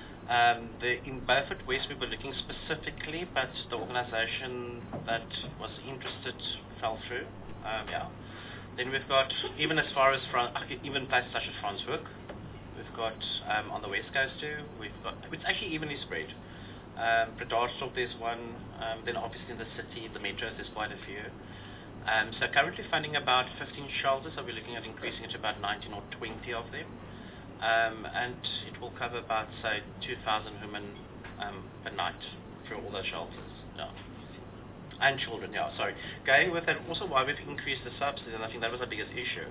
In Beaufort West we were looking specifically, but the organisation that was interested fell through. Then we've got, even as far as even places such as Franshoek, we've got on the west coast too, it's actually evenly spread. Bredasdorp there's one, then obviously in the city, the metros, there's quite a few. So currently funding about 15 shelters, so we're looking at increasing it to about 19 or 20 of them. And it will cover about, say, 2,000 women per night through all those shelters. Yeah. And children, sorry. Going with that, also why we've increased the subsidy, and I think that was the biggest issue.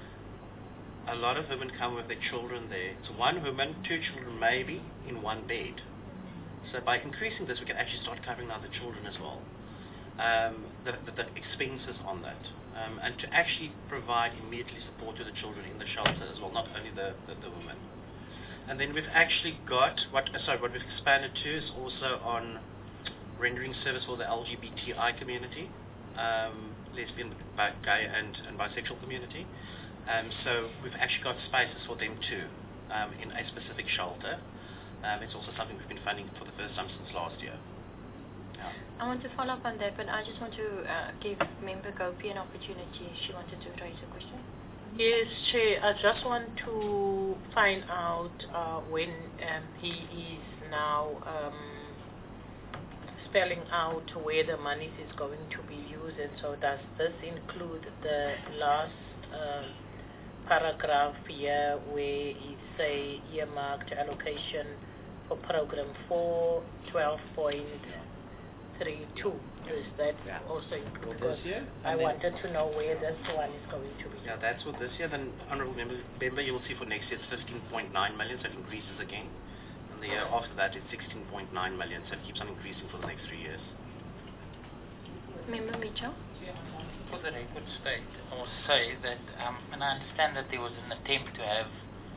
A lot of women come with their children there. It's 1 woman, 2 children maybe, in 1 bed. So by increasing this, we can actually start covering now the children as well. The expenses on that. And to actually provide immediately support to the children in the shelter as well, not only the women. And then we've actually got, what we've expanded to is also on rendering service for the LGBTI community, lesbian, gay and bisexual community. So we've actually got spaces for them too in a specific shelter. It's also something we've been funding for the first time since last year. I want to follow up on that, but I just want to give Member Gopi an opportunity. She wanted to raise a question. Yes, Chair. I just want to find out when he is now spelling out where the money is going to be used, and so does this include the last paragraph here where he say earmarked allocation for program 4, 12.32. Is that also included? For this year? I wanted to know where this one is going to be. Yeah, that's for this year. Then, Honourable Member, you will see for next year it's 15.9 million, so it increases again. And the year after that it's 16.9 million, so it keeps on increasing for the next 3 years. Member Mitchell? For the record state, I will say that, and I understand that there was an attempt to have,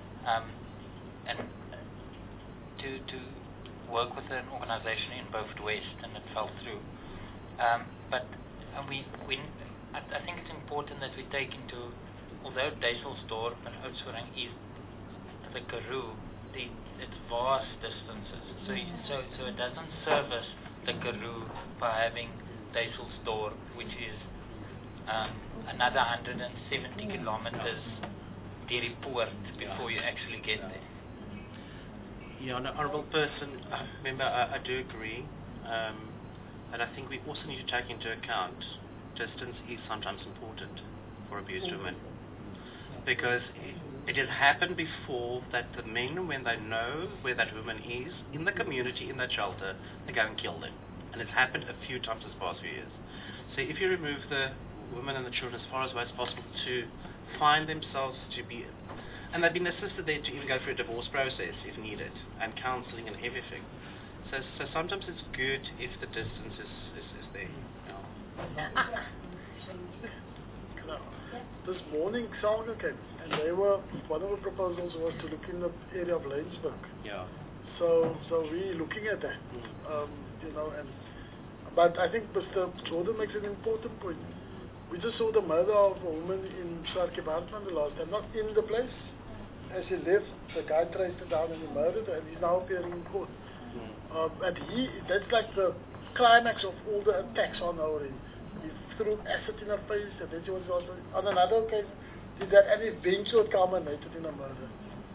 to work with an organisation in Beaufort West, and it fell through. But I think it's important that we take into, although Duiselsdorp and Oudtshoorn is the Karoo, it's vast distances. So it doesn't service the Karoo by having Duiselsdorp, which is another 170 kilometers Dairy Poort before you actually get there. Yeah, no, Honourable Person, Member, I do agree. And I think we also need to take into account distance is sometimes important for abused women. Because it has happened before that the men, when they know where that woman is, in the community, in that shelter, they go and kill them. And it's happened a few times this past few years. So if you remove the women and the children as far away as possible to find themselves to be, and they've been assisted there to even go through a divorce process if needed, and counselling and everything. So sometimes it's good if the distance is there. This morning, Salga came, and one of the proposals was to look in the area of Laingsburg. Yeah. So we're looking at that, but I think Mr. Jordan makes an important point. We just saw the murder of a woman in Sharkey Bartman the last time, not in the place. As he left, the guy traced her down and he murdered her, and he's now appearing in court. And that's like the climax of all the attacks on her already. He threw acid in her face, and then she was on another occasion did that, and eventually culminated in a murder.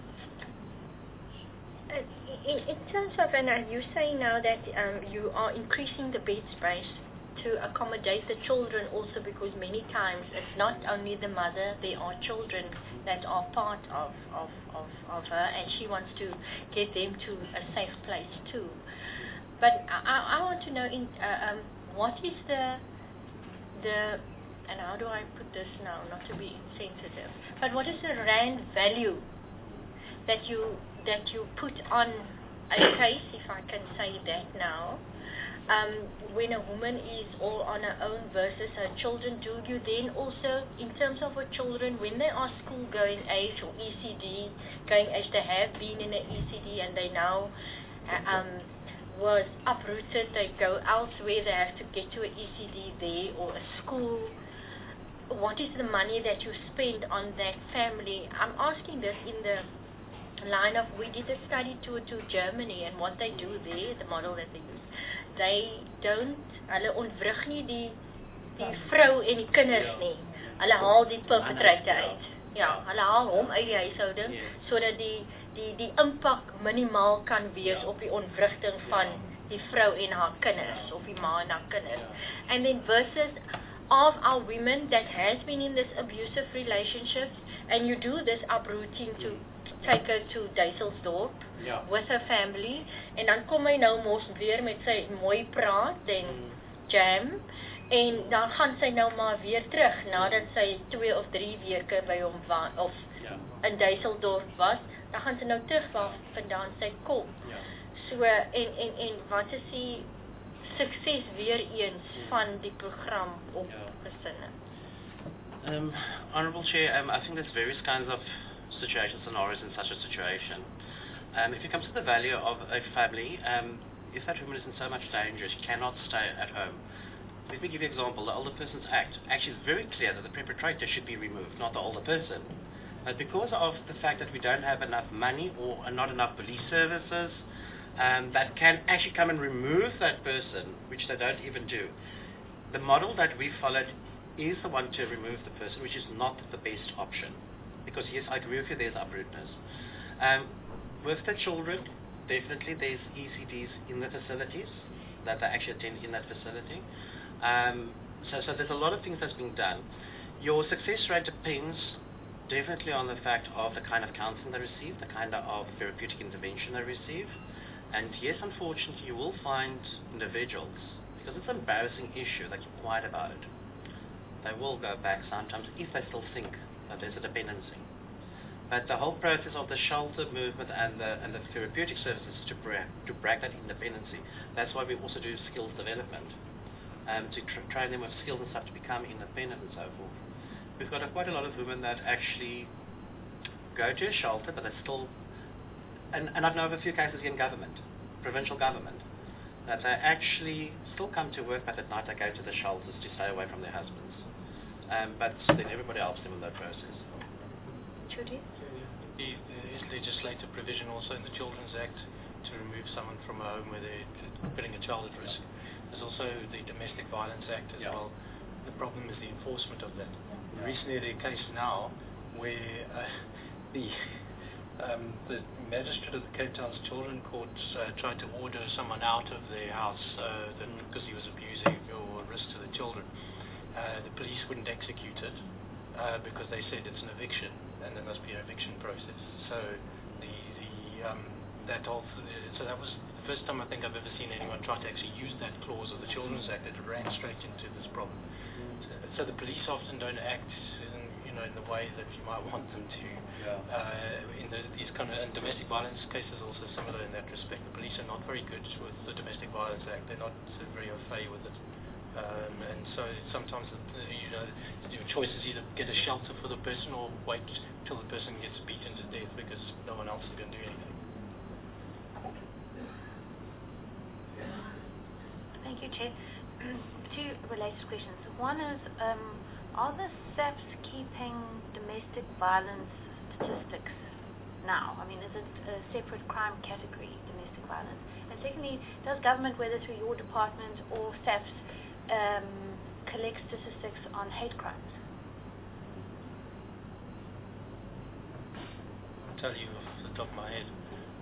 In terms of, and you say now that you are increasing the bed space to accommodate the children also, because many times it's not only the mother, there are children that are part of her, and she wants to get them to a safe place too. But I want to know what is the and how do I put this now, not to be insensitive, but what is the rand value that you put on a case, if I can say that now, when a woman is all on her own versus her children? Do you then also, in terms of her children, when they are school going age or ECD going age, they have been in an ECD and they now was uprooted, they go elsewhere, they have to get to an ECD there or a school. What is the money that you spend on that family? I'm asking this in the line of, we did a study tour to Germany, and what they do there, the model that they use, they don't, hulle ontwrig nie die vrou en die kinders nie. Hulle haal die perpetrator uit. Ja, hulle haal hom uit die huishouding, sodat die impak minimaal kan wees op die ontwrigting van die vrou en haar kinders, of die ma en haar kinders. And then versus of our women that has been in this abusive relationships, and you do this uprooting to take her to Duiselsdorp with her family, en dan kom hy nou mos weer met sy mooi praat en jam, en dan gaan sy nou maar weer terug, nadat sy 2 of 3 weke by hom in Duiselsdorp was, dan gaan sy nou terug waar vandaan sy kom. So, en wat is die sukses weer eens van die program op gesinne? Honourable Chair, I think there's various kinds of situation scenarios in such a situation. If it comes to the value of a family, if that woman is in so much danger, she cannot stay at home. Let me give you an example. The Older Persons Act actually is very clear that the perpetrator should be removed, not the older person. But because of the fact that we don't have enough money or not enough police services that can actually come and remove that person, which they don't even do, the model that we followed is the one to remove the person, which is not the best option. Because yes, I agree with you, there's uprootedness. With the children, definitely there's ECDs in the facilities that they actually attend in that facility. So there's a lot of things that's being done. Your success rate depends definitely on the fact of the kind of counseling they receive, the kind of therapeutic intervention they receive. And yes, unfortunately, you will find individuals, because it's an embarrassing issue that you're quiet about it, they will go back sometimes if they still think that there's a dependency. But the whole process of the shelter movement and the therapeutic services to break that independency, that's why we also do skills development, to train them with skills and stuff to become independent and so forth. We've got quite a lot of women that actually go to a shelter, but they still, and I've known of a few cases in government, provincial government, that they actually still come to work, but at night they go to the shelters to stay away from their husbands. But then everybody helps them in that process. Judy? There is legislative provision also in the Children's Act to remove someone from a home where they're putting a child at risk. There's also the Domestic Violence Act as well. The problem is the enforcement of that. Recently there's a case now where the magistrate of the Cape Town's Children Court tried to order someone out of their house because he was abusing or a risk to the children. The police wouldn't execute it because they said it's an eviction and there must be an eviction process. So that was the first time I think I've ever seen anyone try to actually use that clause of the Children's Act. It ran straight into this problem. So the police often don't act in the way that you might want them to. These kind of domestic violence cases also similar in that respect. The police are not very good with the Domestic Violence Act. They're not very au fait with it. And so sometimes your choice is either get a shelter for the person or wait till the person gets beaten to death because no one else is going to do anything. Thank you, Chair. Two related questions. One is, are the SAPs keeping domestic violence statistics now? I mean, is it a separate crime category, domestic violence? And secondly, does government, whether through your department or SAPS, collect statistics on hate crimes? I'll tell you off the top of my head.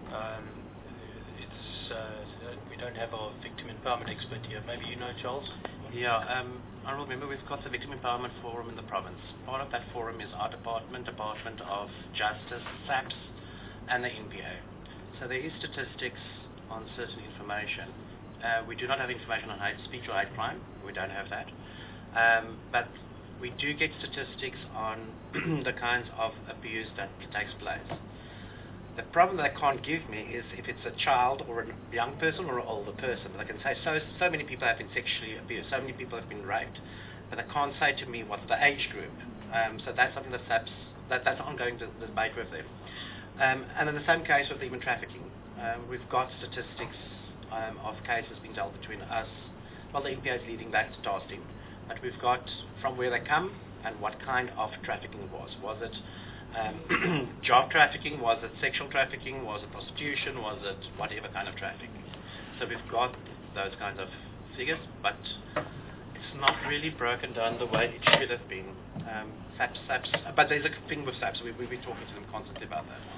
We don't have our victim empowerment expert here. Maybe you know, Charles? Yeah, I remember we've got the Victim Empowerment Forum in the province. Part of that forum is our Department of Justice, SAPS, and the NPA. So there is statistics on certain information. We do not have information on hate speech or hate crime. We don't have that. But we do get statistics on the kinds of abuse that takes place. The problem that I can't give me is if it's a child or a young person or an older person. But I can say so many people have been sexually abused, so many people have been raped, but they can't say to me what's the age group. So that's something that's ongoing debate with them. And in the same case with human trafficking, we've got statistics of cases being dealt between us. Well, the NPA is leading that task team, but we've got from where they come and what kind of trafficking it was. Was it job trafficking? Was it sexual trafficking? Was it prostitution? Was it whatever kind of trafficking? So we've got those kinds of figures, but it's not really broken down the way it should have been. SAPS, but there's a thing with SAPS. We'll be talking to them constantly about that.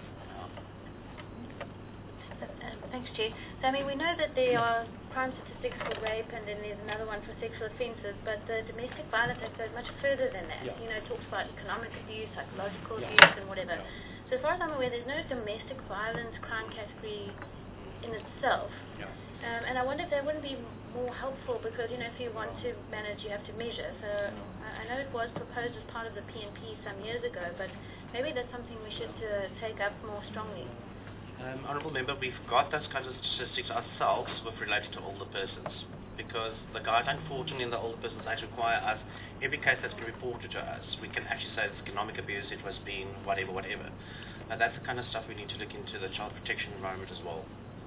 Thanks, Chair. So, I mean, we know that there are crime statistics for rape, and then there's another one for sexual offences, but the domestic violence act goes much further than that. Yeah. You know, it talks about economic abuse, psychological Yeah. abuse, and whatever. Yeah. So as far as I'm aware, there's no domestic violence crime category in itself. Yeah. And I wonder if that wouldn't be more helpful, because, you know, if you want to manage, you have to measure. So I know it was proposed as part of the PNP some years ago, but maybe that's something we should take up more strongly. Honourable Member, we've got those kinds of statistics ourselves with related to older persons, because the guideline 14 in the older persons act require us, every case that's been reported to us, we can actually say it's economic abuse, it was being whatever. Now that's the kind of stuff we need to look into the child protection environment as well.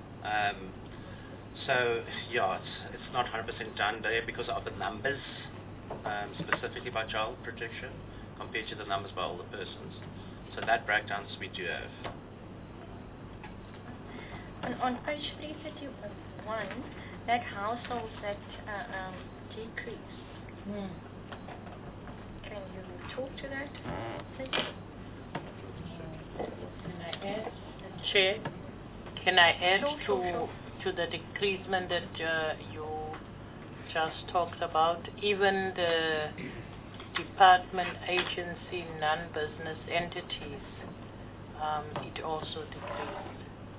So yeah, it's not 100% done there because of the numbers, specifically by child protection, compared to the numbers by older persons. So that breakdowns we do have. On page 331, that households that decrease. Can you talk to that, please? Can I add, Chair? Can I add to the decreasement that you just talked about? Even the department, agency, non-business entities, it also decreased.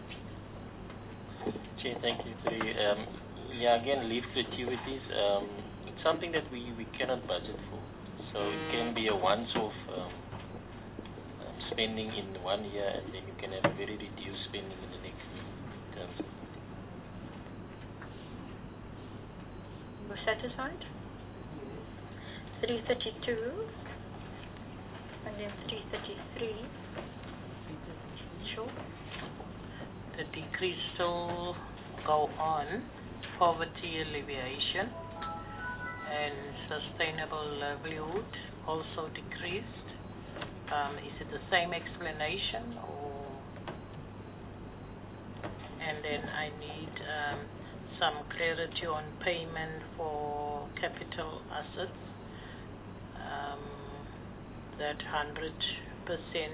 Chair, thank you. Again, leave gratuities. It's something that we cannot budget for. So it can be a once-off spending in 1 year, and then you can have very reduced spending in the next terms. You're satisfied? 332 and then 333. Sure. The decrease still go on. Poverty alleviation and sustainable livelihood also decreased. Is it the same explanation, or? And then I need some clarity on payment for capital assets. That 100%.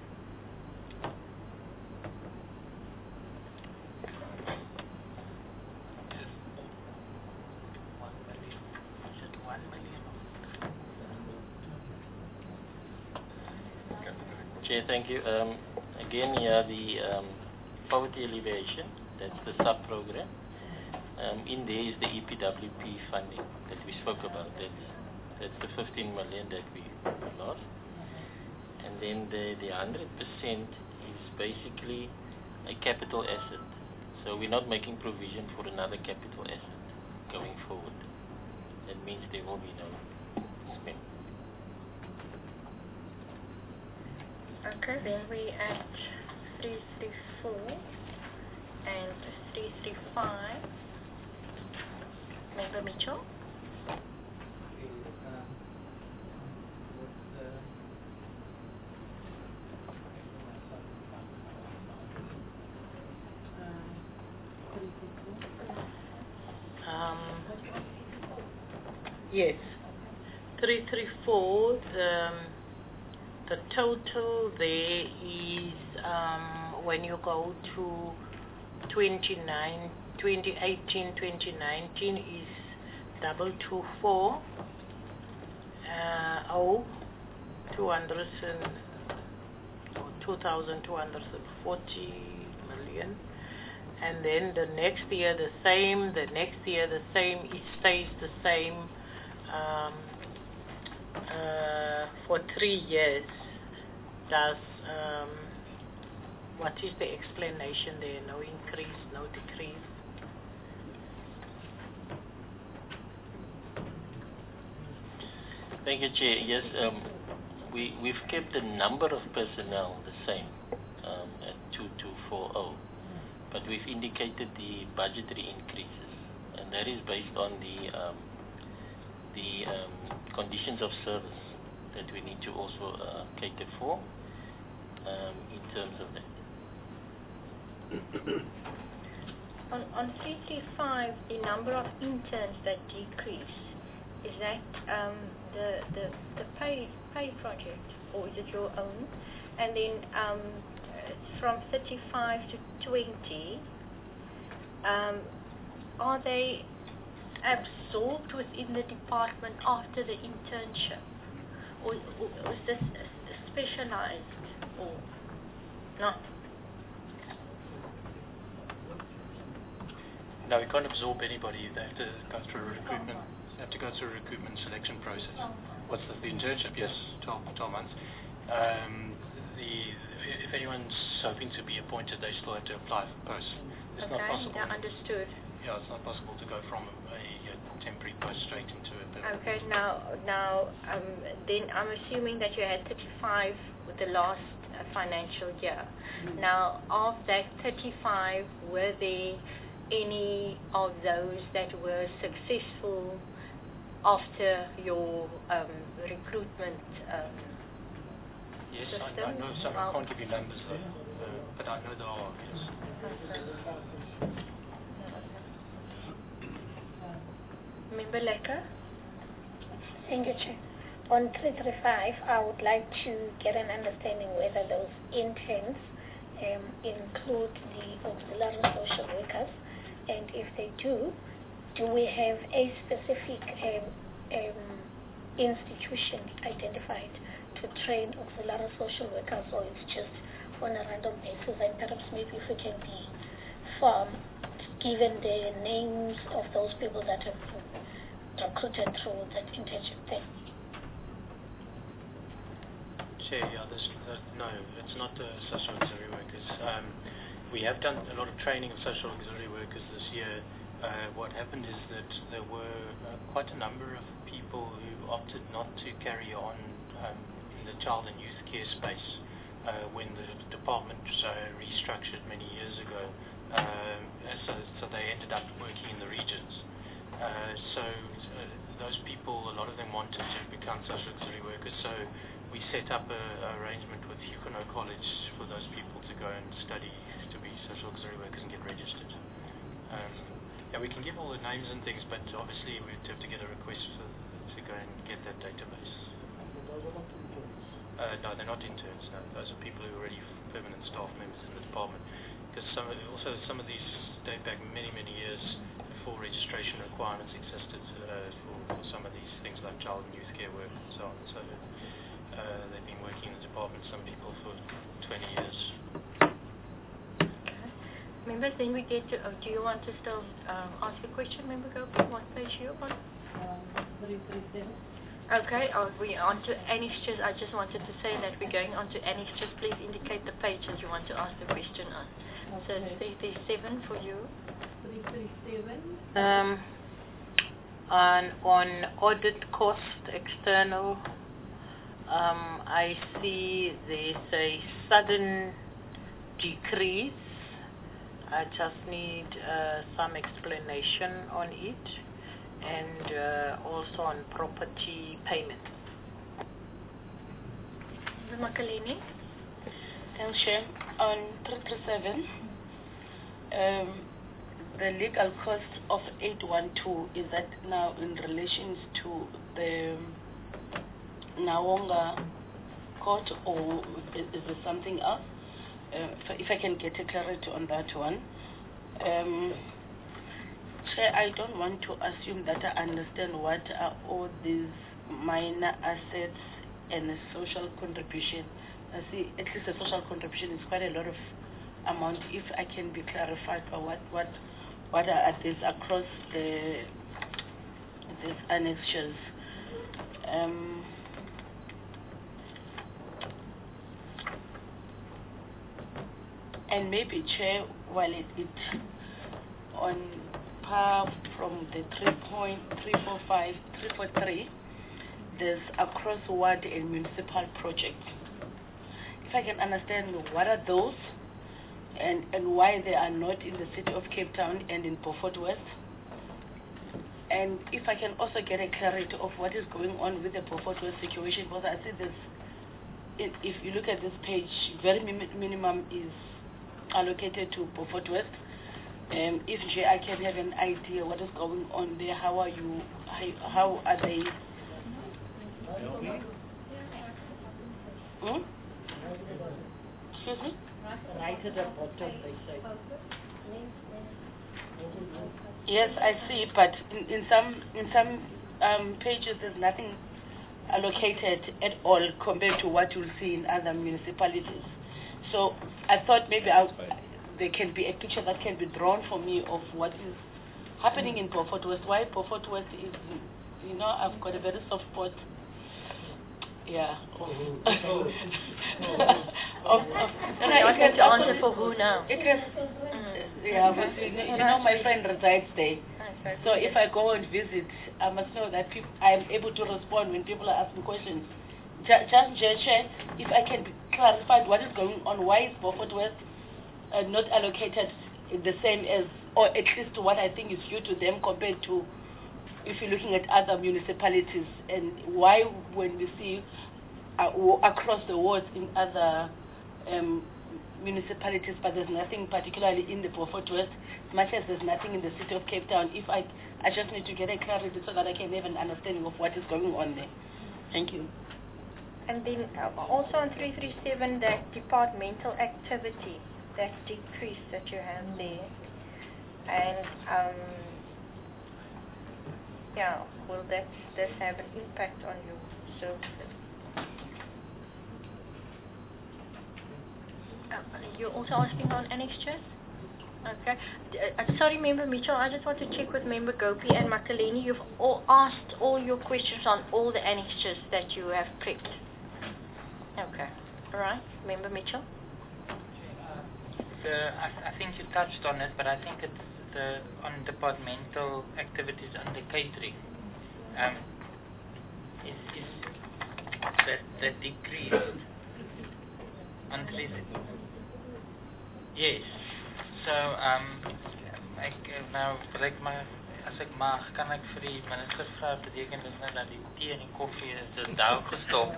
Chair, thank you. Again, the poverty alleviation, that's the sub-program. In there is the EPWP funding that we spoke about. That's the 15 million that we lost. And then the 100% is basically a capital asset. So we're not making provision for another capital asset going forward. That means there will be no spend. Okay, then we at 334 and 335. Member Mitchell. Yes. 334, the total there is, when you go to 2018, 2019 is 224, 2,240 million. And then the next year the same, the next year the same, it stays the same for 3 years. Does, what is the explanation there? No increase, no decrease? Thank you, Chair. Yes, we've kept the number of personnel the same at 2240, but we've indicated the budgetary increases, and that is based on the conditions of service that we need to also cater for in terms of that. On 335, the number of interns that decrease, is that the pay project, or is it your own? And then from 35 to 20, are they absorbed within the department after the internship, or is this specialized or not? No, we can't absorb anybody. They have to go through a recruitment. They have to go through a recruitment selection process. What's the internship? Yes, 12 months. If anyone's hoping to be appointed, they still have to apply for posts. It's not possible. Okay, understood. Yeah, it's not possible to go from a temporary post straight into a permanent. Okay, now, then I'm assuming that you had 35 with the last financial year. Now, of that 35, were there any of those that were successful after your recruitment yes, system? I know some. I can't give you numbers though, but I know there are. Yes. Member Lecker? Thank you, Chair. On 335, I would like to get an understanding whether those interns include the auxiliary social workers, and if they do we have a specific institution identified to train auxiliary social workers, or it's just on a random basis? And perhaps maybe if we can be given the names of those people that have been recruited through that internship thing. Chair, yeah, no, it's not social auxiliary workers. We have done a lot of training of social auxiliary workers this year. What happened is that there were quite a number of people who opted not to carry on in the child and youth care space when the department restructured many years ago. So they ended up working in the regions. So those people, a lot of them wanted to become social auxiliary workers. So we set up an arrangement with Huguenot College for those people to go and study to be social auxiliary workers and get registered. Yeah, we can give all the names and things, but obviously we'd have to get a request to go and get that database. No, they're not interns. No, those are people who are already permanent staff members in the department. Because some of these date back many years before registration requirements existed for some of these things like child and youth care work and so on. So they've been working in the department, some people for 20 years. Members, then we get to, do you want to still ask a question, Member Gopi? What page are you on? 337. Okay, we're on to annexures. I just wanted to say that we're going on to annexures. Please indicate the pages you want to ask the question on. Okay. So 337 for you. 337. On audit cost external, I see there's a sudden decrease. I just need some explanation on it, and also on property payments. Makaleni? Thanks, Chair. On 337, the legal cost of 812, is that now in relation to the Nawonga court, or is there something else? If I can get a clarity on that one. Chair, I don't want to assume that I understand what are all these minor assets and a social contribution. I see at least a social contribution is quite a lot of amount. If I can be clarified by what are these across these annexures. And maybe, Chair, while it on par from the 343, there's across ward and municipal projects. If I can understand what are those and why they are not in the city of Cape Town and in Beaufort West. And if I can also get a clarity of what is going on with the Beaufort West situation, because I see this, if you look at this page, very minimum is allocated to Beaufort West. If I can have an idea what is going on there, how are they? Excuse me? Right at the bottom, they say. Yes, I see, but in some pages there's nothing allocated at all compared to what you'll see in other municipalities. So I thought maybe there can be a picture that can be drawn for me of what is happening in Beaufort West. Why Beaufort West is, I've got a very soft spot. Yeah. To answer for who now? It is. My friend resides there. So if I go and visit, I must know that I am able to respond when people are asking questions. Just if I can be clarified what is going on, why is Beaufort West not allocated the same as, or at least what I think is due to them compared to if you're looking at other municipalities, and why when we see across the wards in other municipalities, but there's nothing particularly in the Beaufort West, as much as there's nothing in the city of Cape Town. If I just need to get a clarity so that I can have an understanding of what is going on there. Thank you. And then also on 337, that departmental activity, that decrease that you have there, and will this have an impact on your services? You're also asking on annexures? Okay. Sorry, Member Mitchell, I just want to check with Member Gopi and Makaleni. You've all asked all your questions on all the annexures that you have prepped. Okay. All right. Member Mitchell? I think you touched on it, but I think it's on departmental activities under catering. Is that decreased? Yes. So nou wil ek maar, as ek mag, kan ek vir die minister vra, beteken dit nou dat die tee en die koffie is daar gestop.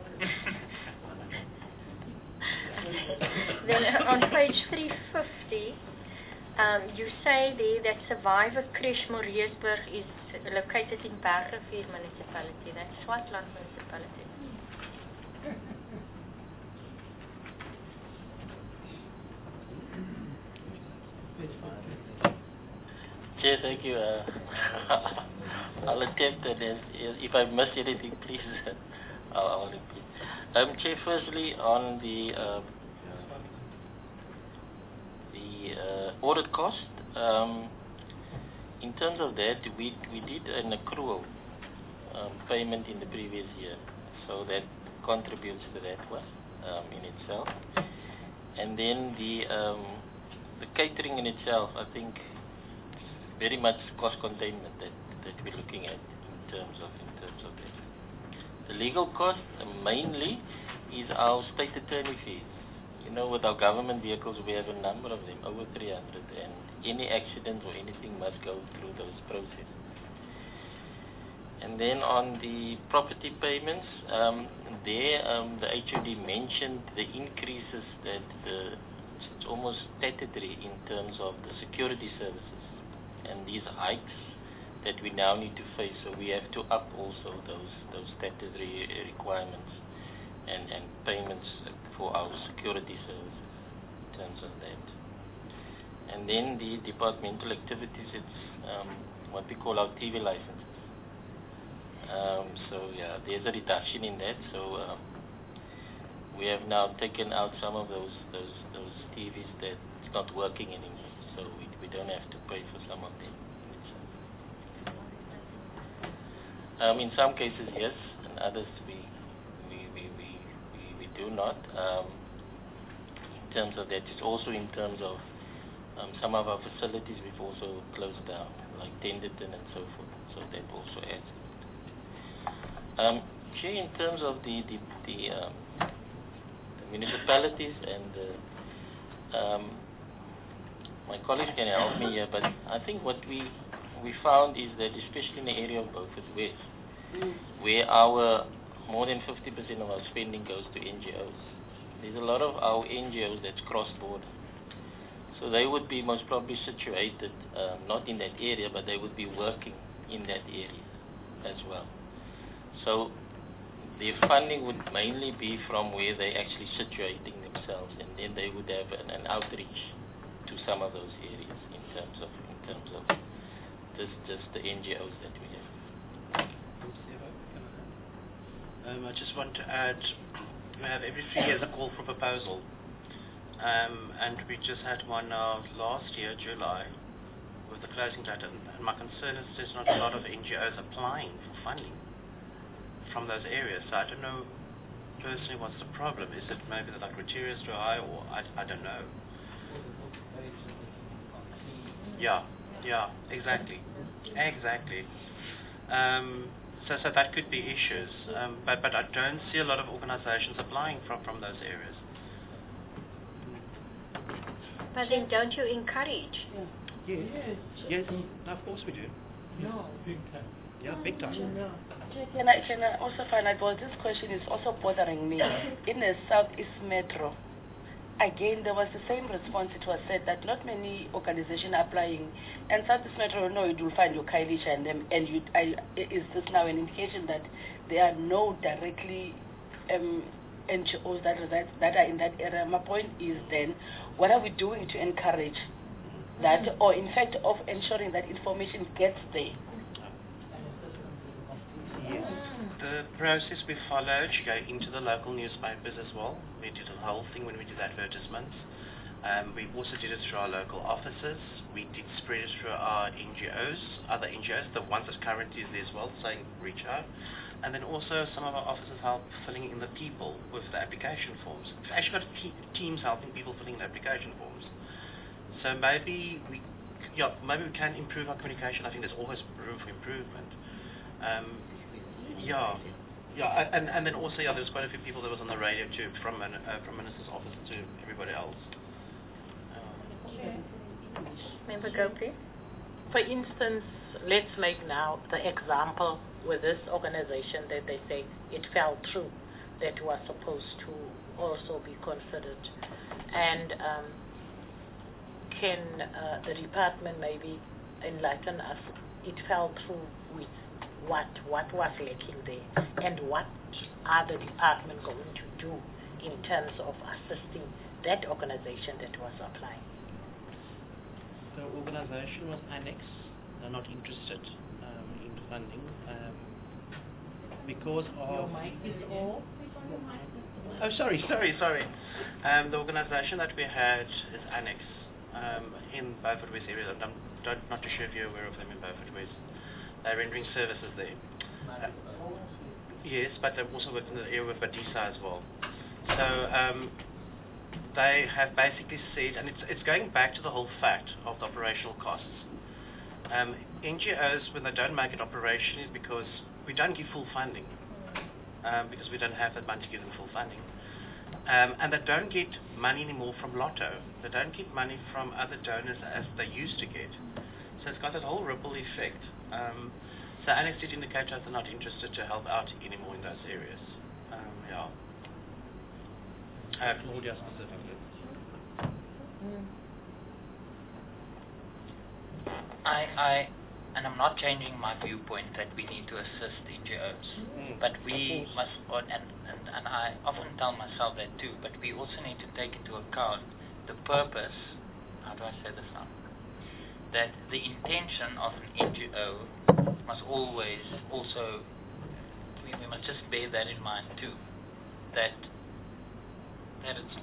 Then on page 350, you say there that Survivor Creche Moreesburg is located in Bergrivier municipality. That's Swartland municipality. Chair, thank you. I'll attempt it. If I miss anything, please, I'll repeat. Chair, firstly, on the audit cost, in terms of that, we did an accrual payment in the previous year, so that contributes to that one in itself. And then the catering in itself, I think, very much cost containment that we're looking at in terms of that. The legal cost mainly is our state attorney fees. With our government vehicles, we have a number of them, over 300, and any accident or anything must go through those processes. And then on the property payments, the HOD mentioned the increases that it's almost statutory in terms of the security services and these hikes that we now need to face. So we have to up also those statutory requirements and payments for our security services in terms of that. And then the departmental activities, it's what we call our TV licenses. So yeah, there's a reduction in that. So we have now taken out some of those TVs that it's not working anymore. So we don't have to pay for some of them. In some cases, yes, and others we do not. In terms of that, it's also in terms of some of our facilities we've also closed down, like Tenderton and so forth. So that also adds. In terms of the municipalities and my colleagues can help me here, but I think what we found is that especially in the area of Beaufort West, where our more than 50% of our spending goes to NGOs, there's a lot of our NGOs that's cross-border. So they would be most probably situated not in that area, but they would be working in that area as well. So their funding would mainly be from where they're actually situating themselves, and then they would have an outreach to some of those areas in terms of just the NGOs that we have. I just want to add, we have every 3 years a call for proposal, and we just had one last year, July, with the closing date, and my concern is there's not a lot of NGOs applying for funding from those areas. So I don't know personally what's the problem. Is it maybe that the criteria is too high, or I don't know. Yeah, exactly. So that could be issues, but I don't see a lot of organizations applying from those areas. But then don't you encourage? Yes, of course we do. Yeah, big time. Yeah, big time. Can I also find out, well, this question is also bothering me. In the Southeast Metro, again, there was the same response. It was said that not many organizations are applying, and Southeast Metro, no, you will find your Kailisha and them, and is this now an indication that there are no directly NGOs that are in that area? My point is then, what are we doing to encourage that, or in fact of ensuring that information gets there? Yes. The process we followed, you go into the local newspapers as well. We did the whole thing when we did advertisements. We also did it through our local offices. We did spread it through our NGOs, other NGOs, the ones that currently is there as well, saying reach out. And then also some of our officers help filling in the people with the application forms. We've actually got teams helping people filling in the application forms. So maybe we can improve our communication. I think there's always room for improvement. And then also, there's quite a few people that was on the radio too, from Minister's office to everybody else. Member Gopi? For instance, let's make now the example with this organization that they say it fell through, that was supposed to also be considered. And can the department maybe enlighten us? It fell through with what was lacking there, and what are the department going to do in terms of assisting that organization that was applying? The organization was annexed. They're not interested in funding because of... Oh, sorry. The organization that we had is annexed in Beaufort West area. I'm not too sure if you're aware of them in Beaufort West. They're rendering services there. Yes, but they've also worked in the area with Badisa as well. So they have basically said, and it's going back to the whole fact of the operational costs. NGOs, when they don't make it operational, is because we don't give full funding, because we don't have that money to give them full funding. And they don't get money anymore from Lotto. They don't get money from other donors as they used to get. So it's got that whole ripple effect. So Annex did indicate that they're not interested to help out anymore in those areas. Claudia specifically. and I'm not changing my viewpoint that we need to assist NGOs, but we must, and I often tell myself that too, but we also need to take into account the purpose, how do I say this now, that the intention of an NGO must always also, we must just bear that in mind too, that it's,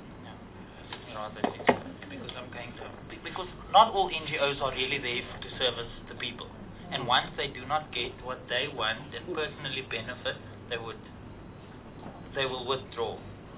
because not all NGOs are really there to service the people. And once they do not get what they want and personally benefit, they will withdraw.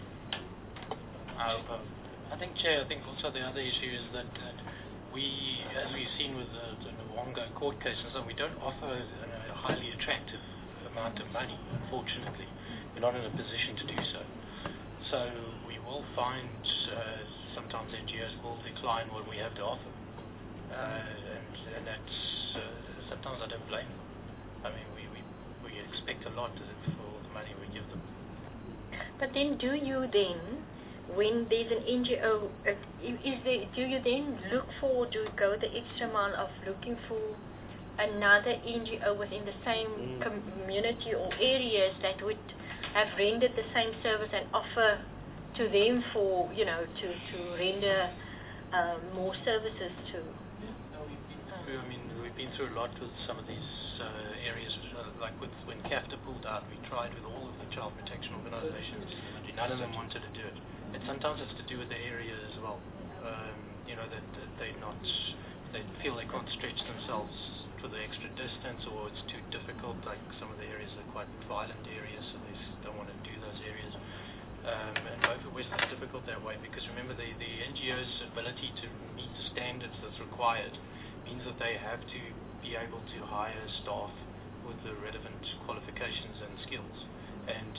I think, Chair, I think also the other issue is that we, as we've seen with the Nwonga court cases, that we don't offer a highly attractive amount of money, unfortunately. We're not in a position to do so. So we will find sometimes NGOs will decline what we have to offer. And that's, sometimes I don't blame them. I mean, we expect a lot for the money we give them. But then do you then, when there's an NGO, do you then look for, do you go the extra mile of looking for another NGO within the same community or areas that would have rendered the same service and offer to them for, to render more services to? I mean, we've been through a lot with some of these areas, like when CAFTA pulled out, we tried with all of the child protection organizations. None of them wanted to do it. And sometimes it's to do with the area as well. That they feel they can't stretch themselves for the extra distance, or it's too difficult, like some of the areas are quite violent areas, so they don't want to do those areas. And Beaufort West is difficult that way, because remember the NGO's ability to meet the standards that's required means that they have to be able to hire staff with the relevant qualifications and skills. And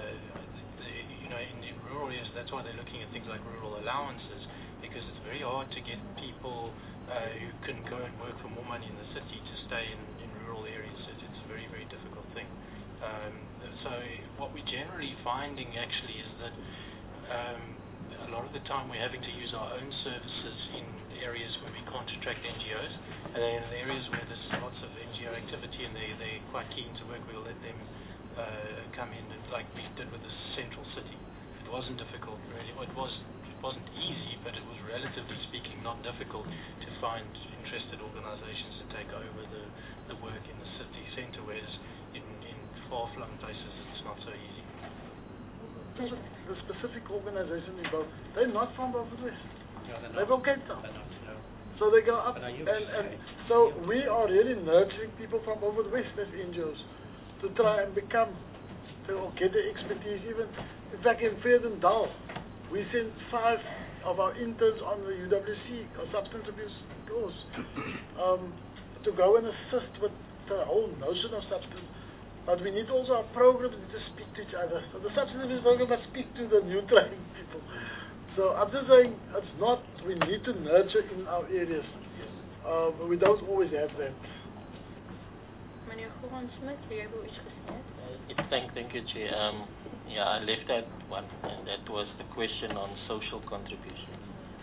in rural areas, that's why they're looking at things like rural allowances, because it's very hard to get people who can go and work for more money in the city to stay in rural areas. It's a very, very difficult thing. So what we're generally finding actually is that a lot of the time we're having to use our own services in areas where we can't attract NGOs, and then in areas where there's lots of NGO activity and they're quite keen to work, we'll let them come in, and like we did with the central city. It wasn't difficult really. It wasn't easy, but it was, relatively speaking, not difficult to find interested organizations to take over the work in the city centre, whereas in far-flung places it's not so easy. The specific organization involved, they're not from Beaufort West. No, they're from Cape Town. So they go up, and so we are really nurturing people from Beaufort West as NGOs to try and become, or get the expertise. Even, in fact, in Vredendal, we sent 5 of our interns on the UWC, or substance abuse course, to go and assist with the whole notion of substance. But we need also our programs to speak to each other. So the substance abuse program must speak to the new training people. So I'm just saying, it's not, we need to nurture in our areas. But we don't always have that. Meneer Gowan-Smit, wil jy oor iets gesê? Thank you, Chair. I left out one, and that was the question on social contribution.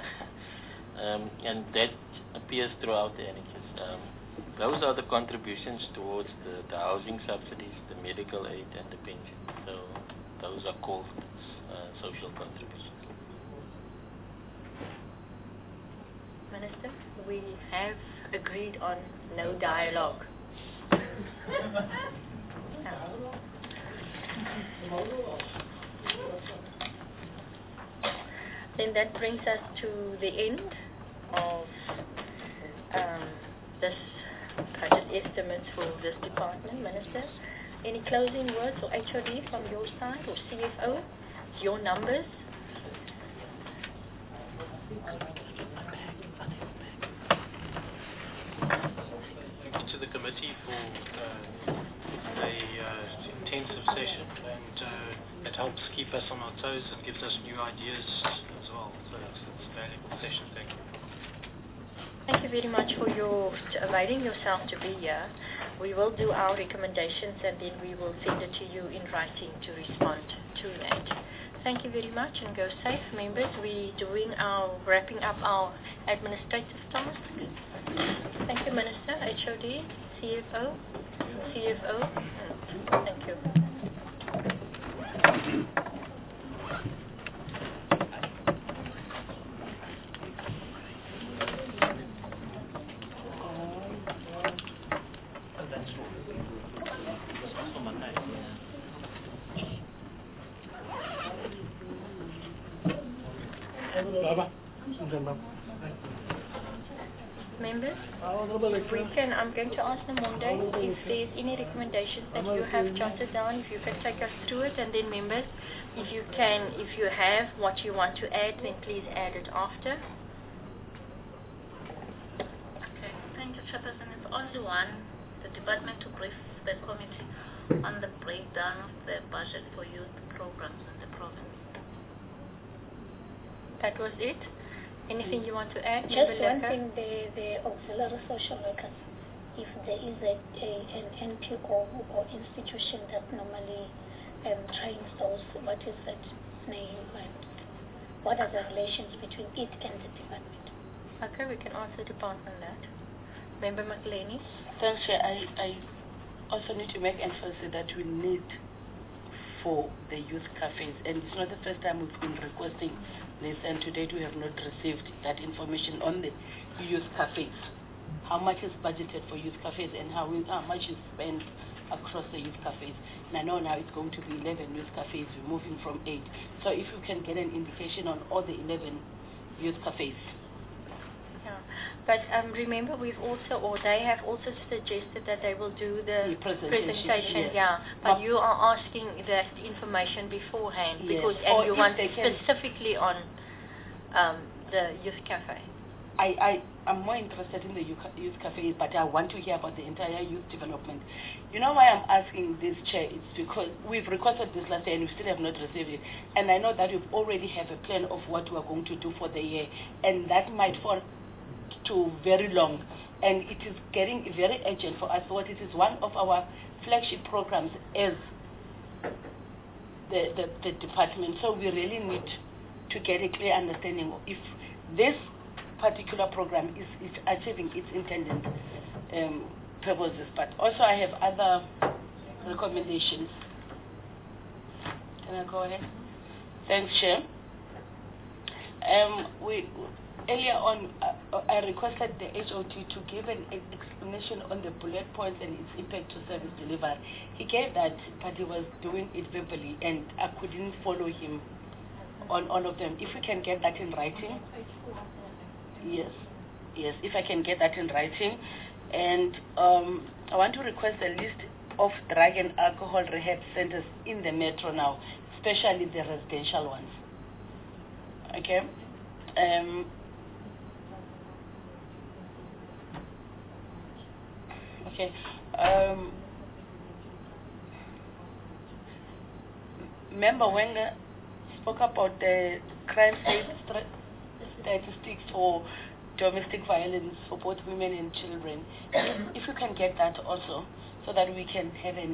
And that appears throughout the annexes. Those are the contributions towards the housing subsidies, the medical aid, and the pension. So those are called social contributions. Minister, we have agreed on no dialogue. Then that brings us to the end of this budget estimates for this department. Minister, any closing words or HOD from your side, or CFO? Your numbers? Thank you to the committee for a intensive session, and it helps keep us on our toes and gives us new ideas as well. So it's a valuable session. Thank you. Thank you very much for availing yourself to be here. We will do our recommendations, and then we will send it to you in writing to respond to that. Thank you very much, and go safe, members. We're wrapping up our administrative tasks. Thank you, Minister. HOD, CFO. Thank you. Members, I'm going to ask Namonde if there's any recommendations that you have jotted down, if you can take us through it, and then members, if you have what you want to add, then please add it after. Okay, thank you, Chairperson. It's only one, the department to brief the committee on the breakdown of the budget for youth programs in the province. That was it? Anything you want to add? Just one thing, the auxiliary social workers, if there is an NPO or institution that normally trains those, what is that name and what are the relations between it and the department? Okay, we can ask the department that. Member McLeany? Thanks, Chair. I also need to make emphasis that we need for the youth cafes, and it's not the first time we've been requesting this, and to date we have not received that information on the youth cafes. How much is budgeted for youth cafes and how much is spent across the youth cafes? And I know now it's going to be 11 youth cafes, we're moving from 8. So if you can get an indication on all the 11 youth cafes. Yeah. But remember, they have also suggested that they will do the presentation, yes. yeah. But you are asking that information beforehand, Yes. because you want specifically on the youth cafe. I'm more interested in the youth cafe, but I want to hear about the entire youth development. You know why I'm asking this, Chair? It's because we've requested this last year and we still have not received it. And I know that we already have a plan of what we're going to do for the year, and that might fall to very long, and it is getting very urgent for us. What it is one of our flagship programs as the department. So we really need to get a clear understanding if this particular program is achieving its intended purposes. But also I have other recommendations. Can I go ahead? Thanks, Chair. Earlier on, I requested the HOD to give an explanation on the bullet points and its impact to service delivery. He gave that, but he was doing it verbally, and I couldn't follow him on all of them. If we can get that in writing, yes, if I can get that in writing. And I want to request a list of drug and alcohol rehab centers in the metro now, especially the residential ones. Okay? Okay. Member Wenger spoke about the crime statistics for domestic violence for both women and children. If you can get that also, so that we can have an...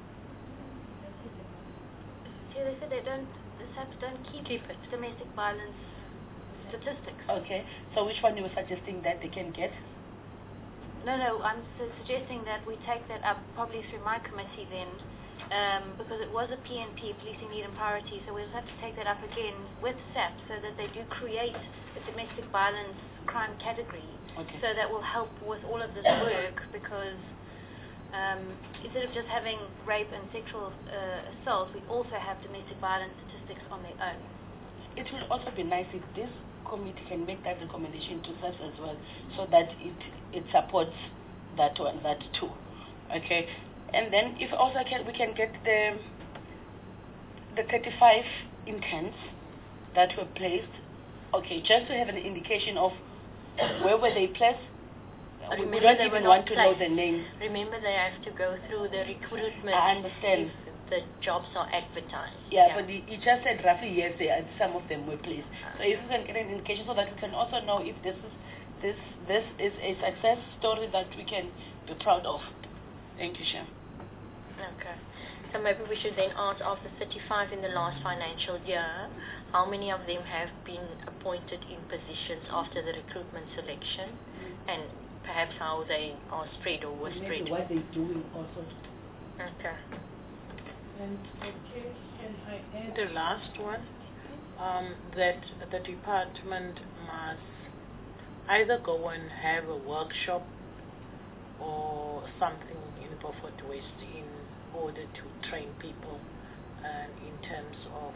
See, they said the SAPs don't keep domestic violence statistics. Okay, so which one you were suggesting that they can get? No, I'm suggesting that we take that up probably through my committee then, because it was a PNP, Policing Need and Priority, so we'll have to take that up again with SAP so that they do create a domestic violence crime category. Okay. So that will help with all of this work, because instead of just having rape and sexual assault, we also have domestic violence statistics on their own. It will also be nice if this committee can make that recommendation to SAPS as well, so that it supports that too. Okay, and then if also we can get the 35 interns that were placed. Okay, just to have an indication of where were they placed. We don't even want to know the names. Remember, they have to go through the recruitment. I understand. If the jobs are advertised. Yeah, but he just said roughly yes, some of them were placed. So if we can get an indication so that we can also know if this is a success story that we can be proud of. Thank you, Chair. Okay. So maybe we should then ask, of the 35 in the last financial year, how many of them have been appointed in positions after the recruitment selection, and perhaps how they are spread or were spread. What they're doing also. Okay. And can I add the last one, that the department must either go and have a workshop or something in Beaufort West in order to train people in terms of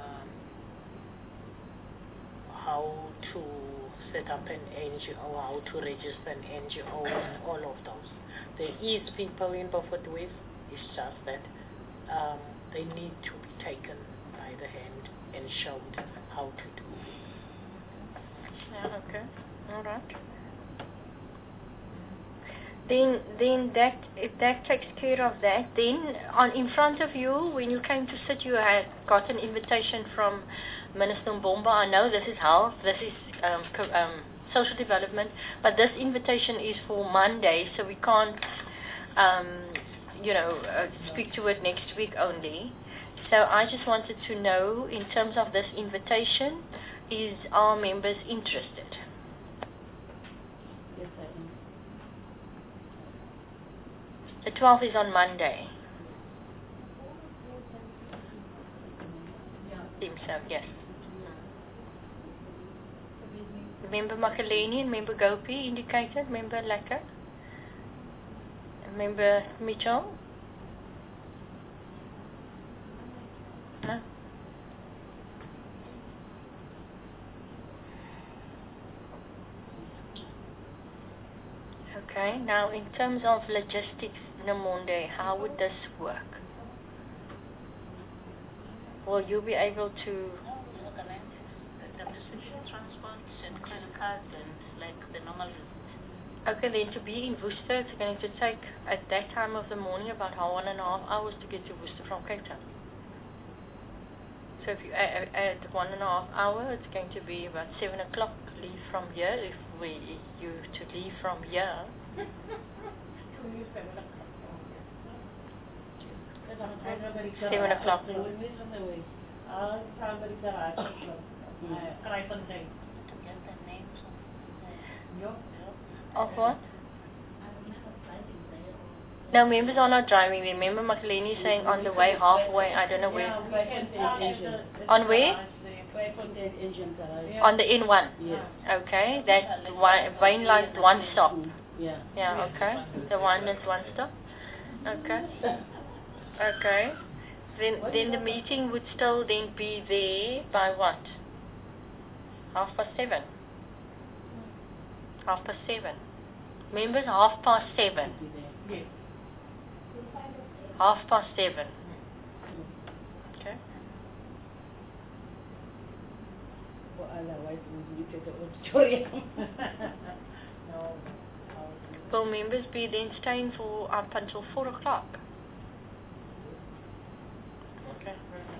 how to set up an NGO, how to register an NGO, and all of those. There is people in Beaufort West, it's just that they need to be taken by the hand and showed how to do it. Yeah, okay. All right. Then that, if that takes care of that, then in front of you, when you came to sit, you had got an invitation from Minister Mbomba. I know this is health, this is social development, but this invitation is for Monday, so we can't, speak to it next week only. So I just wanted to know, in terms of this invitation, are members interested? Yes, I am. The 12th is on Monday. Seems so, yes. Member Makaleni and Member Gopi indicated, Member Lekker, Member Mitchell. No? Okay, now in terms of logistics, Nomonde, how would this work? Will you be able to organize the decision transport and credit cards and like the normal visit? Okay, then to be in Worcester, it's going to take, at that time of the morning, about 1.5 hours to get to Worcester from Cape Town. So if you add 1.5 hours, it's going to be about 7 o'clock leave from here. If you to leave from here. 7 o'clock. Of what? No, members are not driving. Remember, Makaleni is saying on the way, halfway, I don't know where. On where? On the N1? Yes. Okay, that Wayne line one stop. Yeah. Yeah, okay. The one is one stop. Okay. Okay. Then the meeting would still then be there by what? 7:30. 7:30. Members, 7:30. Yes. 7:30. Okay. Well, otherwise we need to the auditorium. No. Will members be then staying for up until 4 o'clock? Okay.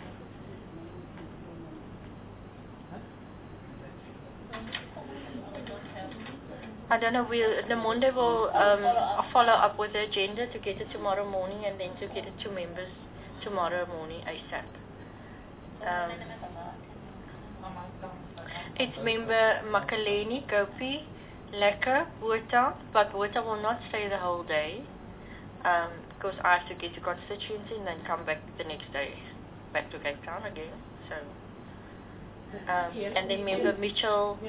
I don't know, the Monday will follow up with the agenda to get it tomorrow morning and then to get it to members tomorrow morning ASAP. It's member Makaleni, Gopi, Lekker, Botha, but Botha will not stay the whole day because I have to get to constituency and then come back the next day, back to Cape Town again. So, and then member Mitchell.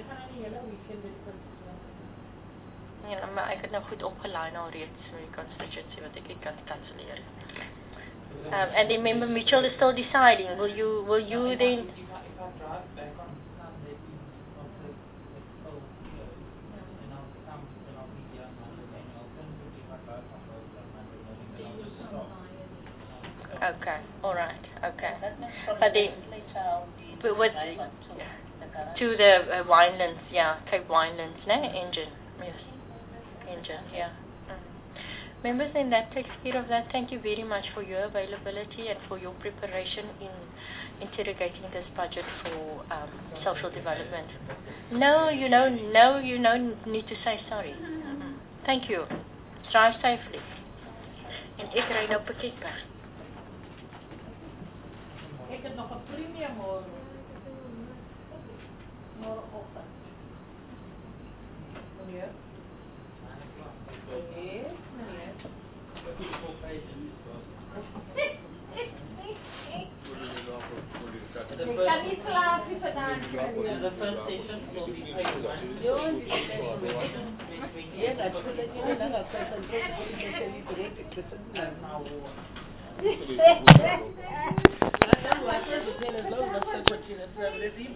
Ja, maar ek het nou goed opgelei nou reeds vir die constituency wat ek kan kanselleer. And then member Mitchell is still deciding. Will you then? If I drive back on Sunday of the full year, and I'll come and I'll be here on Monday, and alternatively if I drive from both on Monday morning, then I'll just stop. Okay, all right, okay. But then, to the Winelands, yeah, Cape Winelands, no engine, yes. Yeah. Members, then that takes care of that. Thank you very much for your availability and for your preparation in interrogating this budget for social development. No, you don't need to say sorry. Thank you. Drive safely. En ek ry nou pakketpad. Ik heb nog een premium morgen. Morgenochtend. Meneer? Meneer? Meneer? Ik kan niet slapen vandaag. The first station will be phase 1.